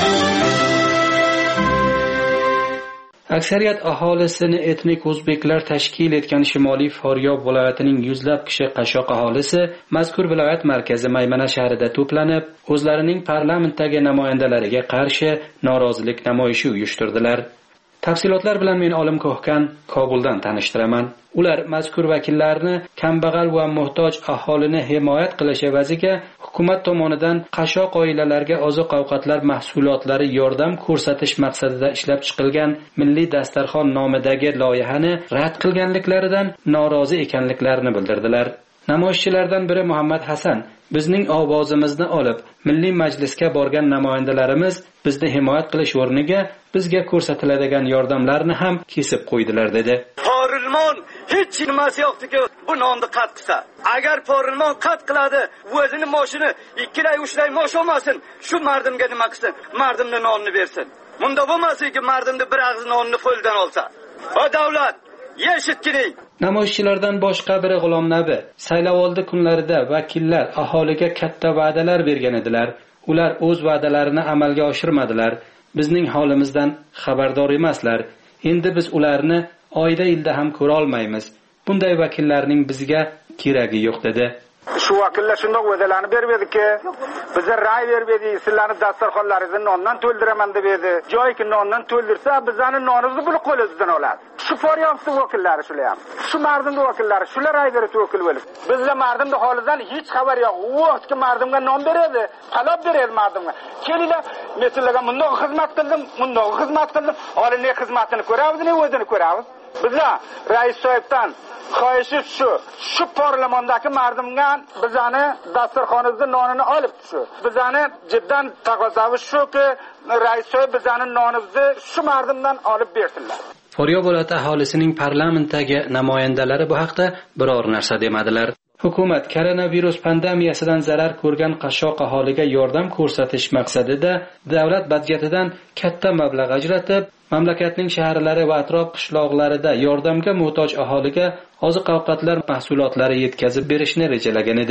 Aksariyat aholisini etnik o'zbeklar tashkil etgan Shimoliy Faryob viloyatining yuzlab kishi qashshoq aholisi mazkur viloyat markazi Maymana shahrida to'planib, o'zlarining parlamentdagi namoyandalariga qarshi norozilik namoyishi uyushtirdilar. Tafsilotlar bilan men Olim Ko'hkan Kobuldan tanishtiraman. Ular mazkur vakillarni kambag'al va muhtoj aholini himoyat qilish evaziga hukumat tomonidan qashshoq oilalarga oziq-ovqatlar mahsulotlari yordam ko'rsatish maqsadida ishlab chiqilgan Milliy dasturxon nomidagi loyihani rad qilganliklaridan norozi ekanliklarini bildirdilar. Namoyishchilardan biri Muhammad Hasan bizning ovozimizni olib, Milliy majlisga borgan namoyandalarimiz bizni himoyat qilish o'rniga bizga ko'rsatiladigan yordamlarni ham kesib qo'ydilar dedi. Porilmon hech nimasi yo'qki, bu nonni qat qilsa. Agar porilmon qat qiladi, o'zini moshini ikkilay ushlay mosh olmasin, shu mardimga nima qilsin? Mardimni nonni bersin. Bunda bo'lmasin-ki, mardimni bir og'iz nonni qo'ldan olsa. Va davlat yeshitkining. Namoyishchilardan boshqa biri G'ulom Nabi saylovoldi kunlarida vakillar aholiga katta va'dalar bergan edilar. Ular o'z va'dalarini amalga oshirmadilar. Bizning holimizdan xabardor emaslar. Endi biz ularni oyda yilda ham ko'ra olmaymiz. Bunday vakillarning bizga keragi yo'q dedi. Shu vakillar shunday va'dalarni berib ediki, bizga ra'y berib edi, sizlarni dasturxonlaringizni nondan to'ldiraman deb edi. Joyki nondan to'ldirsa, bizning nonimizni buni qo'limizdan oladi. Shu Faryobning vakillari shular ham. Shu mardimning vakillari shular ra'y berib vakil bo'lib. Bizlar mardimning holidan hech xabar yo'q. U vaqtga mardimga non beradi, talab beradi mardimga. Kelinglar, men sizlarga bundoq xizmat qildim, bundoq xizmat qildim. Hali ne xizmatini ko'ramiz, ne o'zini ko'ramiz. Bizlar rais soyibdan xohishi shu, shu parlamentdagi mardimga bizani dasturxonimizning nonini olib shu. Bizani jiddan taqozomiz shuki, rais soyib bizani nonimizni shu mardimdan olib bersinlar. Faryob viloyati aholisining parlamentdagi namoyandalari bu haqda biror narsa demadilar. Hukumat koronavirus pandemiyasidan zarar ko'rgan qashshoq aholiga yordam ko'rsatish maqsadida davlat budjetidan katta mablag' ajratib, mamlakatning shaharlari va atrof qishloqlarida yordamga muhtoj aholiga oziq-ovqatlar mahsulotlari yetkazib berishni rejalagan edi.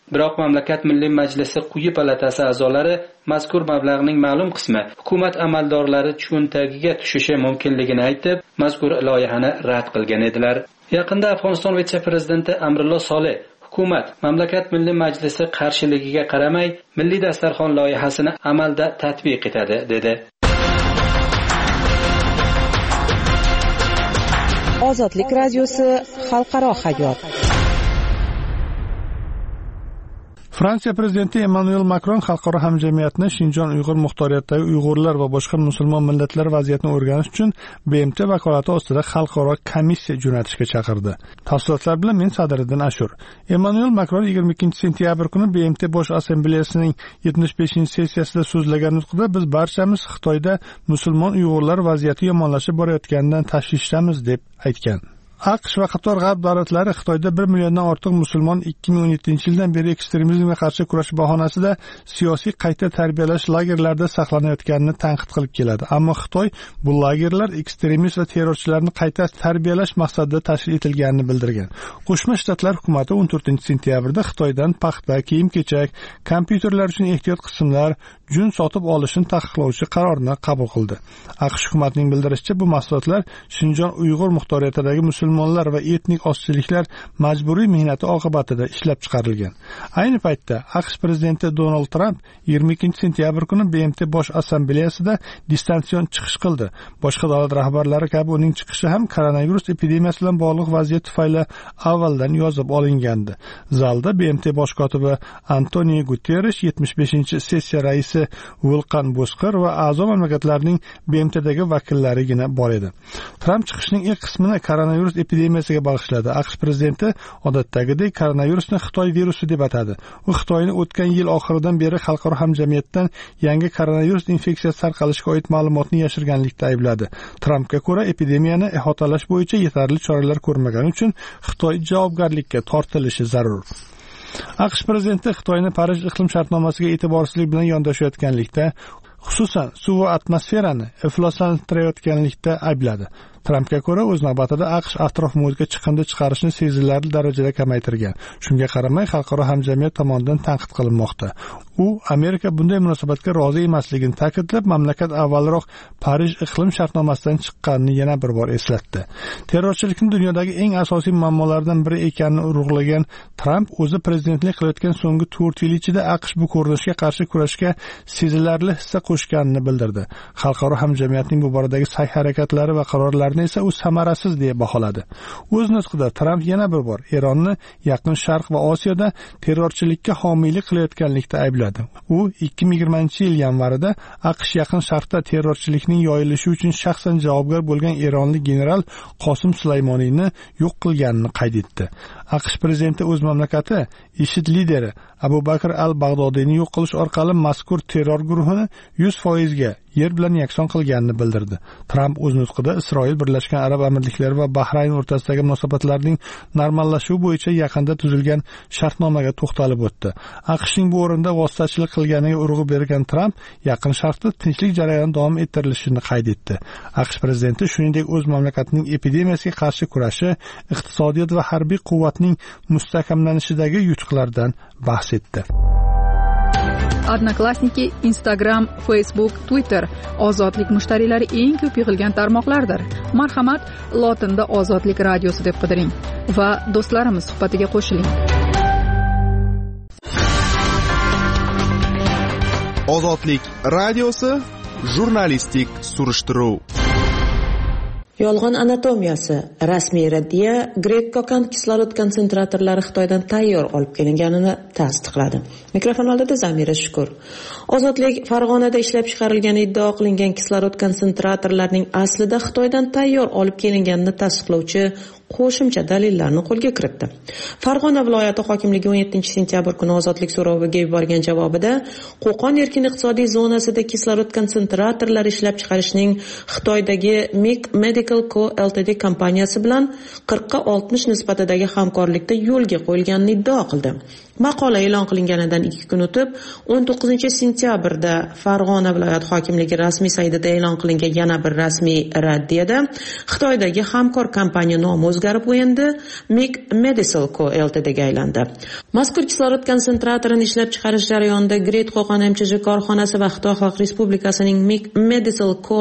Biroq mamlakat Milliy Majlisi quyi palatasi a'zolari mazkur mablag'ning ma'lum qismi hukumat amaldorlari cho'ntagiga tushishi mumkinligini aytib, mazkur loyihani rad qilgan edilar. Yaqinda Afg'oniston vitse-prezidenti Amrullo Solih hukumat mamlakat Milliy Majlisi qarshiligiga qaramay Milliy dasturxon loyihasini amalda tatbiq etadi dedi. Ozodlik radiosi xalqaro hayot. Fransiya prezidenti Emmanuel Macron xalqaro hamjamiyatni Shinjon Uyg'ur muxtoriyatidagi Uyg'urlar va boshqa musulmon millatlar vaziyatini o'rganish uchun B M T vakolati ostida xalqaro komissiya jo'natishga chaqirdi. Tafsilotlar bilan men Sadiriddin Ashur. Emmanuel Macron yigirma ikkinchi sentyabr kuni B M T bosh assambleyasining yetmish beshinchi sessiyasida so'zlagan nutqida biz barchamiz Xitoyda musulmon Uyg'urlar vaziyati yomonlashib borayotganidan tashvishdamiz deb aytgan. AQSh va qator g'arb davlatlari Xitoyda bir milliondan ortiq musulmon ikki ming o'n yettinchi yildan beri ekstremizmga qarshi kurash bahonasida siyosiy qayta tarbiyalash lagerlarida saqlanayotganini tanqid qilib keladi. Ammo Xitoy bu lagerlar ekstremist va terrorchilarni qayta tarbiyalash maqsadida tashkil etilganini bildirgan. Qo'shma Shtatlar hukumati o'n to'rtinchi sentyabrda Xitoydan paxta, kiyim-kechak, kompyuterlar uchun ehtiyot qismlar, jun sotib olishni taqiqlovchi qarorni qabul qildi. AQSh hukumatining bildirishicha, bu mahsulotlar Shinjon Uyg'ur muxtoriyatidagi musulmonlar va etnik ozchiliklar majburiy mehnati oqibatida ishlab chiqarilgan. Ayni paytda AQSh prezidenti Donald Trump yigirma ikkinchi sentyabr kuni B M T bosh assambleyasida distansion chiqish qildi. Boshqa davlat rahbarlari kabi uning chiqishi ham koronavirus epidemiyasi bilan bog'liq vaziyat tufayli avvaldan yozib olingandi. Zalda B M T bosh kotibi Antonio Guterres, yetmish beshinchi sessiya raisi Vulqan Bozkır va a'zo mamlakatlarning B M T'dagi vakillarigina bor edi. Trump chiqishining ilk qismini koronavirus epidemiyasiga bag'ishladi. AQSh prezidenti odatdagidek koronavirusni Xitoy virusi deb atadi. U Xitoyni o'tgan yil oxiridan beri xalqaro hamjamiyatdan yangi koronavirus infeksiyasi tarqalishiga oid ma'lumotni yashirganlikda aybladi. Trumpga ko'ra, epidemiyani ihotalash bo'yicha yetarli choralar ko'rmagani uchun Xitoy javobgarlikka tortilishi zarur. AQSh prezidenti Xitoyni Parij iqlim shartnomasiga e'tiborsizlik bilan yondashayotganlikda, xususan suv va atmosferani ifloslantirayotganlikda aybladi. Trumpga ko'ra, o'z navbatida AQSh atrof muhitga chiqindi chiqarishni sezilarli darajada kamaytirgan. Shunga qaramay, xalqaro hamjamiyat tomonidan tanqid qilinmoqda. U Amerika bunday munosabatga rozi emasligini ta'kidlab, mamlakat avvalroq Parij iqlim shartnomasidan chiqqanini yana bir bor eslatdi. Terrorchilikning dunyodagi eng asosiy muammolaridan biri ekanini urg'ulagan Trump o'zi prezidentlik qilayotgan so'nggi to'rt yil ichida AQSh bu ko'rinishga qarshi kurashga sezilarli hissa qo'shganini bildirdi. Xalqaro hamjamiyatning bu boradagi sa'y-harakatlari va qarorlari esa u samarasiz deb baholadi. O'z nutqida Trump yana bir bor Eronni Yaqin Sharq va Osiyoda terrorchilikka homiylik qilayotganlikda aybladi. U ikki ming yigirmanchi yil yanvarida AQSh Yaqin Sharqda terrorchilikning yoyilishi uchun shaxsan javobgar bo'lgan eronlik general Qosim Sulaymoniyni yo'q qilganini qayd etdi. AQSh prezidenti o'z mamlakati IShID lideri Abu Bakr al-Bag'dodiyni yo'q qilish orqali mazkur terror guruhini yuz foiz ga yer bilan yakson qilganini bildirdi. Trump o'z nutqida Isroil, Birlashgan Arab Amirliklari va Bahrayn o'rtasidagi munosabatlarning normallashuvi bo'yicha yaqinda tuzilgan shartnomaga to'xtalib o'tdi. AQShning bu o'rinda vositachilik qilganiga urg'u bergan Trump, Yaqin Sharqda tinchlik jarayoni davom ettirilishini qayd etdi. AQSh prezidenti shuningdek o'z mamlakatining epidemiyasiga qarshi kurashi, iqtisodiyot va harbiy quvvatning mustahkamlanishidagi yutuqlardan bahs etdi. Odnoklassniki, Instagram, Facebook, Twitter ozodlik mushtariylari eng ko'p yig'ilgan tarmoqlardir. Marhamat, lotinda Ozodlik radiosi deb qidiring va do'stlarimiz suhbatiga qo'shiling. Ozodlik radiosi jurnalistik surishtiruv. Yolg'on anatomiyasi, rasmiy raddiya Greg Kokan kislorod konsentratorlari Xitoydan tayyor olib kelinganini tasdiqladi. Mikrofon oldida Zamira Shukur. Ozodlik Farg'onada ishlab chiqarilgan iddao qilingan kislorod konsentratorlarining aslida Xitoydan tayyor olib kelinganini tasdiqlovchi qo'shimcha dalillarni qo'lga kiritdi. Farg'ona viloyati hokimligi o'n yettinchi sentyabr kuni Ozodlik so'roviga yuborgan javobida Qo'qon erkin iqtisodiy zonasida kislorod konsentratorlari ishlab chiqarishning Xitoydagi Mic Medical Co Ltd kompaniyasi bilan qirqqa oltmish nisbatidagi hamkorlikda yo'lga qo'yilganini iddao qildi. Maqola e'lon qilinganidan ikki kun o'tib, o'n to'qqizinchi sentyabrda Farg'ona viloyati hokimligi rasmiy saytida e'lon qilingan yana bir rasmiy raddiyada Xitoydagi hamkor kompaniya nomi o'zgarib u endi Mick Medical Co. Ltdga aylandi. Mazkur kislorod konsentratorini ishlab chiqarish jarayonida Great Qo'qon M Ch J korxonasi va Xitoy Xalq Respublikasining Mick Medical Co.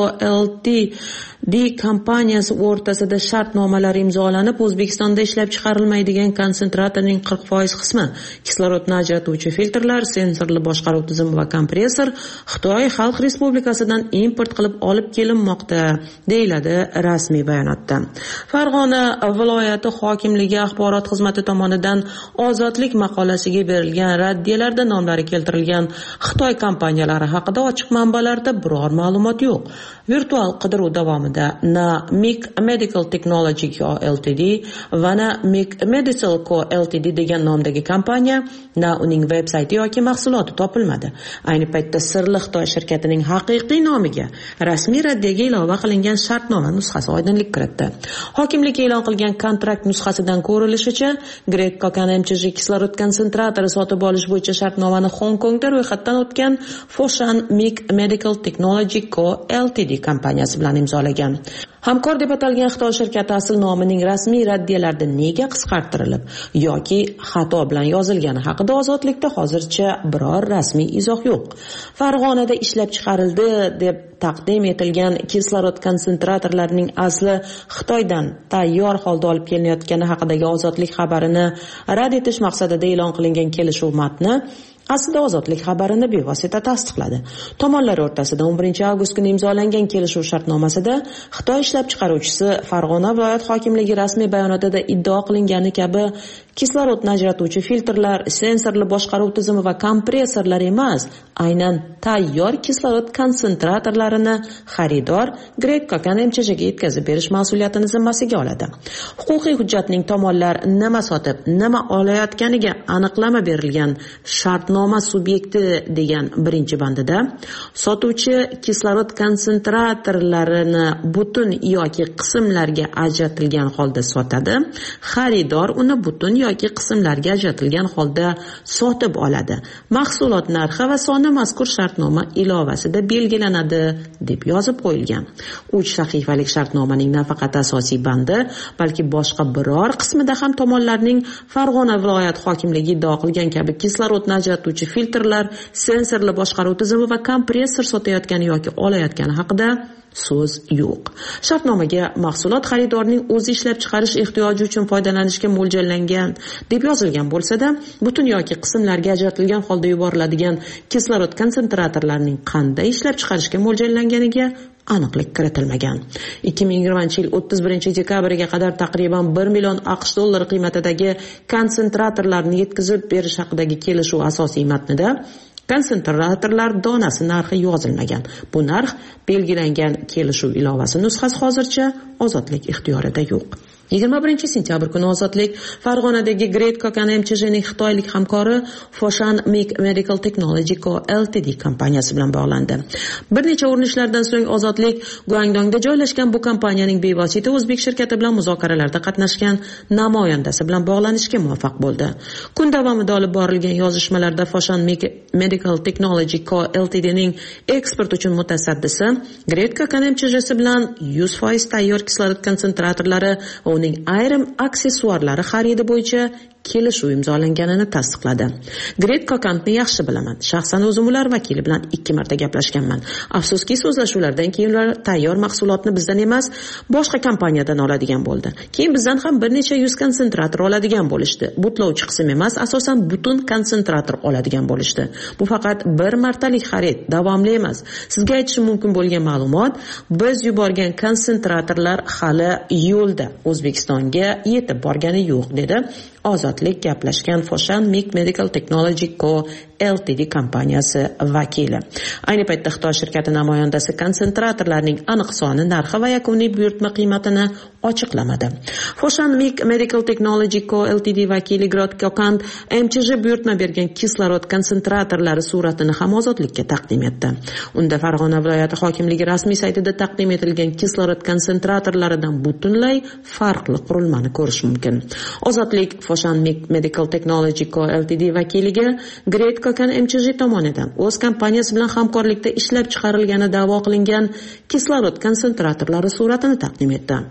Ltd kompaniyasi o'rtasida shartnomalar imzolanib, O'zbekistonda ishlab chiqarilmaydigan konsentratorning qirq foiz qismi kislorodni ajratuvchi filtrlar, sensorli boshqaruv tizimi va kompressor Xitoy Xalq Respublikasidan import qilib olib kelinmoqda, deyiladi rasmiy bayonotda. Farg'ona viloyati hokimligi axborot xizmati tomonidan Ozodlik maqolasiga berilgan raddiyalarda nomlari keltirilgan Xitoy kompaniyalari haqida ochiq manbalarda biror ma'lumot yo'q. Virtual qidiruv davomida na Mick Medical Technology Co. Ltd va na Mick Medical Co. Ltd degan nomdagi kompaniya, na uning veb-sayti yoki mahsuloti topilmadi. Ayni paytda sirli Xitoy shirkatining haqiqiy nomiga rasmiy raddiyaga ilova qilingan shartnoma nusxasi oydinlik kiritdi. Hokimlik e'lon qilgan kontrakt nusxasidan ko'rilishicha, Great Qo'qon M Ch J kislorod konsentratori sotib olish bo'yicha shartnomani Hong Kongda ro'yxatdan o'tgan Foshan Mick Medical Technology Co. Ltd kompaniyasi bilan imzolagan. Hamkor deb atalgan Xitoy shirkati asl nomining rasmiy raddiyalarda nega qisqartirilib yoki xato bilan yozilgani haqida Ozodlikda hozircha biror rasmiy izoh yo'q. Farg'onada ishlab chiqarildi deb taqdim etilgan kislorod konsentratorlarining asli Xitoydan tayyor holda olib kelinayotgani haqidagi Ozodlik xabarini rad etish maqsadida e'lon qilingan kelishuv matni aslida Ozodlik xabarini bevosita tasdiqladi. Tomonlar o'rtasida o'n birinchi avgust kuni imzolangan kelishuv shartnomasida Xitoy ishlab chiqaruvchisi Farg'ona viloyat hokimligi rasmiy bayonotida iddao qilingani kabi kislorodni ajratuvchi filtrlar, sensorli boshqaruv tizimi va kompressorlar emas, aynan tayyor kislorod konsentratorlarini xaridor Great Qo'qon M Ch Jga yetkazib berish mas'uliyatini zimmasiga oladi. Huquqiy hujjatning tomonlar nima sotib, nima olayotganiga aniqlama berilgan shartnoma subyekti degan birinchi bandida sotuvchi kislorod konsentratorlarini butun yoki qismlarga ajratilgan holda sotadi, xaridor uni butun yoki qismlarga ajratilgan holda sotib oladi. Mahsulot narxi va soni mazkur shartnoma ilovasida belgilanadi deb yozib qo'yilgan. uch sahifalik shartnomaning nafaqat asosiy bandi, balki boshqa biror qismida ham tomonlarning Farg'ona viloyat hokimligi iddao qilgan kabi kislorodni ajratuvchi filtrlar, sensorli boshqaruv tizimi va kompressor sotayotgani yoki olayotgani haqida so'z yo'q. Shartnomaga mahsulot xaridorning o'zi ishlab chiqarish ehtiyoji uchun foydalanishga mo'ljallangan deb yozilgan bo'lsa-da, butun yoki qismlarga ajratilgan holda yuboriladigan kislorod konsentratorlarining qanday ishlab chiqarishga mo'ljallanganiga aniqlik kiritilmagan. ikki ming yigirmanchi yil o'ttiz birinchi dekabriga qadar taqriban bir million AQSh dollari qiymatidagi konsentratorlarni yetkazib berish haqidagi kelishuv asosiy matnida konsentratorlar donasi narxi yozilmagan. Bu narx belgilangan kelishuv ilovasi nusxasi hozircha Ozodlik ixtiyorida yo'q. yigirma birinchi sentyabr kuni Ozodlik Farg'onadagi Great Qo'qon M Ch Jning xitoylik hamkori Foshan Mick Medical Technology Co. Ltd kompaniyasi bilan bog'landi. Bir necha urinishlardan so'ng Ozodlik Guangdongda joylashgan bu kompaniyaning bevosita o'zbek shirkati bilan muzokaralarda qatnashgan namoyandasi bilan bog'lanishga muvaffaq bo'ldi. Kun davomida olib borilgan yozishmalarda Foshan Mick Medical Technology Co. Ltdning eksport uchun mutasaddisi Great Qo'qon M Ch J bilan yuz foiz tayyor kislorod konsentratorlari va uning ayrim aksessuarlari xaridi bo'yicha kelishuv imzolanganini tasdiqladi. Great Qo'qonni yaxshi bilaman. Shaxsan o'zim ular vakili bilan ikki marta gaplashganman. Afsuski, so'zlashuvlardan keyin ular tayyor mahsulotni bizdan emas, boshqa kompaniyadan oladigan bo'ldi. Keyin bizdan ham bir necha yuz konsentrator oladigan bo'lishdi. Butlovchi qism emas, asosan butun konsentrator oladigan bo'lishdi. Bu faqat bir martalik xarid, davomli emas. Sizga aytishim mumkin bo'lgan ma'lumot, biz yuborgan konsentratorlar hali yo'lda, O'zbekistonga yetib borgani yo'q, dedi Ozodlik gaplashgan Foshan Mick Medical Technology Co. Ltd kompaniyasi vakili. Ayni paytda Xitoy shirkati namoyandasi konsentratorlarning aniq soni, narxi va yakuniy buyurtma qiymatini ochiqlamadi. Foshan Mick Medical Technology Co. Ltd vakili Great Qo'qon M Ch J buyurtma bergan kislorod konsentratorlari suratini ham Ozodlikka taqdim etdi. Unda Farg'ona viloyati hokimligi rasmiy saytida taqdim etilgan kislorod konsentratorlaridan butunlay farqli qurilmani ko'rish mumkin. Ozodlik Foshan Mick Medical Technology Co. Ltd vakiliga Great Qo'qon M Ch J tomonidan o'z kompaniyasi bilan hamkorlikda ishlab chiqarilgani da'vo qilingan kislorod konsentratorlari suratini taqdim etdi.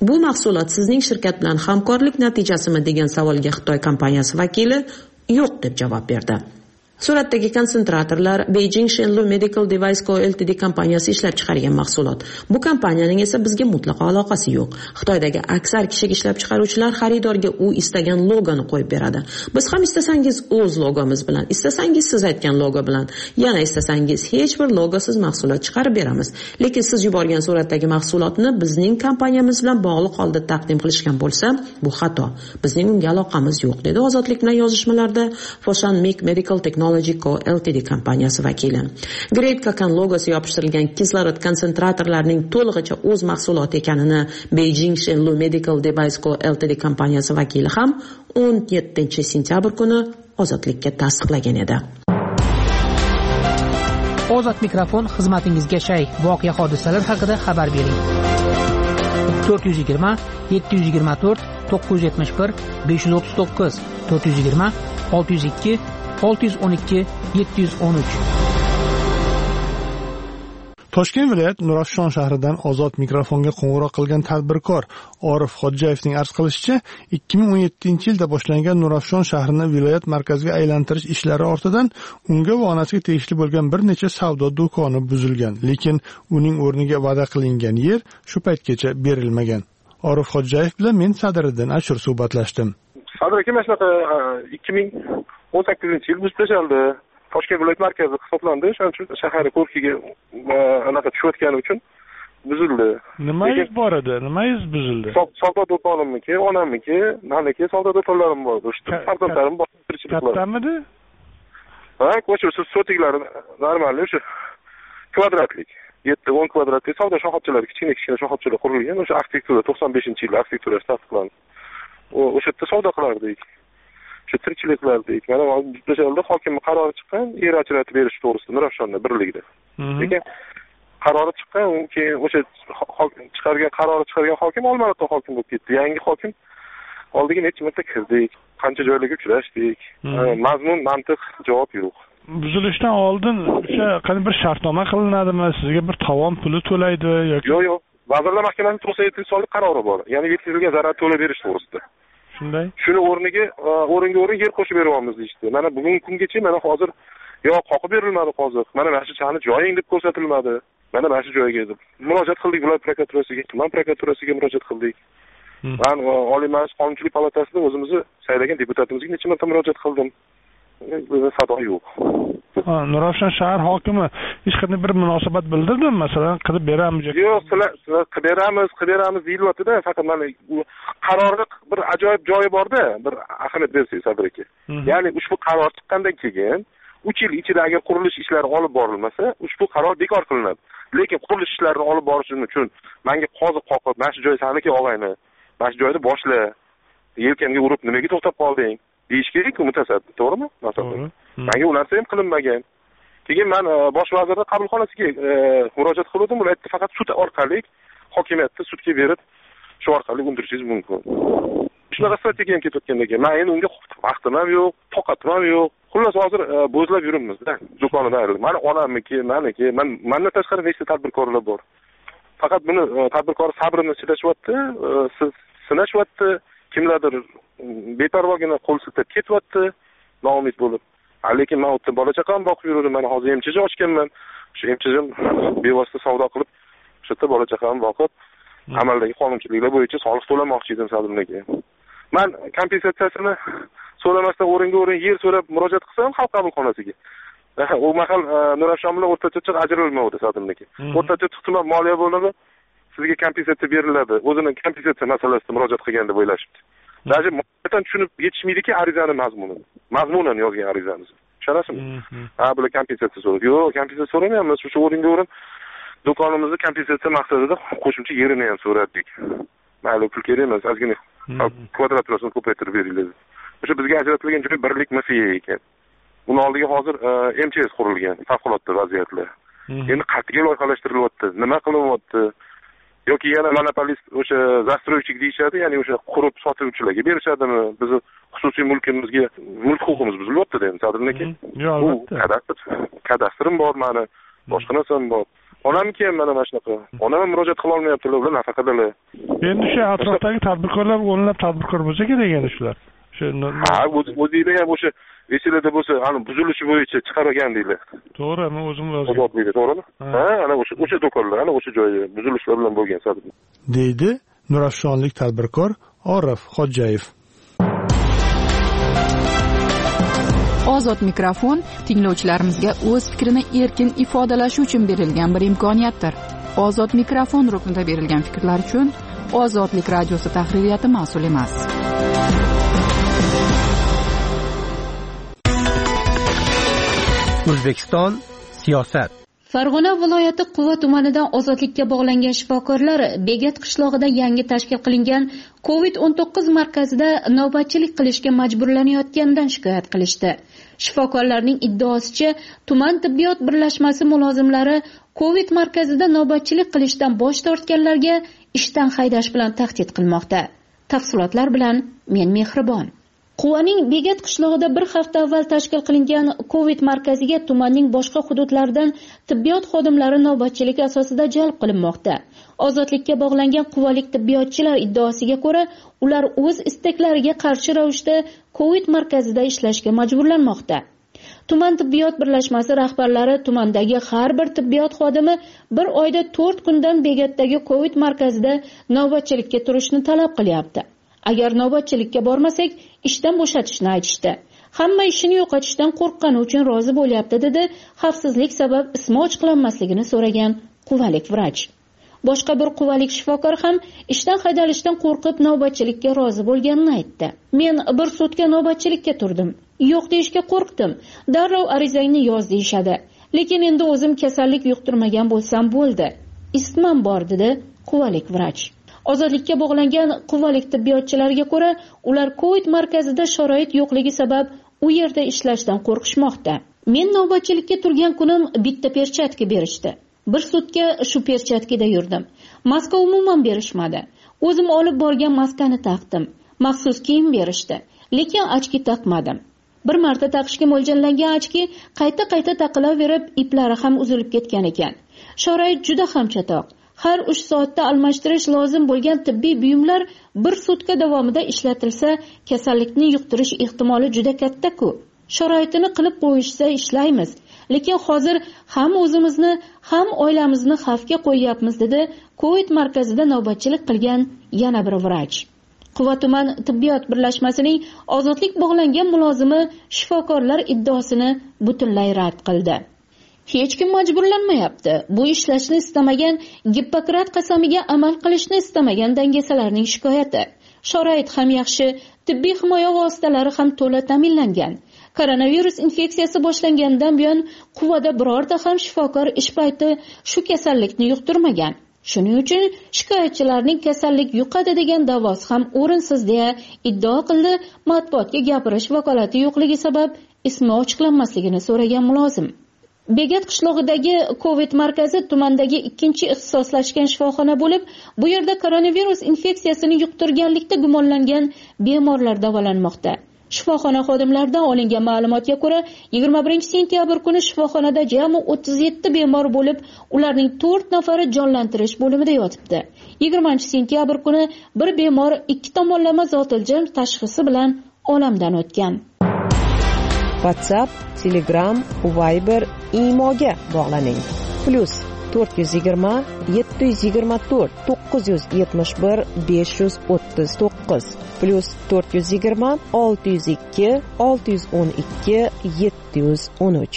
bu mahsulot sizning shirkat bilan hamkorlik natijasimi degan savolga Xitoy kompaniyasi vakili yo'q deb javob berdi. Suratdagi konsentratorlar Beijing Shenlu Medical Device Co Ltd kompaniyasi ishlab chiqargan mahsulot. Bu kompaniyaning esa bizga mutlaqo aloqasi yo'q. Xitoydagi aksar kichik ishlab chiqaruvchilar xaridorga u istagan logoni qo'yib beradi. Biz ham istasangiz o'z logomiz bilan, istasangiz siz aytgan logo bilan, yana istasangiz hech bir logosiz mahsulot chiqarib beramiz. Lekin siz yuborgan suratdagi mahsulotni bizning kompaniyamiz bilan bog'liq holda taqdim qilishgan bo'lsa, bu xato. Bizning unga aloqamiz yo'q, dedi Ozodlik bilan yozishmalarda Foshan Mic Medical Technology Co Ltd kompaniyasi vakili. Great Kakan logosi yopishtirilgan kislorod konsentratorlarining to'lig'icha o'z mahsuloti ekanini Beijing Shenlu Medical Device Co Ltd kompaniyasi vakili ham o'n yettinchi sentyabr kuni Ozodlikka tasdiqlagan edi. Ozod mikrofon xizmatingizga shay. Voqea hodisalar haqida xabar bering. to'rt yuz yigirma yetti yuz yigirma to'rt to'qqiz yuz yetmish bir besh yuz o'ttiz to'qqiz to'rt yuz yigirma olti yuz ikki olti yuz o'n ikki yetti yuz o'n uch. Toshkent viloyat Nurafshon shahridan Ozod mikrofonga qo'ng'iroq qilgan tadbirkor Orif Xodjayevning arz qilishicha, ikki ming o'n yettinchi yilda boshlangan Nurafshon shahrini viloyat markaziga aylantirish ishlari ortidan unga va onasiga tegishli bo'lgan bir necha savdo do'koni buzilgan, lekin uning o'rniga va'da qilingan yer shu paytgacha berilmagan. Orif Xodjayev bilan men Sadriddin Ashur suhbatlashdim. Sadr aka, mana shunaqa ikki ming o'n sakkizinchi yil buzib tashlandi. Toshkent viloyat markazi hisoblandi. Shuning uchun shahar ko'rkiga anaqa tushayotgani uchun buzildi. Nimangiz bor edi? Nimangiz buzildi? Savdo do'konimniki, onamniki, meniki savdo do'konlarim bor. O'sha farzandlarim bor. Kattamidi? Ha, ko'cha sotiklari normal, o'sha kvadratlik. yetti o'n kvadratlik savdo shoxobchalari, kichkina-kichkina shoxobchalar qurilgan. O'sha arxitektura to'qson beshinchi yilda arxitektura tasdiqlandi. O'sha yerda savdo qilardik. Shu tirikchilik qilardik. Mana o'sha hokim qarori chiqqan, yer ajratib berish to'g'risida Nurafshonda birligida. Lekin qarori chiqqan, keyin o'sha chiqargan qarori chiqargan hokim Olmaliqda hokim bo'lib ketdi. Yangi hokim oldiga necha marta kirdik, qancha joylarga uchrashdik. Mazmun, mantiq javob yo'q. Buzilishdan oldin o'sha qani bir shartnoma qilinadimi? Sizga bir tovon puli to'laydi yoki? Yo'q, yo'q. Vazirlar Mahkamasining to'qson yettinchi sonli qarori bor. Ya'ni yetkazilgan zarar to'lab berish to'g'risida. Shunday. Shuni o'rniga o'ringa o'rin yer qo'shib beryapmiz deydi. Mana bugungi kungacha mana hozir yo qoqib berilmadi hozir. Mana mana shu chani joying deb ko'rsatilmadi. Mana mana shu joyga deb murojaat qildik viloyat prokuraturasiga, tuman prokuraturasiga murojaat qildik. Men Oliy Majlis Qonunchilik palatasida o'zimizni saylagan deputatimizga necha marta murojaat qildim. Sado yo'q. Ha, Nurafshon shahar hokimi hech qanday bir munosabat bildirdimi? Masalan, qilib beramiz yoki yo'q, sizlar qilib beramiz, qilib beramiz deyilyapti-da, faqat mana qarorni bir ajoyib joyi bor-da, bir ahamiyat bersangiz Sabir aka. Ya'ni ushbu qaror chiqqandan keyin uch yil ichida agar qurilish ishlari olib borilmasa, ushbu qaror bekor qilinadi. Lekin qurilish ishlarini olib borish uchun menga qoziq qoqib, mana shu joy saniki og'ayni, mana shu joyni boshla, yelkamga urib nimaga to'xtab qolding? Deyish kerak-ku mutasaddi, to'g'rimi? Masalan, menga u narsa ham qilinmagan. Keyin men bosh vazirning qabulxonasiga murojaat qildim, ular aytdi faqat sud orqali hokimiyatda sudga berib, shu orqali undirishingiz mumkin. Shunaqa strategiya ham ketayotgandan keyin men endi unga vaqtim ham yo'q, toqatim ham yo'q. Xullas hozir bo'zlab yuribmiz-da, do'kondan ayrilib. Mana onamniki, meniki, men mendan tashqari nechta tadbirkorlar bor. Faqat buni tadbirkor sabrini chilashyapti, sinashyapti. Kimlardir beparvogina qo'l siltab ketyapti, noumid bo'lib. Lekin men o'tda bola chaqam boqib yurdim, mana hozir emchiga ochganman. Shu emchigim bevosita savdo qilib, shu yerda bola chaqam boqib, amaldagi qonunchiliklar bo'yicha soliq to'lamoqchi edim sadimlarga. Men kompensatsiyasini so'ramasdan o'ringa o'rin yer so'rab murojaat qilsam xalq qabulxonasiga. U mahal Nurafshon bilan o'rtacha ajralmaydi sadimlarga. O'rtacha tuman moliya bo'limi sizga kompensatsiya beriladi. O'zining kompensatsiya masalasida murojaat qilgan deb o'ylashibdi. Даже mo'tan tushunib yetishmaydiki arizani mazmunini. Mazmunan yozgan arizamiz. Tushunasizmi? Ha, bular kompensatsiya so'raydi. Yo'q, kompensatsiya so'ramayapmiz. Shu o'ringa o'rin do'konimizni kompensatsiya maqsadida qo'shimcha yerini ham so'radik. Mayli, pul kerak emas, ozgina kvadraturasini ko'paytirib beringlar. O'sha bizga ajratilgan joy birlik M F I ekan. Uni oldiga hozir M Ch S qurilgan, favqulodda vaziyatlar. Endi qat'iy loyihalashtirilyapti. Nima qilinyapti? yoki yana monopolist o'sha застройщик deyishadi, ya'ni o'sha qurib sotuvchilarga berishadimi? Bizni xususiy mulkimizga mulk huquqimiz buzilyapti-da endi Sadrniki. Yo'q, albatta. Kadastr, kadastrim bor meni, boshqa narsam bor. onamki ham mana mana shunaqa. Onam ham murojaat qila olmayaptilar, ular nafaqadalar. Endi shu atrofdagi tadbirkorlar o'nlab tadbirkor bo'lsa kerak endi shular. Shu ha, o'zingizlar ham o'sha esilada bo'lsa, ana buzilishi bo'yicha chiqargan deylar. To'g'ri, men o'zim yozdim. To'g'rimi? Ha, ana o'sha o'sha do'konlar, ana o'sha joyi buzilishlar bilan bo'lgan sadr. deydi Nurafshonlik tadbirkor Orif Xo'jayev. Ozod mikrofon tinglovchilarimizga o'z fikrini erkin ifodalashi uchun berilgan bir imkoniyatdir. Ozod mikrofon ruknida berilgan fikrlar uchun Ozodlik radiosi tahririyati mas'ul emas. O'zbekiston siyosat. Farg'ona viloyati Quva tumanidan ozodlikka bog'langan shifokorlar Begat qishlog'ida yangi tashkil qilingan covid o'n to'qqiz markazida navbatchilik qilishga majburlanayotganidan shikoyat qilishdi. Shifokorlarning iddaosicha, tuman tibbiyot birlashmasi mulozimlari Covid markazida navbatchilik qilishdan bosh tortganlarga ishdan haydash bilan tahdid qilmoqda. Tafsilotlar bilan men Mehribon. Quvaning Begat qishlog'ida bir hafta avval tashkil qilingan Covid markaziga tumanning boshqa hududlaridan tibbiyot xodimlari navbatchilik asosida jalb qilinmoqda. Ozodlikka bog'langan quvalik tibbiyotchilar iddaosiga ko'ra, ular o'z istaklariga qarshi ravishda Covid markazida ishlashga majburlanmoqda. Tuman tibbiyot birlashmasi rahbarlari tumandagi har bir tibbiyot xodimi bir oyda to'rt kundan Begatdagi Covid markazida navbatchilikka turishni talab qilyapti. Agar navbatchilikka bormasak, ishdan bo'shatishni aytishdi. Hamma ishini yo'qotishdan qo'rqqani uchun rozi bo'lyapti, dedi xavfsizlik sabab ismi ochiqlanmasligini so'ragan quvalik vrach. Boshqa bir quvalik shifokor ham ishdan haydalishdan qo'rqib navbatchilikka rozi bo'lganini aytdi. Men bir sutka navbatchilikka turdim. Yo'q deyishga qo'rqdim. Darrov arizangni yoz deyshadi. Lekin endi o'zim kasallik yuqtirmagan bo'lsam bo'ldi. Isitmam bor, dedi quvalik vrach. Ozodlikka bog'langan quvalik tibbiyotchilarga ko'ra, ular Covid markazida sharoit yo'qligi sabab u yerda ishlashdan qo'rqishmoqda. Men navbatchilikka turgan kunim bitta perchatka berishdi. Bir sutka shu perchatkada yurdim. Maska umuman berishmadi. O'zim olib borgan maskani taqdim. Maxsus kiyim berishdi, lekin ochki taqmadim. Bir marta taqishga mo'ljallangan ochki qayta-qayta taqilaverib, iplari ham uzilib ketgan ekan. Sharoit juda ham chatoq. Har uch soatda almashtirish lozim bo'lgan tibbiy buyumlar bir sutka davomida ishlatilsa, kasallikni yuqtirish ehtimoli juda katta-ku. Sharoitini qilib qo'yishsa ishlaymiz, lekin hozir ham o'zimizni, ham oilamizni xavfga qo'yyapmiz, dedi Covid markazida navbatchilik qilgan yana bir vrach. Quva tuman tibbiyot birlashmasining ozodlik bog'langan mulozimi shifokorlar iddaosini butunlay rad qildi. Hech kim majburlanmayapti. Bu ishlashni istamagan, Gippokrat qasamiga amal qilishni istamagan dangasalarning shikoyati. Sharoit ham yaxshi, tibbiy himoya vositalari ham to'la ta'minlangan. Koronavirus infeksiyasi boshlangandan buyon Quvada birorta ham shifokor ish payti shu kasallikni yuqtirmagan. Shuning uchun shikoyatchilarning kasallik yuqadi degan da'vosi ham o'rinsiz, deya iddao qildi matbuotga gapirish vakolati yo'qligi sabab ismi ochiqlanmasligini so'ragan mulozim. Begat qishlog'idagi Covid markazi tumandagi ikkinchi ixtisoslashgan shifoxona bo'lib, bu yerda koronavirus infeksiyasini yuqtirganlikda gumonlangan bemorlar davolanmoqda. Shifoxona xodimlaridan olingan ma'lumotga ko'ra, yigirma birinchi sentyabr kuni shifoxonada jami o'ttiz yetti bemor bo'lib, ularning to'rt nafari jonlantirish bo'limida yotibdi. yigirmanchi sentyabr kuni bir bemor ikki tomonlama zotiljam tashxisi bilan olamdan o'tgan. WhatsApp, Telegram, Viber, Imoga bog'laning. Plus to'rt yuz yigirma yetti yuz yigirma to'rt to'qqiz yuz yetmish bir besh yuz o'ttiz to'qqiz plus to'rt yuz yigirma olti yuz ikki olti yuz o'n ikki yetti yuz o'n uch.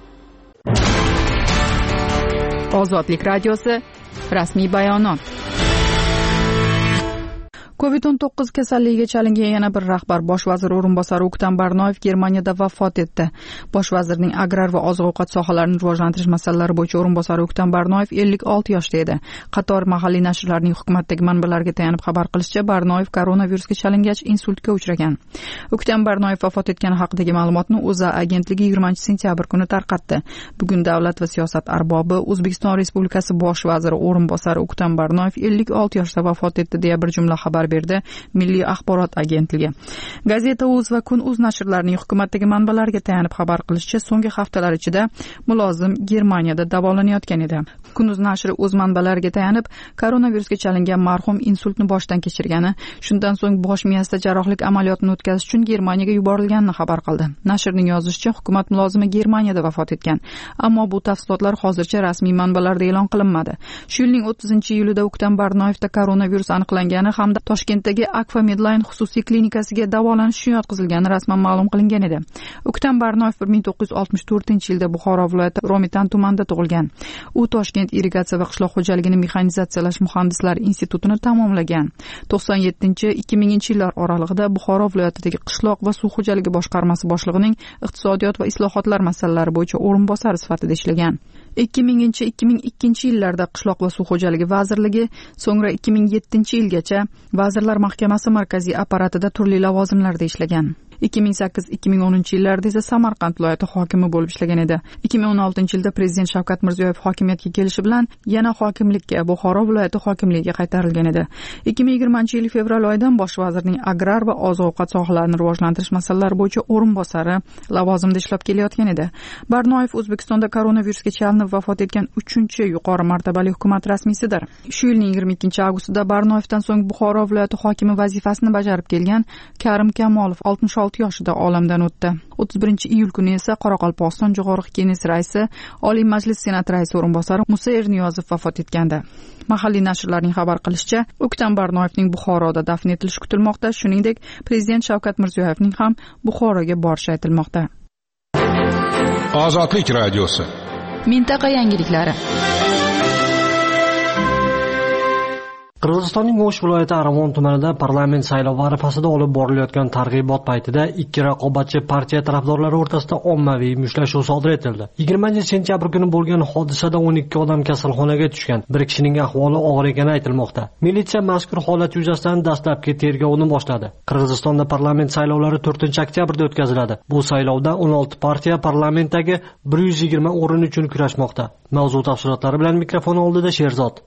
Ozodlik radiosi rasmiy bayonot. covid o'n to'qqiz kasalligiga chalingan yana bir rahbar bosh vazir o'rinbosari O'ktam Barnoyev Germaniyada vafot etdi. Bosh vazirning agrar va oziq-ovqat sohalarini rivojlantirish masalalari bo'yicha o'rinbosari O'ktam Barnoyev ellik olti yoshda edi. Qator mahalliy nashrlarning hukumatdagi manbalarga tayanib xabar qilishicha, Barnoyev koronavirusga chalingach insultga uchragan. O'ktam Barnoyev vafot etgani haqidagi ma'lumotni O'zA agentligi yigirmanchi sentyabr kuni tarqatdi. Bugun davlat va siyosat arbobi O'zbekiston Respublikasi bosh vaziri o'rinbosari O'ktam Barnoyev ellik olti yoshda vafot etdi, deya bir jumla xabar berdi Milliy axborot agentligi. Gazeta.uz va Kun.uz nashrlarining hukumatdagi manbalariga tayanib xabar qilishicha, so'nggi haftalar ichida mulozim Germaniyada davolanayotgan edi. Kun.uz nashri o'z manbalariga tayanib, koronavirusga chalingan marhum insultni boshdan kechirgani, shundan so'ng bosh miyasida jarrohlik amaliyotini o'tkazish uchun Germaniyaga yuborilganini xabar qildi. Nashrning yozishicha, hukumat mulozimi Germaniyada vafot etgan, ammo bu tafsilotlar hozircha rasmiy manbalarda e'lon qilinmadi. Shu yilning o'ttizinchi iyulida O'ktam Barnoyevda koronavirus aniqlangani hamda Toshkentdagi Akfa Medline xususiy klinikasiga davolanish uchun yotqizilgani rasman ma'lum qilingan edi. O'ktam Barnoyev bir ming to'qqiz yuz oltmish to'rtinchi yilda Buxoro viloyati Romitan tumanida tug'ilgan. U Toshkent irrigatsiya va qishloq xo'jaligini mexanizatsiyalash muhandislari institutini tamomlagan. to'qson yettinchi ikki minginchi yillar oralig'ida Buxoro viloyatidagi qishloq va suv xo'jaligi boshqarmasi boshlig'ining iqtisodiyot va islohotlar masalalari bo'yicha o'rinbosari sifatida ishlagan. ikki minginchi ikki ming ikkinchi yillarda qishloq va suv xo'jaligi vazirligi, so'ngra ikki ming yettinchi yilgacha Vazirlar Mahkamasi markaziy apparatida turli lavozimlarda ishlagan. ikki ming sakkiz ikki ming o'ninchi yillarda esa Samarqand viloyati hokimi bo'lib ishlagan edi. ikki ming o'n oltinchi yilda Prezident Shavkat Mirziyoyev hokimiyatga kelishi bilan yana hokimlikka, Buxoro viloyati hokimligiga qaytarilgan edi. ikki ming yigirmanchi yil fevral oyidan bosh vazirning agrar va oziq-ovqat sohalarini rivojlantirish masalalari bo'yicha o'rinbosari lavozimida ishlab kelayotgan edi. Barnoyev O'zbekistonda koronavirusga chalinib vafot etgan uchinchi yuqori martabali hukumat rasmiysidir. Shu yilning yigirma ikkinchi avgustida Barnoyevdan so'ng Buxoro viloyati hokimi vazifasini bajarib kelgan Karim Kamolov oltmish olti yoshida olamdan o'tdi. o'ttiz birinchi iyul kuni esa Qoraqalpog'iston Jo'qorg'i Kenges raisi, Oliy Majlis Senat raisi o'rinbosari Musa Erniyozov vafot etgandi. Mahalliy nashrlarning xabar qilishicha, O'ktam Barnoyevning Buxoroda dafn etilishi kutilmoqda, shuningdek, Prezident Shavkat Mirziyoyevning ham Buxoroga borishi aytilmoqda. Ozodlik radiosi. Mintaqa yangiliklari. Qirg'izistonning O'sh viloyati Aravon tumanida parlament saylovi arafasida olib borilayotgan targ'ibot paytida ikki raqobatchi partiya tarafdorlari o'rtasida ommaviy mushtlashuv sodir etildi. yigirmanchi sentyabr kuni bo'lgan hodisada o'n ikki odam kasalxonaga tushgan. Bir kishining ahvoli og'ir ekani aytilmoqda. Militsiya mazkur holat yuzasidan dastlabki tergovni boshladi. Qirg'izistonda parlament saylovlari to'rtinchi oktyabrda o'tkaziladi. Bu saylovda o'n olti partiya parlamentdagi bir yuz yigirma o'rin uchun kurashmoqda. Mavzu tafsilotlari bilan mikrofon oldida Sherzod.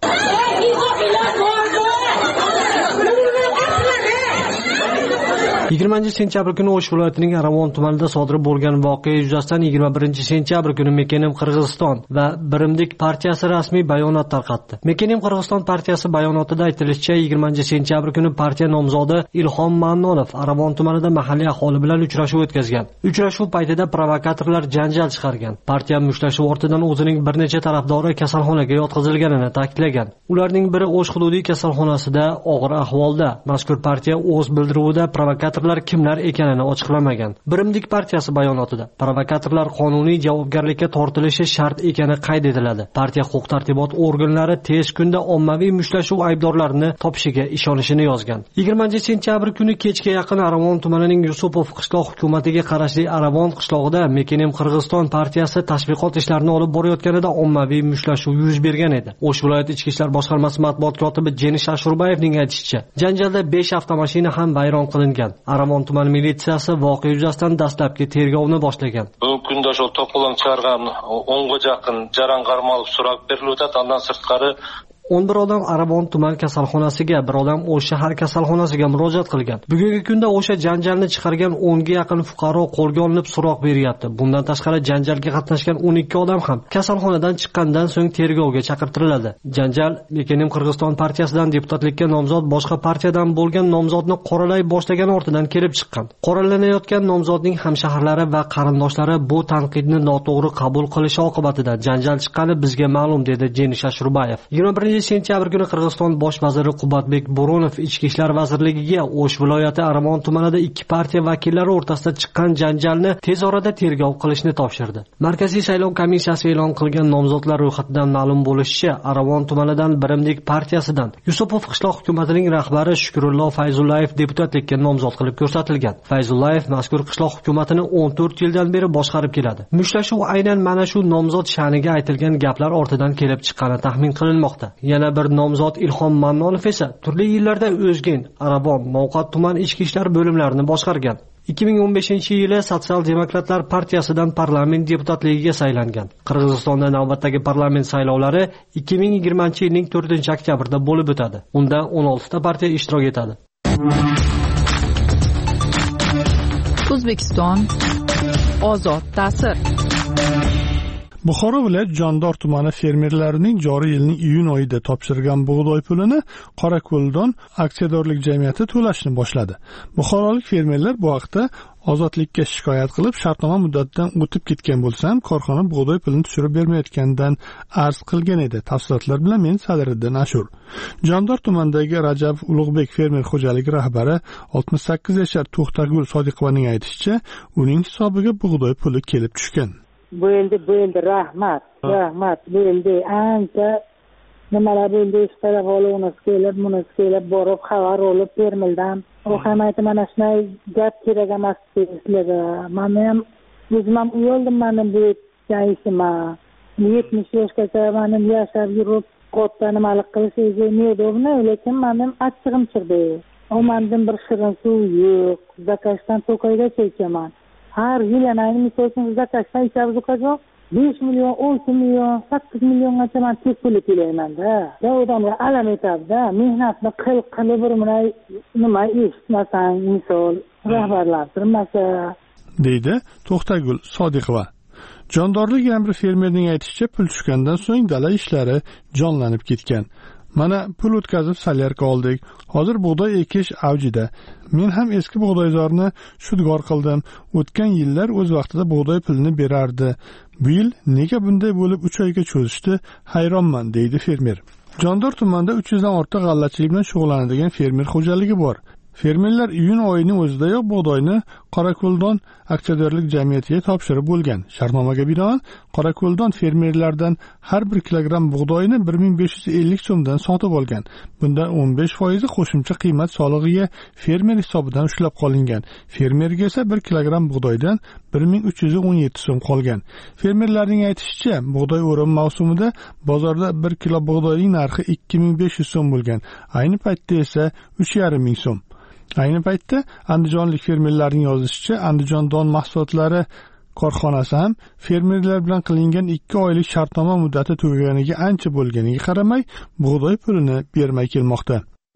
yigirmanchi sentyabr kuni O'sh viloyatining Aravon tumanida sodir bo'lgan voqea yuzasidan yigirma birinchi sentyabr kuni Mekenim Qirg'iziston va Birimdik partiyasi rasmiy bayonot tarqatdi. Mekenim Qirg'iziston partiyasi bayonotida aytilishicha, yigirmanchi sentyabr kuni partiya nomzodi Ilhom Mannonov Aravon tumanida mahalliy aholi bilan uchrashuv o'tkazgan. Uchrashuv paytida provokatorlar janjal chiqargan. Partiya mushtlashuv ortidan o'zining bir necha tarafdori kasalxonaga yotqizilganini ta'kidlagan. Ularning biri O'sh hududiy kasalxonasida og'ir ahvolda. Mazkur partiya o'z bildiruvida provokator kimlar ekanini ochiqlamagan. Birimdik partiyasi bayonotida provokatorlar qonuniy javobgarlikka tortilishi shart ekani qayd etiladi. Partiya huquq-tartibot organlari tez kunda ommaviy mushtlashuv aybdorlarini topishiga ishonishini yozgan. yigirmanchi sentyabr kuni kechga yaqin Aravon tumanining Yusupov qishloq hukumatiga qarashli Aravon qishlog'ida Mekenim Qirg'iziston partiyasi tashviqot ishlarini olib borayotganida ommaviy mushtlashuv yuz bergan edi. O'sh viloyati ichki ishlar boshqarmasi matbuot kotibi Jenish Ashurbayevning aytishicha, janjalda besh avtomashina ham vayron qilingan. Aravon tuman militsiyasi voqea yuzasidan dastlabki tergovni boshlagan. Bugungi kunda shu to'polon chiqargan o'nga yaqin jaran qarmalib so'rab berildi. Undan sirtqari o'n bir odam Aravon tuman kasalxonasiga, bir odam O'sh shahar kasalxonasiga murojaat qilgan. Bugungi kunda o'sha janjalni chiqargan o'nga yaqin fuqaro qo'lga olinib so'roq beryapti. Bundan tashqari janjalga qatnashgan o'n ikki odam ham kasalxonadan chiqqandan so'ng tergovga chaqirtiriladi. Janjal Mekenim Qirg'iziston partiyasidan deputatlikka nomzod boshqa partiyadan bo'lgan nomzodni qoralay boshlagan ortidan kelib chiqqan. Qoralanayotgan nomzodning hamshaharlari va qarindoshlari bu tanqidni noto'g'ri qabul qilishi oqibatida janjal chiqqani bizga ma'lum, dedi Jenish Ashurbayev. yigirma birinchi sentyabr kuni Qirg'iziston bosh vaziri Qubadbek Bo'ronov Ichki ishlar vazirligiga O'sh viloyati Aravon tumanida ikki partiya vakillari o'rtasida chiqqan janjalni tez orada tergov qilishni topshirdi. Markaziy saylov komissiyasi e'lon qilgan nomzodlar ro'yxatidan ma'lum bo'lishicha, Aravon tumanidan Birimdik partiyasidan Yusupov qishloq hukumatining rahbari Shukrullo Fayzullayev deputatlikka nomzod qilib ko'rsatilgan. Fayzullayev mazkur qishloq hukumatini o'n to'rt yildan beri boshqarib keladi. Mushlashuv aynan mana shu nomzod sha'niga aytilgan gaplar ortidan kelib chiqqani taxmin qilinmoqda. Yana bir nomzod Ilhom Mannonov esa turli yillarda O'zgen, Aravon, Novqat tuman ichki ishlar bo'limlarini boshqargan. ikki ming o'n beshinchi yili Sotsial demokratlar partiyasidan parlament deputatligiga saylangan. Qirg'izistonda navbatdagi parlament saylovlari ikki ming yigirmanchi yilning to'rtinchi oktyabrda bo'lib o'tadi. Unda o'n olti ta partiya ishtirok etadi. O'zbekiston ozod ta'sir. Buxoro viloyat Jondor tumani fermerlarining joriy yilning iyun oyida topshirgan bug'doy pulini Qorako'ldon aksiyadorlik jamiyati to'lashni boshladi. Buxorolik fermerlar bu haqda ozodlikka shikoyat qilib, shartnoma muddatidan o'tib ketgan bo'lsa ham korxona bug'doy pulini tushirib bermayotganidan arz qilgan edi. Tafsilotlar bilan men Sadiriddin Ashur. Jondor tumanidagi Rajab Ulug'bek fermer xo'jaligi rahbari oltmish sakkiz yashar To'xtagul Sodiqovaning aytishicha, uning hisobiga bug'doy puli kelib tushgan. Bo'ldi, bo'ldi, rahmat, rahmat, bo'ldi. Ancha nimalar bo'ldi, ishqilib oluvimiz kelib, bunisi kelib, borib xabar olib bermildan. U ham aytdi, mana shunday gap kerak emas sizlarga. Men ham o'zim ham uyaldim, mana bu ishimga. yetmish yoshgacha men yashab yurib, qo'tta nimalar qilish niyatda, lekin menim achchig'im chiqdi. U mendan bir shirin suv yo'q, zakashdan to'kayga chekaman. Har yil ayni misolsiz zakashdan ichamiz uqajoq besh million, o'n million, sakkiz milliongacha men tek pul to'layman-da. Da odamga alam etadi-da, mehnatni qil qilib bir nima eshitmasang, misol rahbarlar turmasa, deydi To'xtagul Sodiqova. Jondorlik amri fermerning aytishicha, pul tushgandan so'ng dala ishlari jonlanib ketgan. Mana pul o'tkazib salyarka oldik. Hozir bug'doy ekish avjida. Men ham eski bug'doyzorni shudgor qildim. O'tgan yillar o'z vaqtida bug'doy pulini berardi. Bu yil nega bunday bo'lib uch oyga cho'zishdi? Hayronman, deydi fermer. Jondor tumanida uch yuz dan ortiq g'allachilik bilan shug'ullanadigan fermer xo'jaligi bor. Fermerlar iyun oyining o'zidayoq bug'doyni Qorako'ldon aksiyadorlik jamiyatiga topshirib bo'lgan. Shartnomaga binoan Qorako'ldon fermerlardan har bir kilogramm bug'doyni bir ming besh yuz ellik so'mdan sotib olgan. Bundan o'n besh foizi qo'shimcha qiymat solig'iga fermer hisobidan ushlab qolingan. Fermerga esa bir kilogramm bug'doydan bir ming uch yuz o'n yetti so'm qolgan. Fermerlarning aytishicha, bug'doy o'rim mavsumida bozorda bir kilo bug'doyning narxi ikki ming besh yuz so'm bo'lgan. Ayni paytda esa uch yarim ming so'm. Ayni paytda andijonlik fermerlarning yozishicha, Andijon don mahsulotlari korxonasi ham fermerlar bilan qilingan ikki oylik shartnoma muddati tugaganiga ancha bo'lganiga qaramay, bug'doy pulini bermay kelmoqda.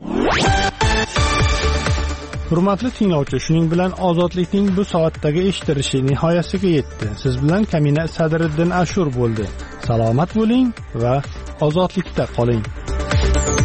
Hurmatli tinglovchi, shuning bilan ozodlikning bu soatdagi eshittirishi nihoyasiga yetdi. Siz bilan Kamina Sadiriddin Ashur bo'ldi. Salomat bo'ling va ozodlikda qoling.